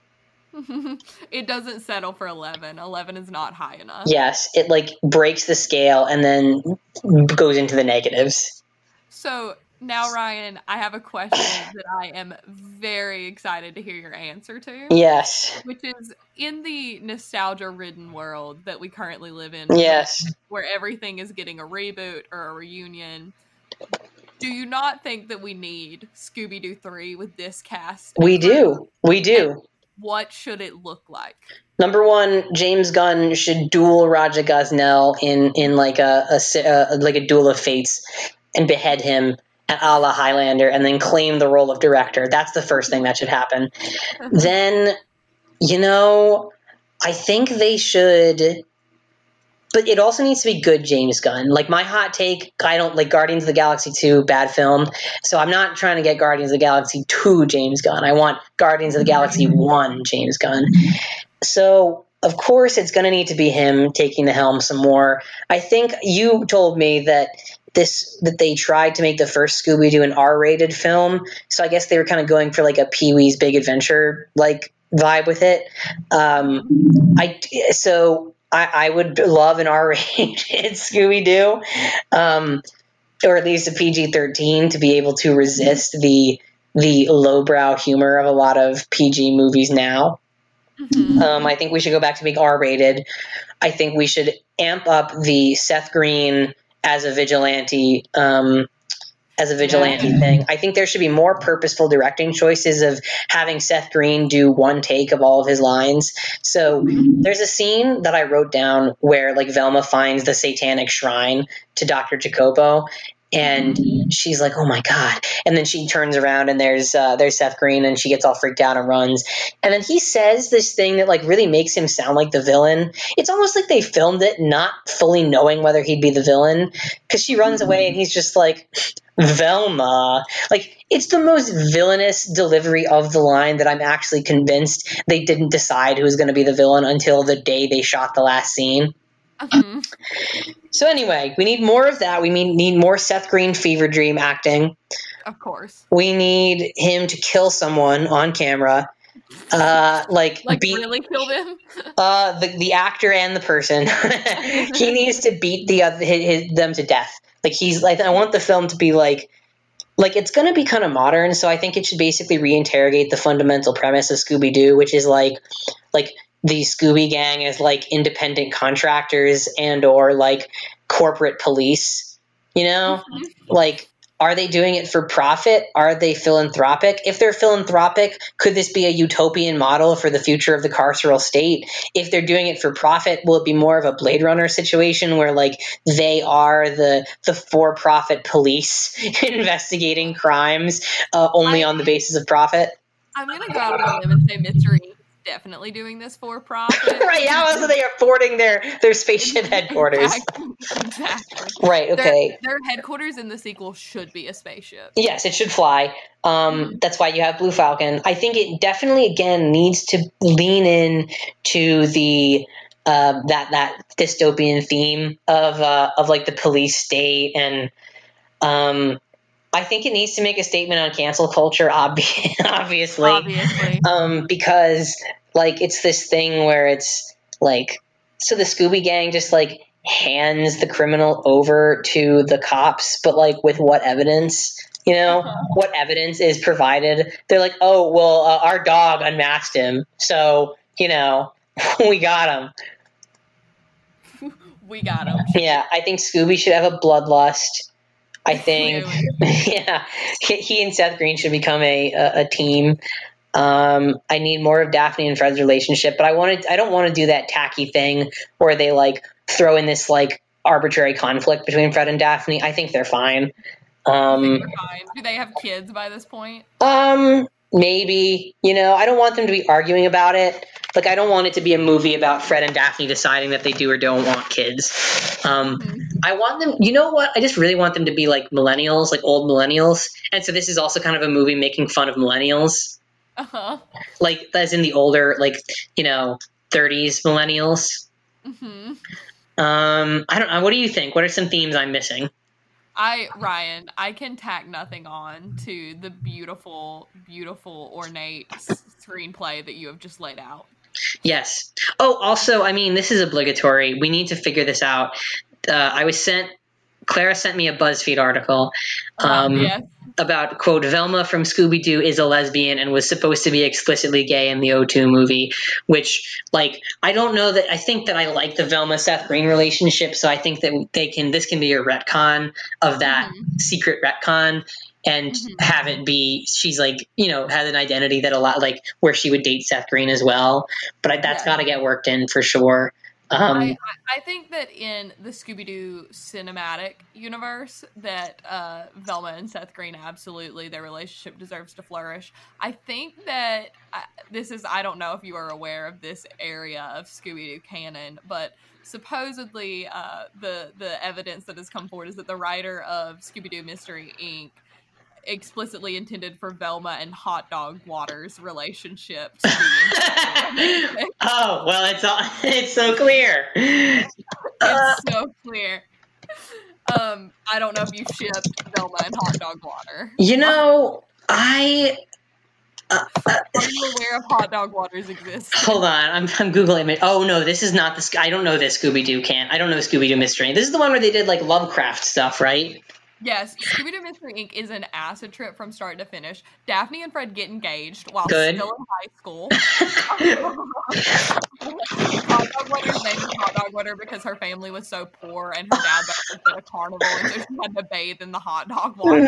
It doesn't settle for eleven. eleven is not high enough. Yes, it like breaks the scale and then goes into the negatives. So now, Ryan, I have a question that I am very excited to hear your answer to. Yes. Which is, in the nostalgia-ridden world that we currently live in, yes, where everything is getting a reboot or a reunion, do you not think that we need Scooby-Doo three with this cast? We do. We do. And what should it look like? Number one, James Gunn should duel Raja Gosnell in, in like a, a, a like a duel of fates and behead him at a la Highlander and then claim the role of director. That's the first thing that should happen. Then, you know, I think they should... But it also needs to be good James Gunn. Like, my hot take, I don't like Guardians of the Galaxy two, bad film. So I'm not trying to get Guardians of the Galaxy two James Gunn. I want Guardians of the Galaxy one James Gunn. So, of course, it's going to need to be him taking the helm some more. I think you told me that this that they tried to make the first Scooby-Doo an R-rated film. So I guess they were kind of going for like a Pee-wee's Big Adventure like vibe with it. Um, I so. I, I would love an R-rated Scooby-Doo, um, or at least a P G thirteen to be able to resist the the lowbrow humor of a lot of P G movies now. Mm-hmm. Um, I think we should go back to being R-rated. I think we should amp up the Seth Green as a vigilante um, as a vigilante yeah. thing. I think there should be more purposeful directing choices of having Seth Green do one take of all of his lines. So mm-hmm. there's a scene that I wrote down where like Velma finds the satanic shrine to Doctor Jacopo. And mm-hmm. she's like, oh my God. And then she turns around and there's uh, there's Seth Green and she gets all freaked out and runs. And then he says this thing that like really makes him sound like the villain. It's almost like they filmed it not fully knowing whether he'd be the villain. Because she runs away and he's just like, Velma. Like, it's the most villainous delivery of the line that I'm actually convinced they didn't decide who was going to be the villain until the day they shot the last scene. Mm-hmm. So anyway, we need more of that. We need, need more Seth Green fever dream acting. Of course. We need him to kill someone on camera. Uh, like, like beat, really kill them? uh, the the actor and the person. He needs to beat the other his, his, them to death. Like he's like, I want the film to be like, like it's going to be kind of modern. So I think it should basically reinterrogate the fundamental premise of Scooby-Doo, which is like, like. the Scooby Gang as like independent contractors and or like corporate police, you know, mm-hmm. like, are they doing it for profit? Are they philanthropic? If they're philanthropic, could this be a utopian model for the future of the carceral state? If they're doing it for profit, will it be more of a Blade Runner situation where like they are the the for-profit police investigating crimes uh, only I, on the basis of profit? I'm going to go out on a limb and say Mystery definitely doing this for profit. Right, how else are they affording their, their spaceship headquarters? Exactly. exactly. Right, okay. Their, their headquarters in the sequel should be a spaceship. Yes, it should fly. Um, mm-hmm. That's why you have Blue Falcon. I think it definitely, again, needs to lean in to the uh, that that dystopian theme of uh, of like the police state, and um, I think it needs to make a statement on cancel culture, obvi- obviously, obviously, um, because like it's this thing where it's like, so the Scooby Gang just like hands the criminal over to the cops, but like with what evidence? You know, Uh-huh. what evidence is provided? They're like, oh, well, uh, our dog unmasked him, so, you know, we got him. We got him. Yeah, I think Scooby should have a bloodlust. I think, Really? yeah, he, he and Seth Green should become a, a, a team. Um, I need more of Daphne and Fred's relationship, but I wanted, I don't want to do that tacky thing where they like throw in this like arbitrary conflict between Fred and Daphne. I think they're fine. Um, You think they're fine? Do they have kids by this point? um, maybe, you know, I don't want them to be arguing about it. Like, I don't want it to be a movie about Fred and Daphne deciding that they do or don't want kids. Um, Mm-hmm. I want them, you know what? I just really want them to be like millennials, like old millennials. And so this is also kind of a movie making fun of millennials. Uh-huh. Like, as in the older, like, you know, thirties millennials. Mm-hmm. Um, I don't know. What do you think? What are some themes I'm missing? I, Ryan, I can tack nothing on to the beautiful, beautiful, ornate s- screenplay that you have just laid out. Yes. Oh, also, I mean, this is obligatory. We need to figure this out. Uh, I was sent, Clara sent me a BuzzFeed article um, yes. about, quote, Velma from Scooby-Doo is a lesbian and was supposed to be explicitly gay in the O two movie, which, like, I don't know that, I think that I like the Velma-Seth Green relationship, so I think that they can, this can be a retcon of that Mm-hmm. secret retcon. And Mhm. have it be, she's like, you know, has an identity that a lot, like, where she would date Seth Green as well. But I, that's Yeah. got to get worked in for sure. Um, I, I, I think that in the Scooby-Doo cinematic universe that uh, Velma and Seth Green, absolutely, their relationship deserves to flourish. I think that uh, this is, I don't know if you are aware of this area of Scooby-Doo canon, but supposedly uh, the, the evidence that has come forward is that the writer of Scooby-Doo Mystery Incorporated explicitly intended for Velma and Hot Dog Water's relationship to be oh, well, it's all, it's so clear. It's Uh, so clear. Um, I don't know if you shipped Velma and Hot Dog Water. you know, I... Uh, uh, Are you aware of Hot Dog Water's existence? hold on, I'm, I'm Googling it. Oh, no, this is not the... Sc- I don't know this Scooby-Doo can. I don't know Scooby-Doo Mystery. This is the one where they did, like, Lovecraft stuff, right? Yes, Scooby-Doo Mystery Incorporated is an acid trip from start to finish. Daphne and Fred get engaged while Good. still in high school. Hot Dog Water's name is Hot Dog Water because her family was so poor and her dad worked at a carnival, and so she had to bathe in the hot dog water.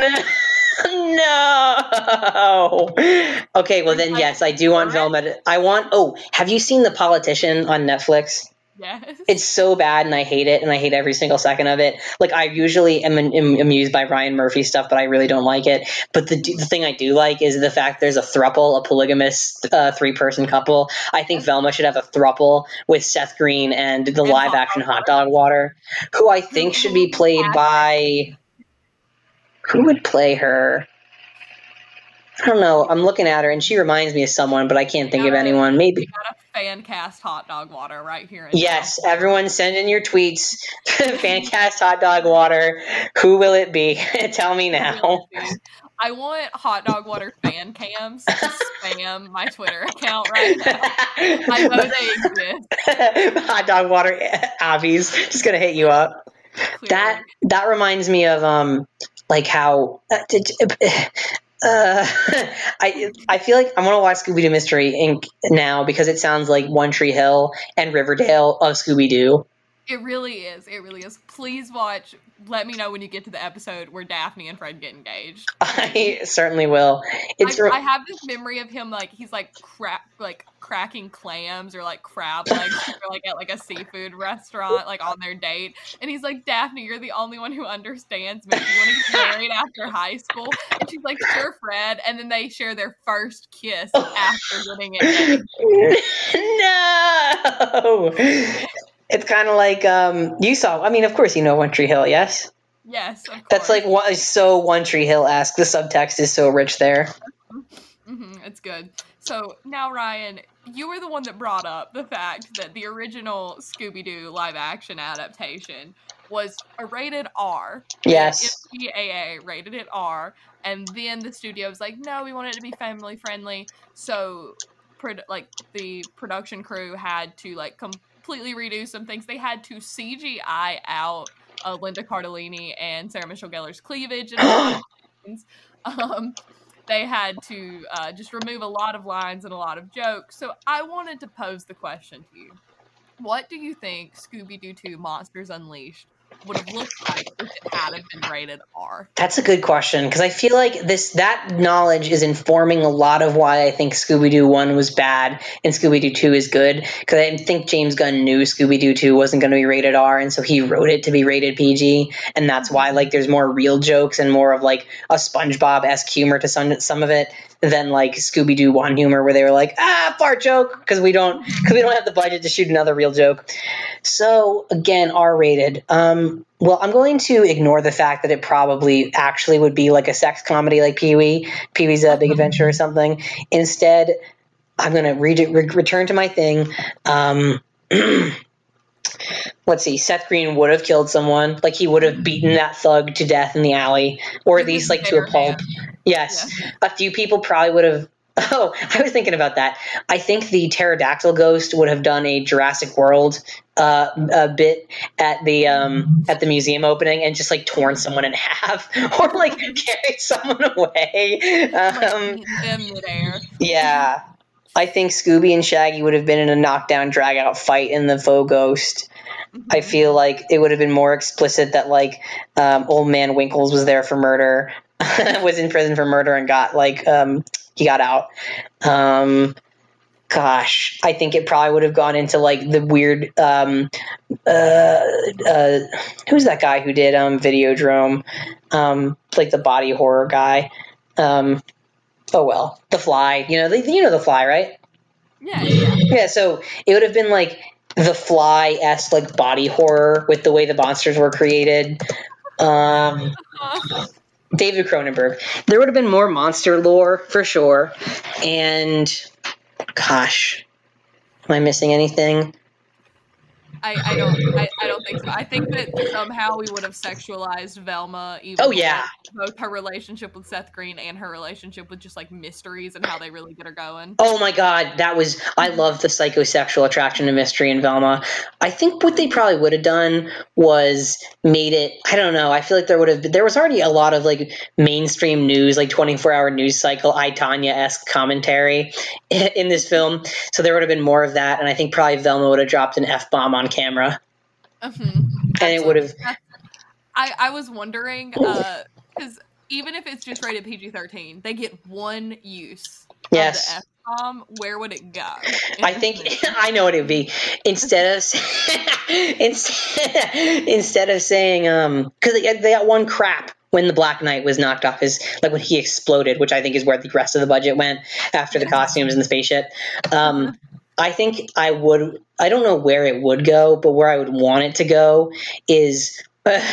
No. Okay, well then, yes, I do want Velma to, I want, oh, have you seen The Politician on Netflix? Yes. It's so bad and I hate it and I hate every single second of it. Like, I usually am, am amused by Ryan Murphy stuff, but I really don't like it. But the, the thing I do like is the fact there's a throuple, a polygamous uh, three-person couple. I think Velma should have a throuple with Seth Green and the live-action Hot Dog Water, who I think should be played by... Who would play her? I don't know. I'm looking at her, and she reminds me of someone, but I can't think of anyone. Maybe. We got a fan cast Hot Dog Water right here. In Yes, everyone send in your tweets. Fan cast Hot Dog Water. Who will it be? Tell me now. I want Hot Dog Water fan cams to spam my Twitter account right now. I know they exist. Hot Dog Water obbies. Just gonna hit you up. Clearly. That that reminds me of um like how uh, did, uh, I I feel like I want to watch Scooby-Doo Mystery Incorporated now because it sounds like One Tree Hill and Riverdale of Scooby-Doo. It really is. It really is. Please watch. Let me know when you get to the episode where Daphne and Fred get engaged. I certainly will. It's I, re- I have this memory of him like he's like crack like cracking clams or like crab legs or like at like a seafood restaurant like on their date, and he's like, Daphne, you're the only one who understands me. Do you want to get married after high school? And she's like, sure, Fred. And then they share their first kiss after getting engaged. No. It's kind of like um, you saw. I mean, of course, you know One Tree Hill, yes. Yes, of course. That's like what is so One Tree Hill-esque. The subtext is so rich there. Mm-hmm, it's good. So now, Ryan, you were the one that brought up the fact that the original Scooby-Doo live-action adaptation was a rated R. Yes. M P A A rated it R, and then the studio was like, no, we want it to be family-friendly. So, like the production crew had to like completely redo some things. They had to C G I out uh, Linda Cardellini and Sarah Michelle Gellar's cleavage and all. scenes. Um, they had to uh, just remove a lot of lines and a lot of jokes. So I wanted to pose the question to you. What do you think Scooby-Doo two Monsters Unleashed would have looked like if it hadn't been rated R? That's a good question, because I feel like this that knowledge is informing a lot of why I think Scooby-Doo one was bad and Scooby-Doo two is good, because I think James Gunn knew Scooby-Doo two wasn't going to be rated R, and so he wrote it to be rated P G, and that's why like there's more real jokes and more of like a SpongeBob-esque humor to some some of it than like Scooby-Doo one humor where they were like, ah, fart joke, because we don't because we don't have the budget to shoot another real joke. So again, R-rated. Um, well, I'm going to ignore the fact that it probably actually would be like a sex comedy like Pee-wee, Pee-wee's uh, Big Adventure or something. Instead, I'm going to read it, re- return to my thing. Um, let's see, Seth Green would have killed someone. Like, he would have beaten that thug to death in the alley, or at least like to a pulp. Yes. Yeah. A few people probably would have. Oh, I was thinking about that. I think the pterodactyl ghost would have done a Jurassic World uh, a bit at the um, at the museum opening and just like torn someone in half, or like carried someone away. Um, like yeah, I think Scooby and Shaggy would have been in a knockdown, drag out fight in the faux ghost. Mm-hmm. I feel like it would have been more explicit that like um, old man Winkles was there for murder, was in prison for murder and got like. Um, He got out. Um, gosh, I think it probably would have gone into like the weird. Um, uh, uh, who's that guy who did um, Videodrome? Um, like the body horror guy. Um, oh well, The Fly. You know, the, you know The Fly, right? Yeah, yeah. Yeah. So it would have been like The Fly-esque like body horror with the way the monsters were created. Um, David Cronenberg. There would have been more monster lore for sure. And gosh, am I missing anything? I, I don't I, I don't think so. I think that somehow we would have sexualized Velma even oh yeah both her relationship with Seth Green and her relationship with just like mysteries and how they really get her going. Oh my god, that was I love the psychosexual attraction to mystery in Velma. I think what they probably would have done was made it I don't know, I feel like there would have been, there was already a lot of like mainstream news, like twenty-four hour news cycle, I, Tonya-esque commentary in this film. So there would have been more of that, and I think probably Velma would have dropped an F-bomb on camera. Mm-hmm. And Absolutely. It would have I, I was wondering uh because even if it's just rated P G thirteen, they get one use yes. of the F-bomb. Where would it go? I think I know what it would be. Instead of instead, instead of saying um because they, they got one crap when the Black Knight was knocked off his like when he exploded, which I think is where the rest of the budget went after the costumes and the spaceship. Um I think I would, I don't know where it would go, but where I would want it to go is when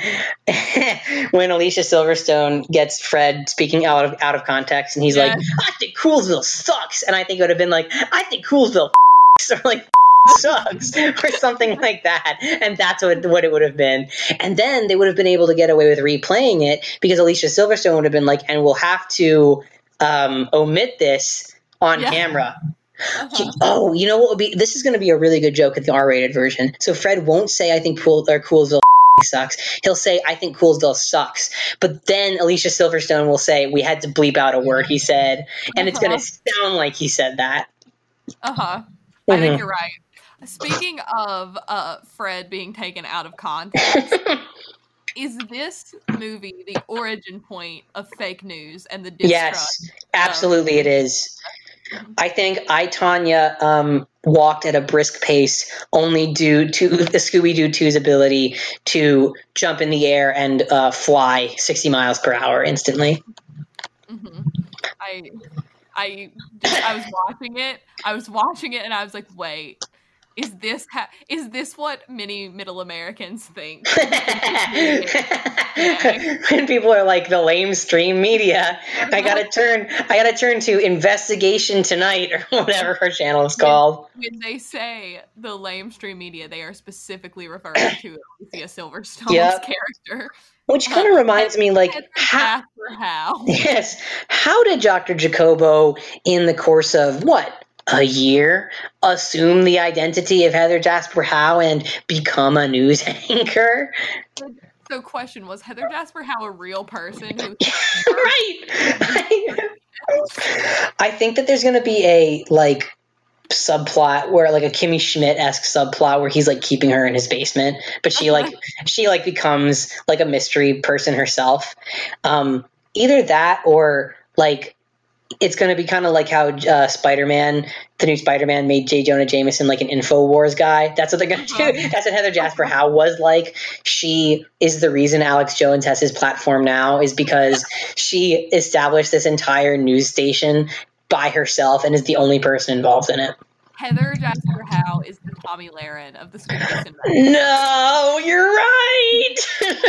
Alicia Silverstone gets Fred speaking out of out of context, and he's yeah. like, I think Coolsville sucks. And I think it would have been like, I think Coolsville or like sucks or something like that. And that's what, what it would have been. And then they would have been able to get away with replaying it because Alicia Silverstone would have been like, and we'll have to um, omit this on yeah. camera. Uh-huh. Oh, you know what would be? This is going to be a really good joke at the R-rated version. So Fred won't say, I think Cool, or Coolsville sucks. He'll say, I think Coolsville sucks. But then Alicia Silverstone will say, we had to bleep out a word he said. And uh-huh. it's going to sound like he said that. Uh-huh. Mm-hmm. I think you're right. Speaking of uh, Fred being taken out of context, is this movie the origin point of fake news and the distrust? Yes, absolutely of- it is. I think I, Tonya, um, walked at a brisk pace only due to the Scooby-Doo two's ability to jump in the air and uh, fly sixty miles per hour instantly. Mm-hmm. I, I, I was watching it. I was watching it, and I was like, "Wait, is this ha- is this what many Middle Americans think?" When people are like the lamestream media, I gotta turn. I gotta turn to Investigation Tonight or whatever her channel is called. When, when they say the lamestream media, they are specifically referring to Alicia Silverstone's yep. character. Which kind of uh, reminds me, like, how, how? Yes, how did Doctor Jacobo, in the course of what? A year, assume the identity of Heather Jasper Howe and become a news anchor? So, question, was Heather Jasper Howe a real person? Who right. I, I think that there's going to be a, like, subplot where, like, a Kimmy Schmidt-esque subplot where he's, like, keeping her in his basement, but she, like, she, like, becomes, like, a mystery person herself. Um, either that or, like, it's going to be kind of like how uh, Spider-Man, the new Spider-Man, made J. Jonah Jameson like an InfoWars guy. That's what they're going to do. That's what Heather Jasper Howe was like. She is the reason Alex Jones has his platform now, is because she established this entire news station by herself and is the only person involved in it. Heather Jasper Howe is the Tommy Lahren of the Scooby-Doo cinematic. No, you're right.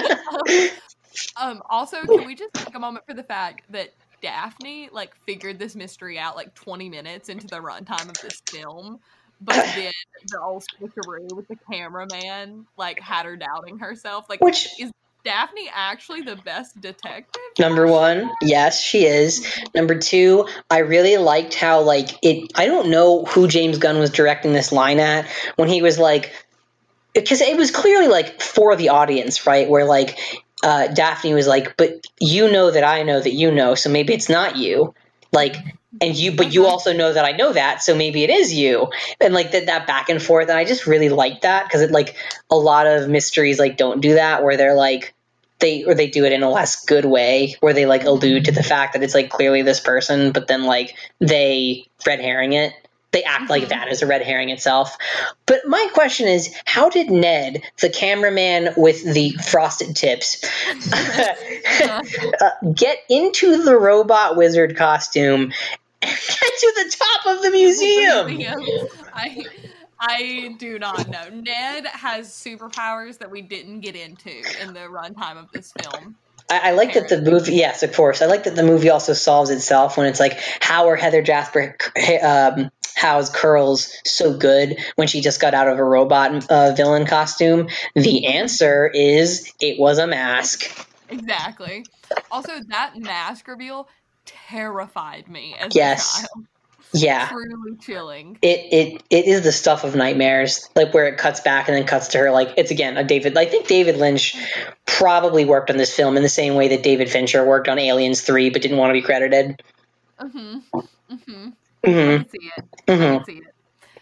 um, also, can we just take a moment for the fact that Daphne, like, figured this mystery out, like, twenty minutes into the runtime of this film, but then the old switcheroo with the cameraman, like, had her doubting herself. Like, Which, is Daphne actually the best detective? Number one, yes, she is. Number two, I really liked how, like, it, I don't know who James Gunn was directing this line at, when he was like, because it was clearly, like, for the audience, right, where, like, Uh, Daphne was like, but you know that I know that you know, so maybe it's not you. Like, and you, but you also know that I know that, so maybe it is you. And like that, that back and forth. And I just really liked that because it, like, a lot of mysteries, like, don't do that, where they're like, they, or they do it in a less good way, where they, like, allude to the fact that it's, like, clearly this person, but then, like, they red herring it. They act mm-hmm. like that is a red herring itself. But my question is, how did Ned, the cameraman with the frosted tips, uh, get into the robot wizard costume and get to the top of the museum? I, I do not know. Ned has superpowers that we didn't get into in the runtime of this film. I, I like that the movie, yes, of course. I like that the movie also solves itself when it's like, how are Heather Jasper um, Howe's curls so good when she just got out of a robot uh, villain costume? The answer is it was a mask. Exactly. Also, that mask reveal terrified me as yes. a child. Yeah. Truly chilling. It it it is the stuff of nightmares, like where it cuts back and then cuts to her. Like, it's again a David. I think David Lynch probably worked on this film in the same way that David Fincher worked on Aliens three, but didn't want to be credited. Mm-hmm. Mm-hmm. Mm-hmm. I can see it. Mm-hmm. I can see it.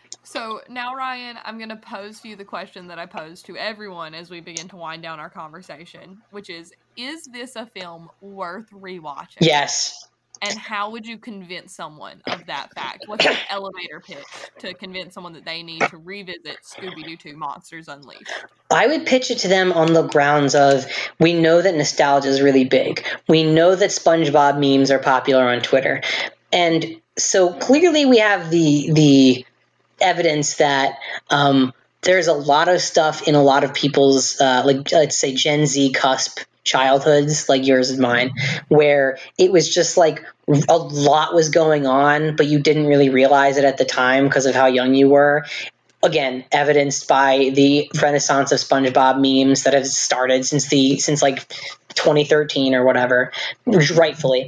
So now, Ryan, I'm going to pose to you the question that I pose to everyone as we begin to wind down our conversation, which is: is this a film worth rewatching? Yes. And how would you convince someone of that fact? What's the elevator pitch to convince someone that they need to revisit Scooby-Doo two Monsters Unleashed? I would pitch it to them on the grounds of, we know that nostalgia is really big. We know that SpongeBob memes are popular on Twitter. And so clearly we have the the evidence that um, there's a lot of stuff in a lot of people's, uh, like, let's say, Gen Z cusp childhoods, like yours and mine, where it was just like a lot was going on, but you didn't really realize it at the time because of how young you were. Again, evidenced by the renaissance of SpongeBob memes that has started since the since like twenty thirteen or whatever, rightfully.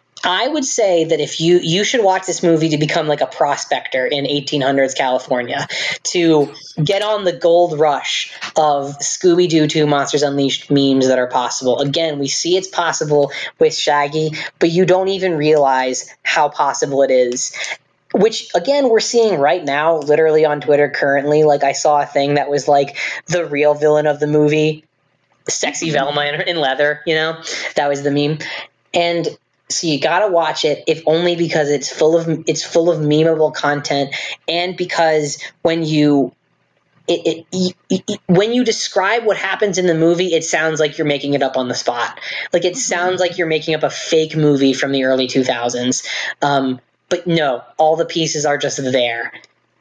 I would say that if you you should watch this movie to become like a prospector in eighteen hundreds California, to get on the gold rush of Scooby-Doo two Monsters Unleashed memes that are possible. Again, we see it's possible with Shaggy, but you don't even realize how possible it is. Which, again, we're seeing right now, literally on Twitter currently. Like, I saw a thing that was like the real villain of the movie, sexy Velma in, in leather, you know? That was the meme. And so you gotta watch it, if only because it's full of it's full of memeable content, and because when you it, it, it, it when you describe what happens in the movie, it sounds like you're making it up on the spot. Like, it sounds like you're making up a fake movie from the early two thousands. Um, but no, all the pieces are just there.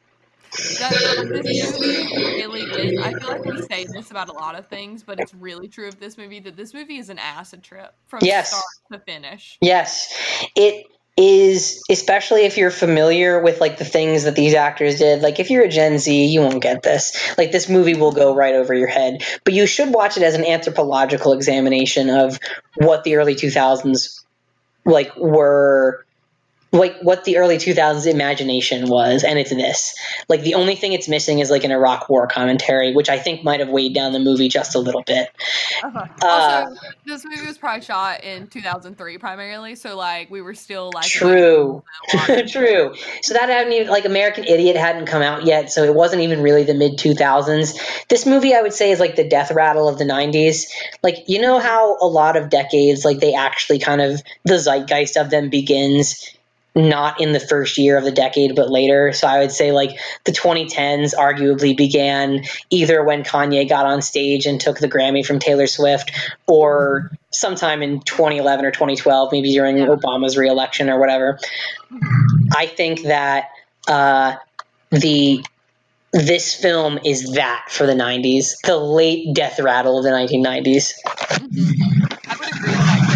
That, this movie really is. I feel like we say this about a lot of things, but it's really true of this movie, that this movie is an acid trip from yes. start to finish. Yes, it is, especially if you're familiar with like the things that these actors did. Like, if you're a Gen Z, you won't get this. Like, this movie will go right over your head. But you should watch it as an anthropological examination of what the early two thousands like were like what the early two thousands imagination was, and it's this. Like the only thing it's missing is like an Iraq War commentary, which I think might have weighed down the movie just a little bit. Uh-huh. Uh, also, this movie was probably shot in two thousand three primarily, so like we were still like true, true. So that hadn't even like American Idiot hadn't come out yet, so it wasn't even really the mid two thousands. This movie, I would say, is like the death rattle of the nineties. Like you know how a lot of decades, like they actually kind of the zeitgeist of them begins not in the first year of the decade, but later. So I would say like the twenty tens arguably began either when Kanye got on stage and took the Grammy from Taylor Swift, or sometime in twenty eleven or twenty twelve, maybe during yeah. Obama's re-election or whatever. I think that uh, the this film is that for the nineties, the late death rattle of the nineteen nineties. Mm-hmm. I would agree with that.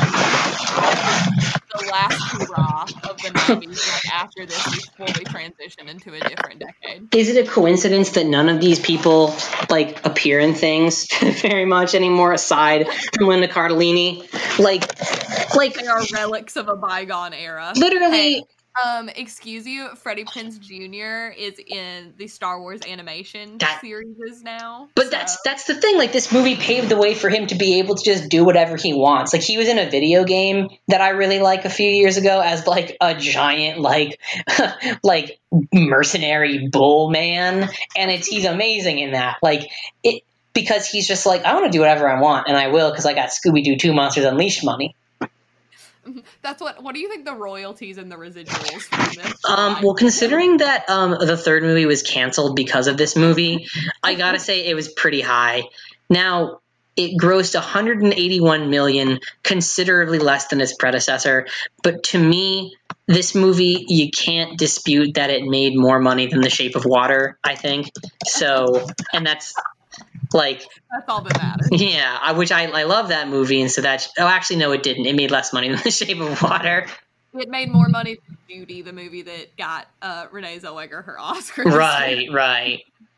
The last hurrah of the nineties, like after this, we fully transition into a different decade. Is it a coincidence that none of these people like appear in things very much anymore, aside from Linda Cardellini? Like, like they are relics of a bygone era. Literally. Hey, um, excuse you, Freddie Prinze Junior is in the Star Wars animation that, series now. But so. that's that's the thing. Like this movie paved the way for him to be able to just do whatever he wants. Like he was in a video game that I really like a few years ago as like a giant like like mercenary bull man, and it's he's amazing in that. Like it because he's just like I want to do whatever I want, and I will because I got Scooby-Doo two Monsters Unleashed money. That's what. What do you think the royalties and the residuals from this? Um, well, considering that um, the third movie was canceled because of this movie, I gotta say it was pretty high. Now it grossed one hundred eighty-one million dollars, considerably less than its predecessor. But to me, this movie, you can't dispute that it made more money than The Shape of Water. I think so, and that's. Like that's all that matters. Yeah, I, which I I love that movie, and so that oh actually no, it didn't. It made less money than The Shape of Water. It made more money than Judy, the movie that got uh, Renee Zellweger her Oscar. Right, right.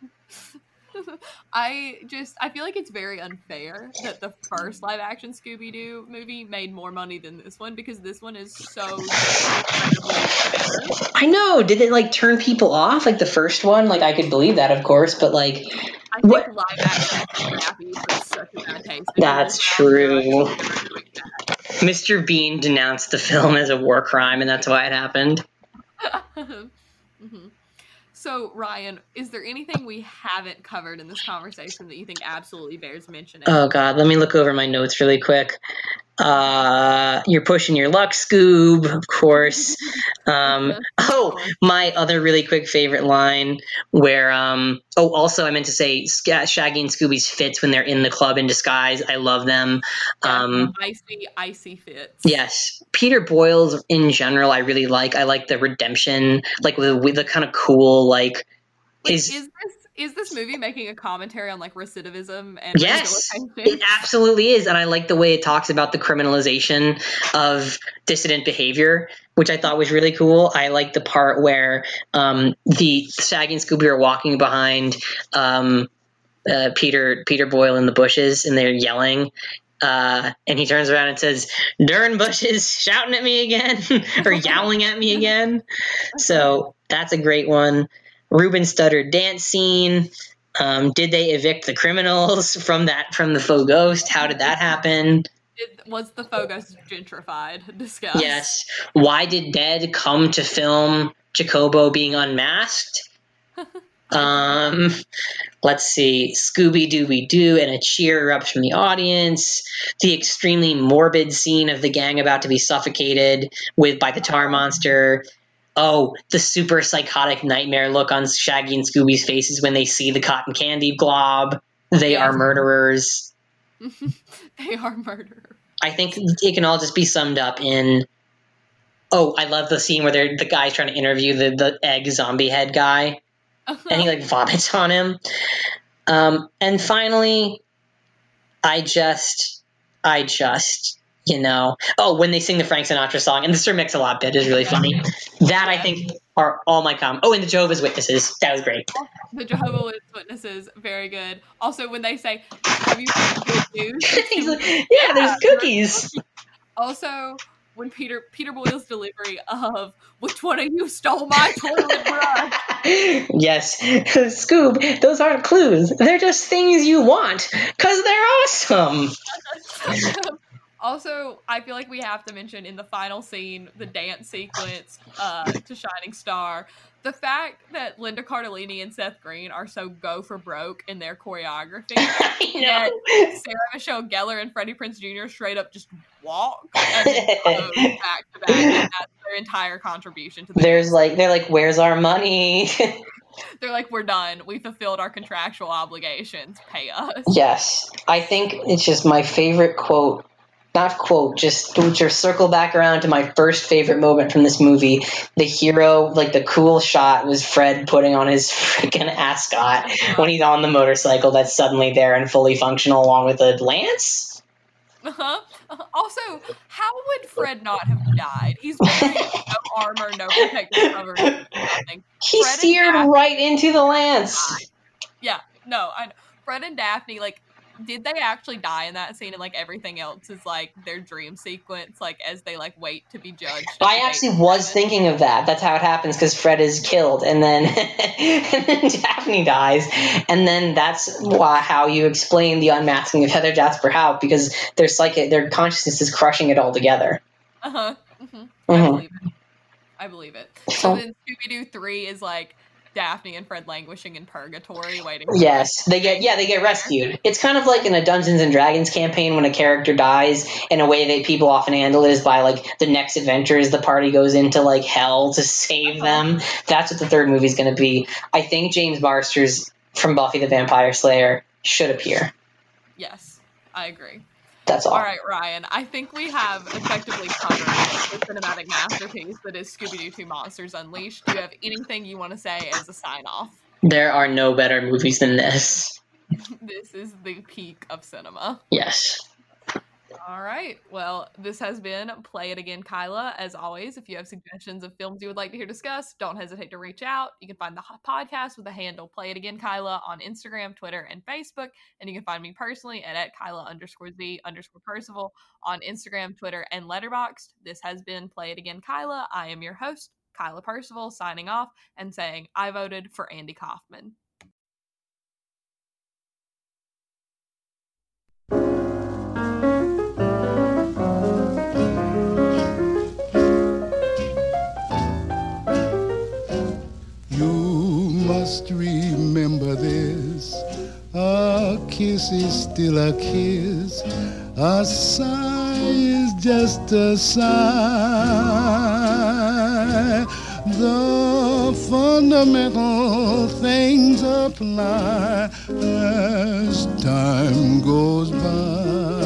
I just I feel like it's very unfair that the first live action Scooby-Doo movie made more money than this one because this one is so incredibly better. I know. Did it like turn people off like the first one? Like I could believe that, of course, but like I think what? live action crappy for such a bad taste. That's true. Mister Bean denounced the film as a war crime, and that's why it happened. mm-hmm. So, Ryan, is there anything we haven't covered in this conversation that you think absolutely bears mentioning? Oh, God. Let me look over my notes really quick. Uh, you're pushing your luck, Scoob, of course. Um, oh, my other really quick favorite line where, um, oh, also I meant to say Shaggy and Scooby's fits when they're in the club in disguise. I love them. Um, icy, icy fits. Yes. Peter Boyle's in general, I really like. I like the redemption, like with, with the kind of cool, like, his. Is this Is this movie making a commentary on like recidivism and yes, it absolutely is, and I like the way it talks about the criminalization of dissident behavior, which I thought was really cool. I like the part where um, the Shaggy and Scooby are walking behind um, uh, Peter Peter Boyle in the bushes, and they're yelling. Uh, and he turns around and says, "Darn bushes, shouting at me again," or yowling at me again. So that's a great one. Ruben Studdard dance scene. Um, did they evict the criminals from that from the faux ghost? How did that happen? It, was the faux ghost gentrified? Discuss. Yes. Why did Dead come to film Jacobo being unmasked? um, let's see. Scooby Dooby Doo and a cheer erupts from the audience. The extremely morbid scene of the gang about to be suffocated with by the tar monster. Oh, the super psychotic nightmare look on Shaggy and Scooby's faces when they see the cotton candy glob. They yeah. are murderers. They are murderers. I think it can all just be summed up in, oh, I love the scene where they're, the guy's trying to interview the, the egg zombie head guy, and he, like, vomits on him. Um, and finally, I just, I just... You know, oh, when they sing the Frank Sinatra song, and the Sir Mix-a-Lot bit is really funny. That, I think, are all my com. Oh, and the Jehovah's Witnesses. That was great. The Jehovah's Witnesses, very good. Also, when they say, have you seen good news? He's like, yeah, there's cookies. Also, when Peter Peter Boyle's delivery of "Which one of you stole my toilet brush?" Yes, Scoob, those aren't clues. They're just things you want, because they're awesome. Also, I feel like we have to mention in the final scene, the dance sequence uh, to Shining Star, the fact that Linda Cardellini and Seth Green are so go for broke in their choreography. I know. That Sarah Michelle Gellar and Freddie Prinze Junior straight up just walk and then go back to back, and that's their entire contribution to the There's like, they're like, where's our money? They're like, we're done. We fulfilled our contractual obligations. Pay us. Yes. I think it's just my favorite quote. Not quote, just to circle back around to my first favorite moment from this movie. The hero, like the cool shot was Fred putting on his freaking ascot when he's on the motorcycle that's suddenly there and fully functional along with a lance. Uh-huh. Also, how would Fred not have died? He's wearing no armor, no protective cover, nothing. He Fred steered Daphne, right into the lance. Yeah, no, I know. Fred and Daphne, like, did they actually die in that scene? And like everything else is like their dream sequence, like as they like wait to be judged. I actually was thinking of that. That's how it happens because Fred is killed, and then and then Daphne dies, and then that's why, how you explain the unmasking of Heather Jasper Howe, because their psychic, their consciousness is crushing it all together. Uh huh. Mm-hmm. Mm-hmm. I believe it. I believe it. So, So- then Scooby Doo three is like Daphne and Fred languishing in purgatory, waiting. Yes, they get yeah they get rescued. It's kind of like in a Dungeons and Dragons campaign when a character dies. In a way that people often handle it is by like the next adventure is the party goes into like hell to save them. That's what the third movie is going to be. I think James Marsters from Buffy the Vampire Slayer should appear. Yes, I agree. That's all. All right, Ryan. I think we have effectively covered the cinematic masterpiece that is Scooby-Doo two Monsters Unleashed. Do you have anything you want to say as a sign-off? There are no better movies than this. This is the peak of cinema. Yes. All right. Well, this has been Play It Again, Kyla. As always, if you have suggestions of films you would like to hear discussed, don't hesitate to reach out. You can find the podcast with the handle Play It Again, Kyla on Instagram, Twitter, and Facebook. And you can find me personally at, at Kyla underscore Z underscore Percival on Instagram, Twitter, and Letterboxd. This has been Play It Again, Kyla. I am your host, Kyla Percival, signing off and saying I voted for Andy Kaufman. Must remember this. A kiss is still a kiss. A sigh is just a sigh. The fundamental things apply as time goes by.